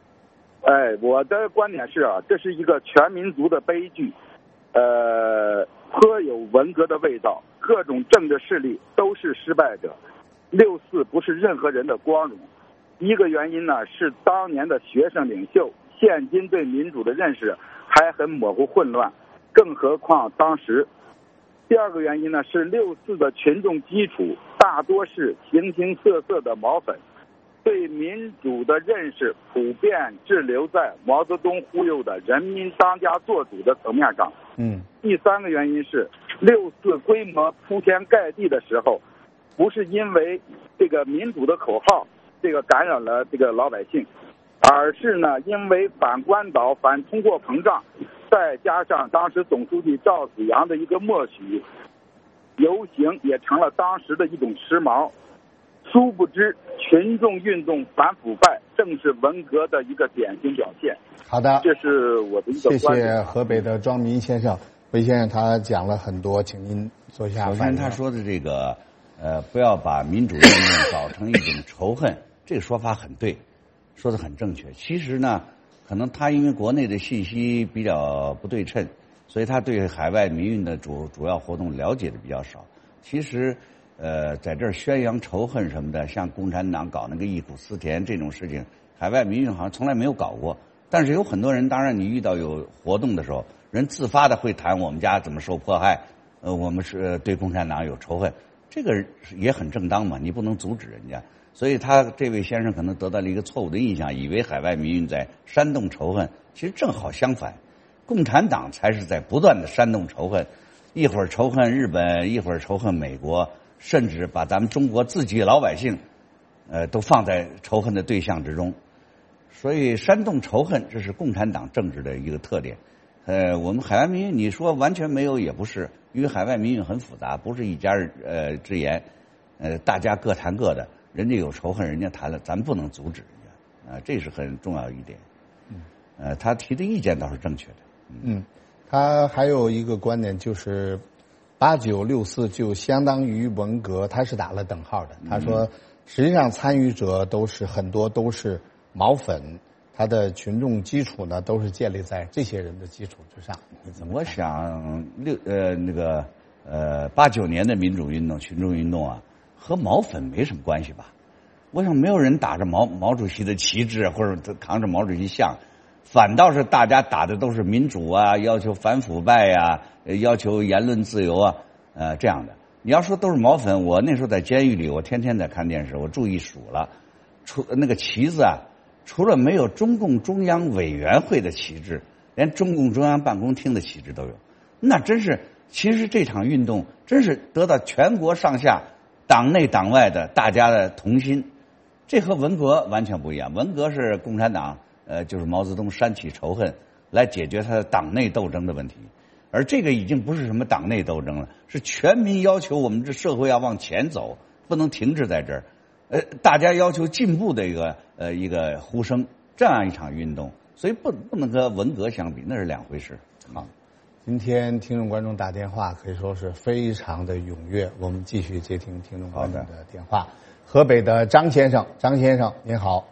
哎，我的观点是啊，这是一个全民族的悲剧，呃，颇有文革的味道，各种政治势力都是失败者。六四不是任何人的光荣。一个原因呢是当年的学生领袖，现今对民主的认识还很模糊混乱，更何况当时。第二个原因呢是六四的群众基础大多是形形色色的毛粉，对民主的认识普遍滞留在毛泽东忽悠的人民当家作主的层面上。 嗯。 第三个原因是六四规模铺天盖地的时候，不是因为这个民主的口号这个感染了这个老百姓，而是呢因为反关岛、反通货膨胀，再加上当时总书记赵紫阳的一个默许，游行也成了当时的一种时髦。殊不知，群众运动反腐败正是文革的一个典型表现。 好的， 这是我的一个观点。 谢谢河北的庄民先生，魏先生他讲了很多，请您做一下反应。 首先，他说的这个，呃，不要把民主运动搞成一种仇恨，这个说法很对，说的很正确。其实呢，可能他因为国内的信息比较不对称，所以他对海外民运的主主要活动了解的比较少。其实。呃，在这儿宣扬仇恨什么的，像共产党搞那个忆苦思甜这种事情，海外民运好像从来没有搞过。但是有很多人，当然你遇到有活动的时候，人自发的会谈我们家怎么受迫害，呃，我们是对共产党有仇恨，这个也很正当嘛，你不能阻止人家。所以他这位先生可能得到了一个错误的印象，以为海外民运在煽动仇恨，其实正好相反，共产党才是在不断的煽动仇恨，一会儿仇恨日本，一会儿仇恨美国。甚至把咱们中国自己老百姓，呃，都放在仇恨的对象之中，所以煽动仇恨，这是共产党政治的一个特点。呃，我们海外民运，你说完全没有也不是，因为海外民运很复杂，不是一家呃之言，呃，大家各谈各的，人家有仇恨，人家谈了，咱们不能阻止人家，啊、呃，这是很重要一点。嗯，呃，他提的意见倒是正确的。 嗯，嗯他还有一个观点就是。八九六四就相当于文革，他是打了等号的。他说，实际上参与者都是很多都是毛粉，他的群众基础呢都是建立在这些人的基础之上。 我想六呃那个呃八九年的民主运动、群众运动啊，和毛粉没什么关系吧？我想没有人打着毛毛主席的旗帜或者扛着毛主席像。反倒是大家打的都是民主啊，要求反腐败呀、啊，要求言论自由啊，呃，这样的。你要说都是毛粉，我那时候在监狱里，我天天在看电视，我注意数了，除那个旗子啊，除了没有中共中央委员会的旗帜，连中共中央办公厅的旗帜都有。那真是，其实这场运动真是得到全国上下、党内党外的大家的同心，这和文革完全不一样。文革是共产党。呃，就是毛泽东煽起仇恨来解决他的党内斗争的问题，而这个已经不是什么党内斗争了，是全民要求我们这社会要往前走，不能停滞在这儿。呃，大家要求进步的一个呃一个呼声，这样一场运动，所以不不能和文革相比，那是两回事。好， 今天听众观众打电话可以说是非常的踊跃，我们继续接听听众观众的电话。河北的张先生，张先生您好。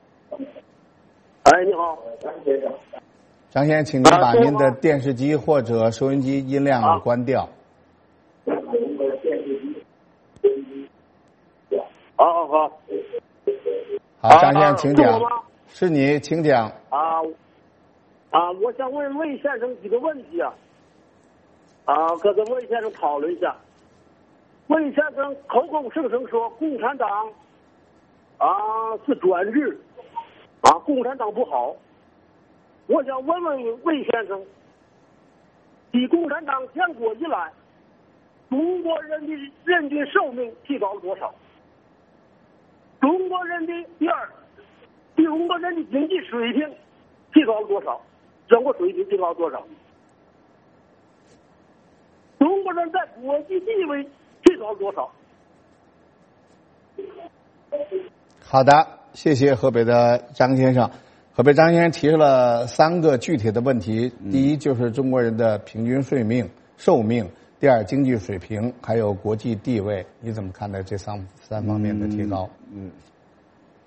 哎，你好，张先生。 张先生，请您把您的电视机或者收音机音量关掉。 好好好。 好，张先生，请讲。是你，请讲。 啊啊，我想问魏先生几个问题啊。啊，跟跟魏先生讨论一下。魏先生口口声声说共产党啊是专制。啊，共产党不好。我想问问魏先生，自共产党建国以来，中国人的人均寿命提高了多少？中国人的第二，中国人的经济水平提高了多少？生活水平提高了多少？中国人在国际地位提高了多少？ 好的。谢谢河北的张先生。河北张先生提出了三个具体的问题：第一，就是中国人的平均寿命、寿命；第二，经济水平，还有国际地位。你怎么看待这三三方面的提高？ 嗯，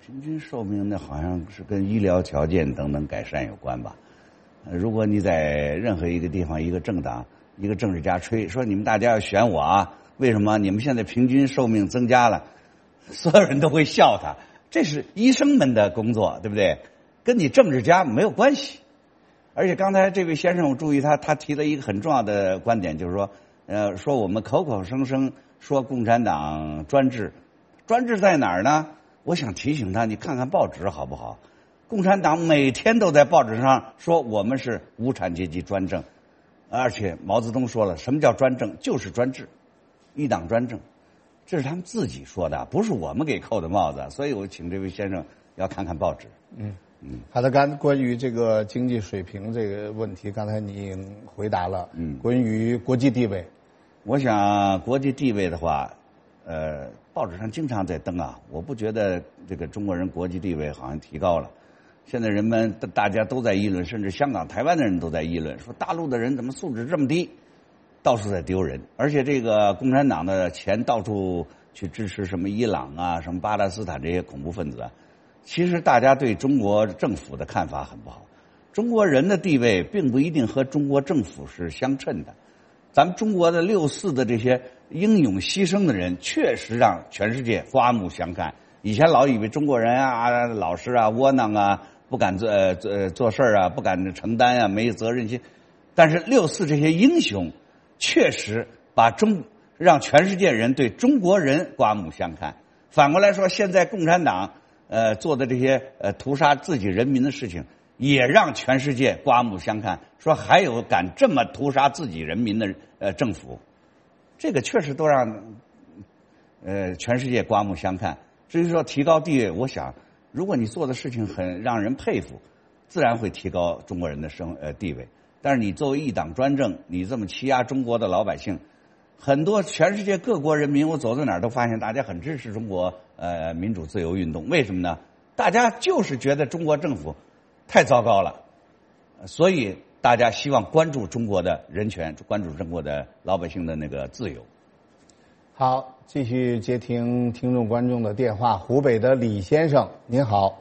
平均寿命那好像是跟医疗条件等等改善有关吧。如果你在任何一个地方，一个政党、一个政治家吹说你们大家要选我啊，为什么你们现在平均寿命增加了？所有人都会笑他，这是医生们的工作，对不对？跟你政治家没有关系。而且刚才这位先生，我注意他他提了一个很重要的观点，就是说，呃，说我们口口声声说共产党专制，专制在哪儿呢？我想提醒他，你看看报纸好不好？共产党每天都在报纸上说我们是无产阶级专政，而且毛泽东说了，什么叫专政？就是专制，一党专政，这是他们自己说的，不是我们给扣的帽子。所以我请这位先生要看看报纸。 嗯嗯，好的，刚关于这个经济水平这个问题，刚才你已经回答了。嗯，关于国际地位， 我想国际地位的话，呃，报纸上经常在登啊，我不觉得这个中国人国际地位好像提高了。现在人们大家都在议论，甚至香港、台湾的人都在议论，说大陆的人怎么素质这么低，到处在丢人。而且这个共产党的钱到处去支持什么伊朗啊、什么巴勒斯坦这些恐怖分子啊，其实大家对中国政府的看法很不好。中国人的地位并不一定和中国政府是相称的。咱们中国的六四的这些英勇牺牲的人，确实让全世界刮目相看。以前老以为中国人啊、老实啊、窝囊啊，不敢做呃做做事啊，不敢承担啊，没有责任心。但是六四这些英雄，确实把中让全世界人对中国人刮目相看。反过来说，现在共产党呃做的这些呃屠杀自己人民的事情，也让全世界刮目相看。说还有敢这么屠杀自己人民的呃政府，这个确实都让呃全世界刮目相看。至于说提高地位，我想，如果你做的事情很让人佩服，自然会提高中国人的生呃地位。但是你作为一党专政，你这么欺压中国的老百姓，很多全世界各国人民，我走到哪儿都发现大家很支持中国呃民主自由运动。为什么呢？大家就是觉得中国政府太糟糕了，所以大家希望关注中国的人权，关注中国的老百姓的那个自由。 好，继续接听听众观众的电话。湖北的李先生，您好。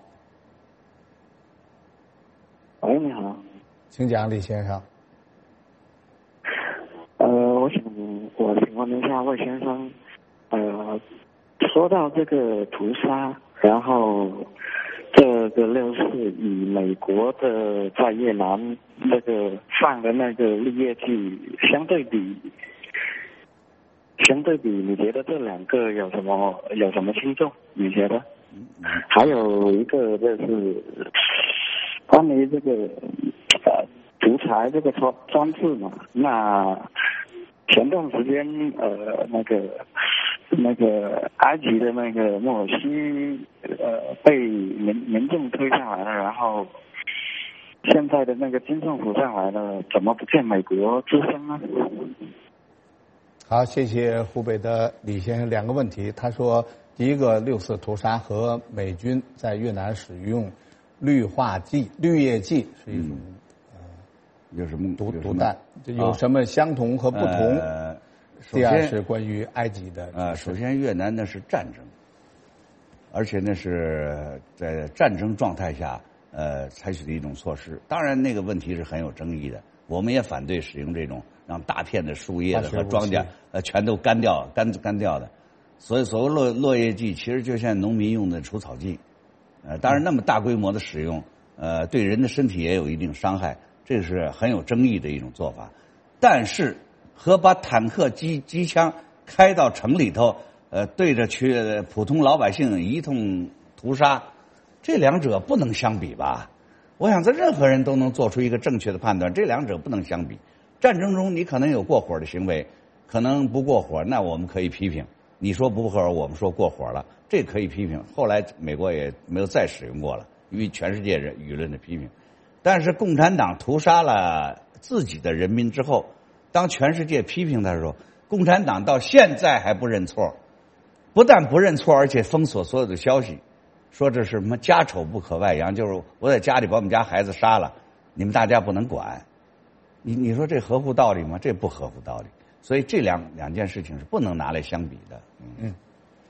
喂，你好， 请讲，李先生。 呃，我想我请问一下魏先生，呃，说到这个屠杀，然后这个六四与美国的在越南那个放的那个绿叶剧相对比。相对比，你觉得这两个有什么有什么轻重？你觉得？还有一个就是关于这个呃独裁这个专专制嘛，那前段时间呃那个那个埃及的那个莫尔西呃被民民众推上来了，然后现在的那个新政府上来了，怎么不见美国之声呢？ 好，谢谢湖北的李先生。两个问题，他说，第一个六四屠杀和美军在越南使用氯化剂、绿叶剂是一种、嗯、 呃有什么毒毒弹，有什么相同和不同？ 呃、 第二是关于埃及的啊、呃，首先越南那是战争，而且那是在战争状态下呃采取的一种措施。当然，那个问题是很有争议的，我们也反对使用这种。让大片的树叶的和庄稼呃全都干掉干干掉的，所以所谓落落叶剂其实就像农民用的除草剂，呃，当然那么大规模的使用，呃，对人的身体也有一定伤害，这是很有争议的一种做法。但是和把坦克机机枪开到城里头，呃，对着去普通老百姓一通屠杀，这两者不能相比吧？我想，这任何人都能做出一个正确的判断，这两者不能相比。战争中你可能有过火的行为，可能不过火，那我们可以批评。你说不过火，我们说过火了，这可以批评。后来美国也没有再使用过了，因为全世界人舆论的批评。但是共产党屠杀了自己的人民之后，当全世界批评他的时候，共产党到现在还不认错，不但不认错，而且封锁所有的消息，说这是什么家丑不可外扬，就是我在家里把我们家孩子杀了，你们大家不能管。你你说这合乎道理吗？这不合乎道理。所以这两两件事情是不能拿来相比的。 嗯，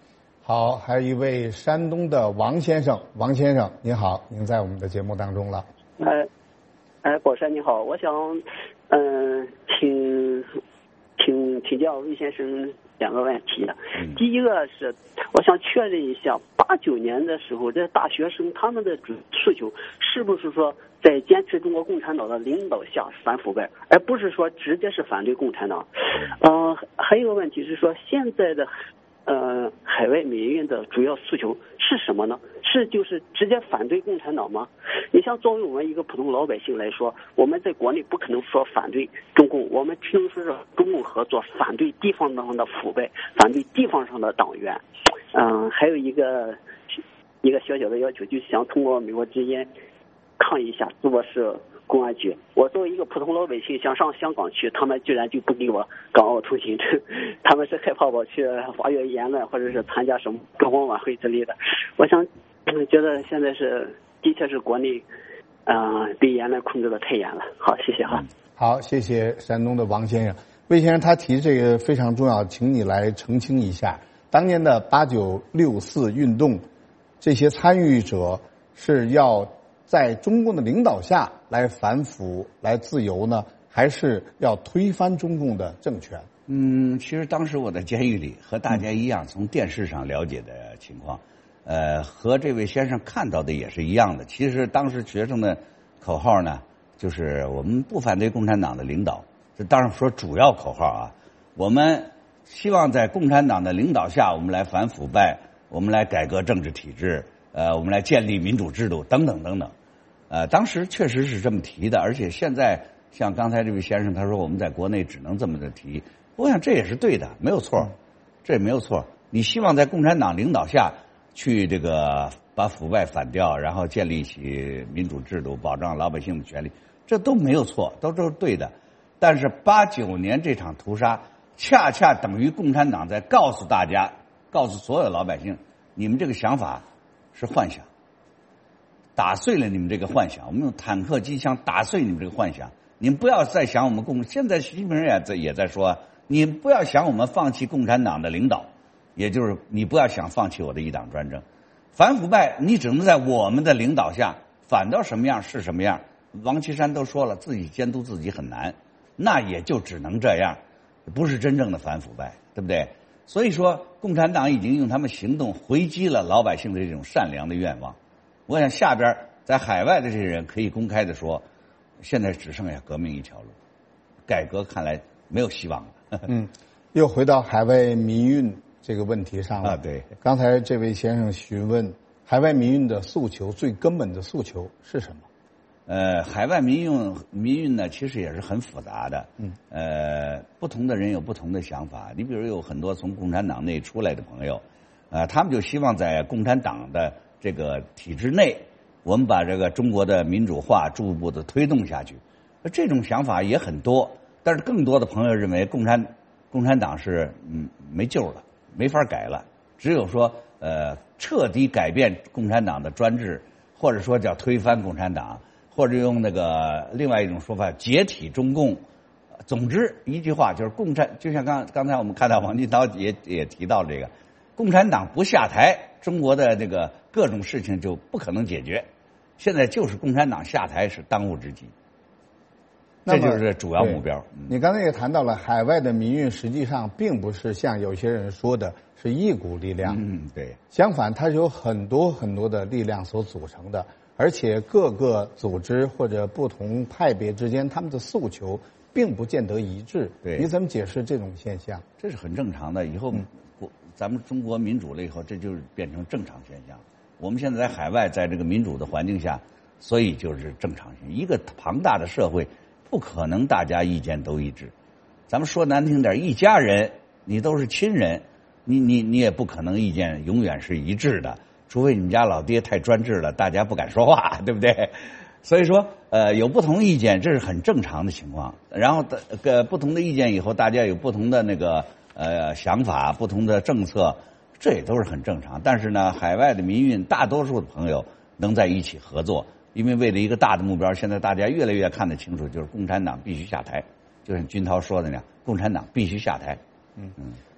好，还有一位山东的王先生，王先生您好，您在我们的节目当中了。 哎，哎，宝山你好，我想嗯、呃、请请请教魏先生两个问题。第一个是我想确认一下，八九年的时候，这大学生他们的主诉求是不是说在坚持中国共产党的领导下反腐败，而不是说直接是反对共产党？呃，还有一个问题是说，现在的呃海外民运的主要诉求是什么呢？是就是直接反对共产党吗？你像作为我们一个普通老百姓来说，我们在国内不可能说反对中共，我们只能说是中共合作，反对地方上的腐败，反对地方上的党员。嗯、呃，还有一个一个小小的要求，就是想通过美国之音抗议一下淄博市公安局。我作为一个普通老百姓想上香港去，他们居然就不给我港澳通行证，他们是害怕我去发表言论或者是参加什么烛光晚会之类的。我想觉得现在是的确是国内呃对言论控制的太严了。好，谢谢哈。 好，谢谢山东的王先生。魏先生他提这个非常重要，请你来澄清一下，当年的八九六四运动，这些参与者是要在中共的领导下来反腐、来自由呢，还是要推翻中共的政权？ 嗯，其实当时我在监狱里和大家一样，从电视上了解的情况，呃，和这位先生看到的也是一样的。其实当时学生的口号呢，就是我们不反对共产党的领导，这当然说主要口号啊。我们希望在共产党的领导下，我们来反腐败，我们来改革政治体制，呃，我们来建立民主制度，等等等等。呃，当时确实是这么提的，而且现在像刚才这位先生他说我们在国内只能这么的提，我想这也是对的，没有错，这也没有错。你希望在共产党领导下去这个把腐败反掉，然后建立起民主制度，保障老百姓的权利，这都没有错，都都是对的。但是八九年这场屠杀，恰恰等于共产党在告诉大家，告诉所有老百姓，你们这个想法是幻想，打碎了你们这个幻想，我们用坦克机枪打碎你们这个幻想。你们不要再想我们共，现在习近平也在也在说，你不要想我们放弃共产党的领导，也就是你不要想放弃我的一党专政。反腐败你只能在我们的领导下，反到什么样是什么样。王岐山都说了，自己监督自己很难，那也就只能这样，不是真正的反腐败，对不对？所以说共产党已经用他们行动回击了老百姓的这种善良的愿望。我想下边在海外的这些人可以公开的说，现在只剩下革命一条路，改革看来没有希望了。 嗯，又回到海外民运这个问题上了。 啊，对。 刚才这位先生询问海外民运的诉求，最根本的诉求是什么？ 呃，海外民运民运呢，其实也是很复杂的。 嗯。 呃，不同的人有不同的想法。你比如有很多从共产党内出来的朋友，呃，他们就希望在共产党的这个体制内，我们把这个中国的民主化逐步的推动下去。这种想法也很多，但是更多的朋友认为共产共产党是嗯没救了，没法改了，只有说呃彻底改变共产党的专制，或者说叫推翻共产党，或者用那个另外一种说法解体中共。总之一句话就是共产，就像刚刚才我们看到王金涛也也提到这个，共产党不下台，中国的这个各种事情就不可能解决。现在就是共产党下台是当务之急，这就是主要目标。 嗯、你刚才也谈到了海外的民运，实际上并不是像有些人说的是一股力量， 嗯，对， 相反它是有很多很多的力量所组成的，而且各个组织或者不同派别之间，他们的诉求并不见得一致。 对， 你怎么解释这种现象？ 这是很正常的。以后、嗯、咱们中国民主了以后，这就是变成正常现象。我们现在在海外，在这个民主的环境下，所以就是正常性。一个庞大的社会，不可能大家意见都一致。咱们说难听点，一家人你都是亲人，你你你也不可能意见永远是一致的，除非你们家老爹太专制了，大家不敢说话，对不对？所以说，呃，有不同意见，这是很正常的情况。然后呃，不同的意见以后，大家有不同的那个呃想法，不同的政策。这也都是很正常，但是呢，海外的民运大多数的朋友能在一起合作，因为为了一个大的目标，现在大家越来越看得清楚，就是共产党必须下台，就像军涛说的那样，共产党必须下台。 嗯嗯，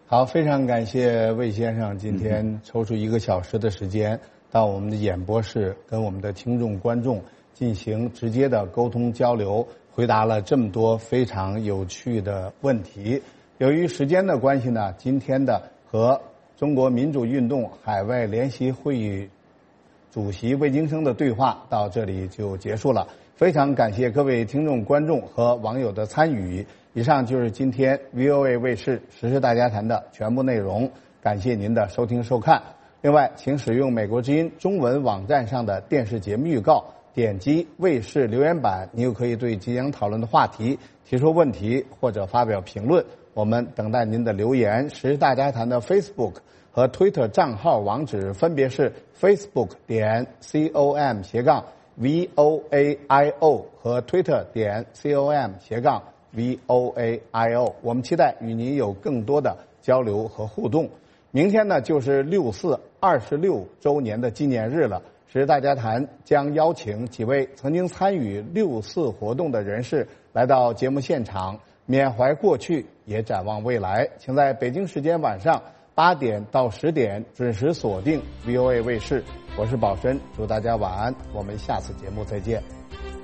好，非常感谢魏先生今天抽出一个小时的时间到我们的演播室，跟我们的听众观众进行直接的沟通交流，回答了这么多非常有趣的问题。由于时间的关系呢，今天的和中国民主运动海外联席会议主席魏京生的对话到这里就结束了。非常感谢各位听众、观众和网友的参与。以上就是今天 V O A 卫视时事大家谈的全部内容，感谢您的收听收看。另外，请使用美国之音中文网站上的电视节目预告，点击卫视留言板，你就可以对即将讨论的话题提出问题或者发表评论。我们等待您的留言。时事大家谈的 Facebook 和 Twitter 账号网址分别是 facebook 点 com 斜杠 V O A I O 和 Twitter 点 com 斜杠 V O A I O。 我们期待与您有更多的交流和互动。明天呢就是六四二十六周年的纪念日了。时事大家谈将邀请几位曾经参与六四活动的人士来到节目现场，缅怀过去，也展望未来。请在北京时间晚上八点到十点准时锁定 V O A 卫视。我是宝申，祝大家晚安，我们下次节目再见。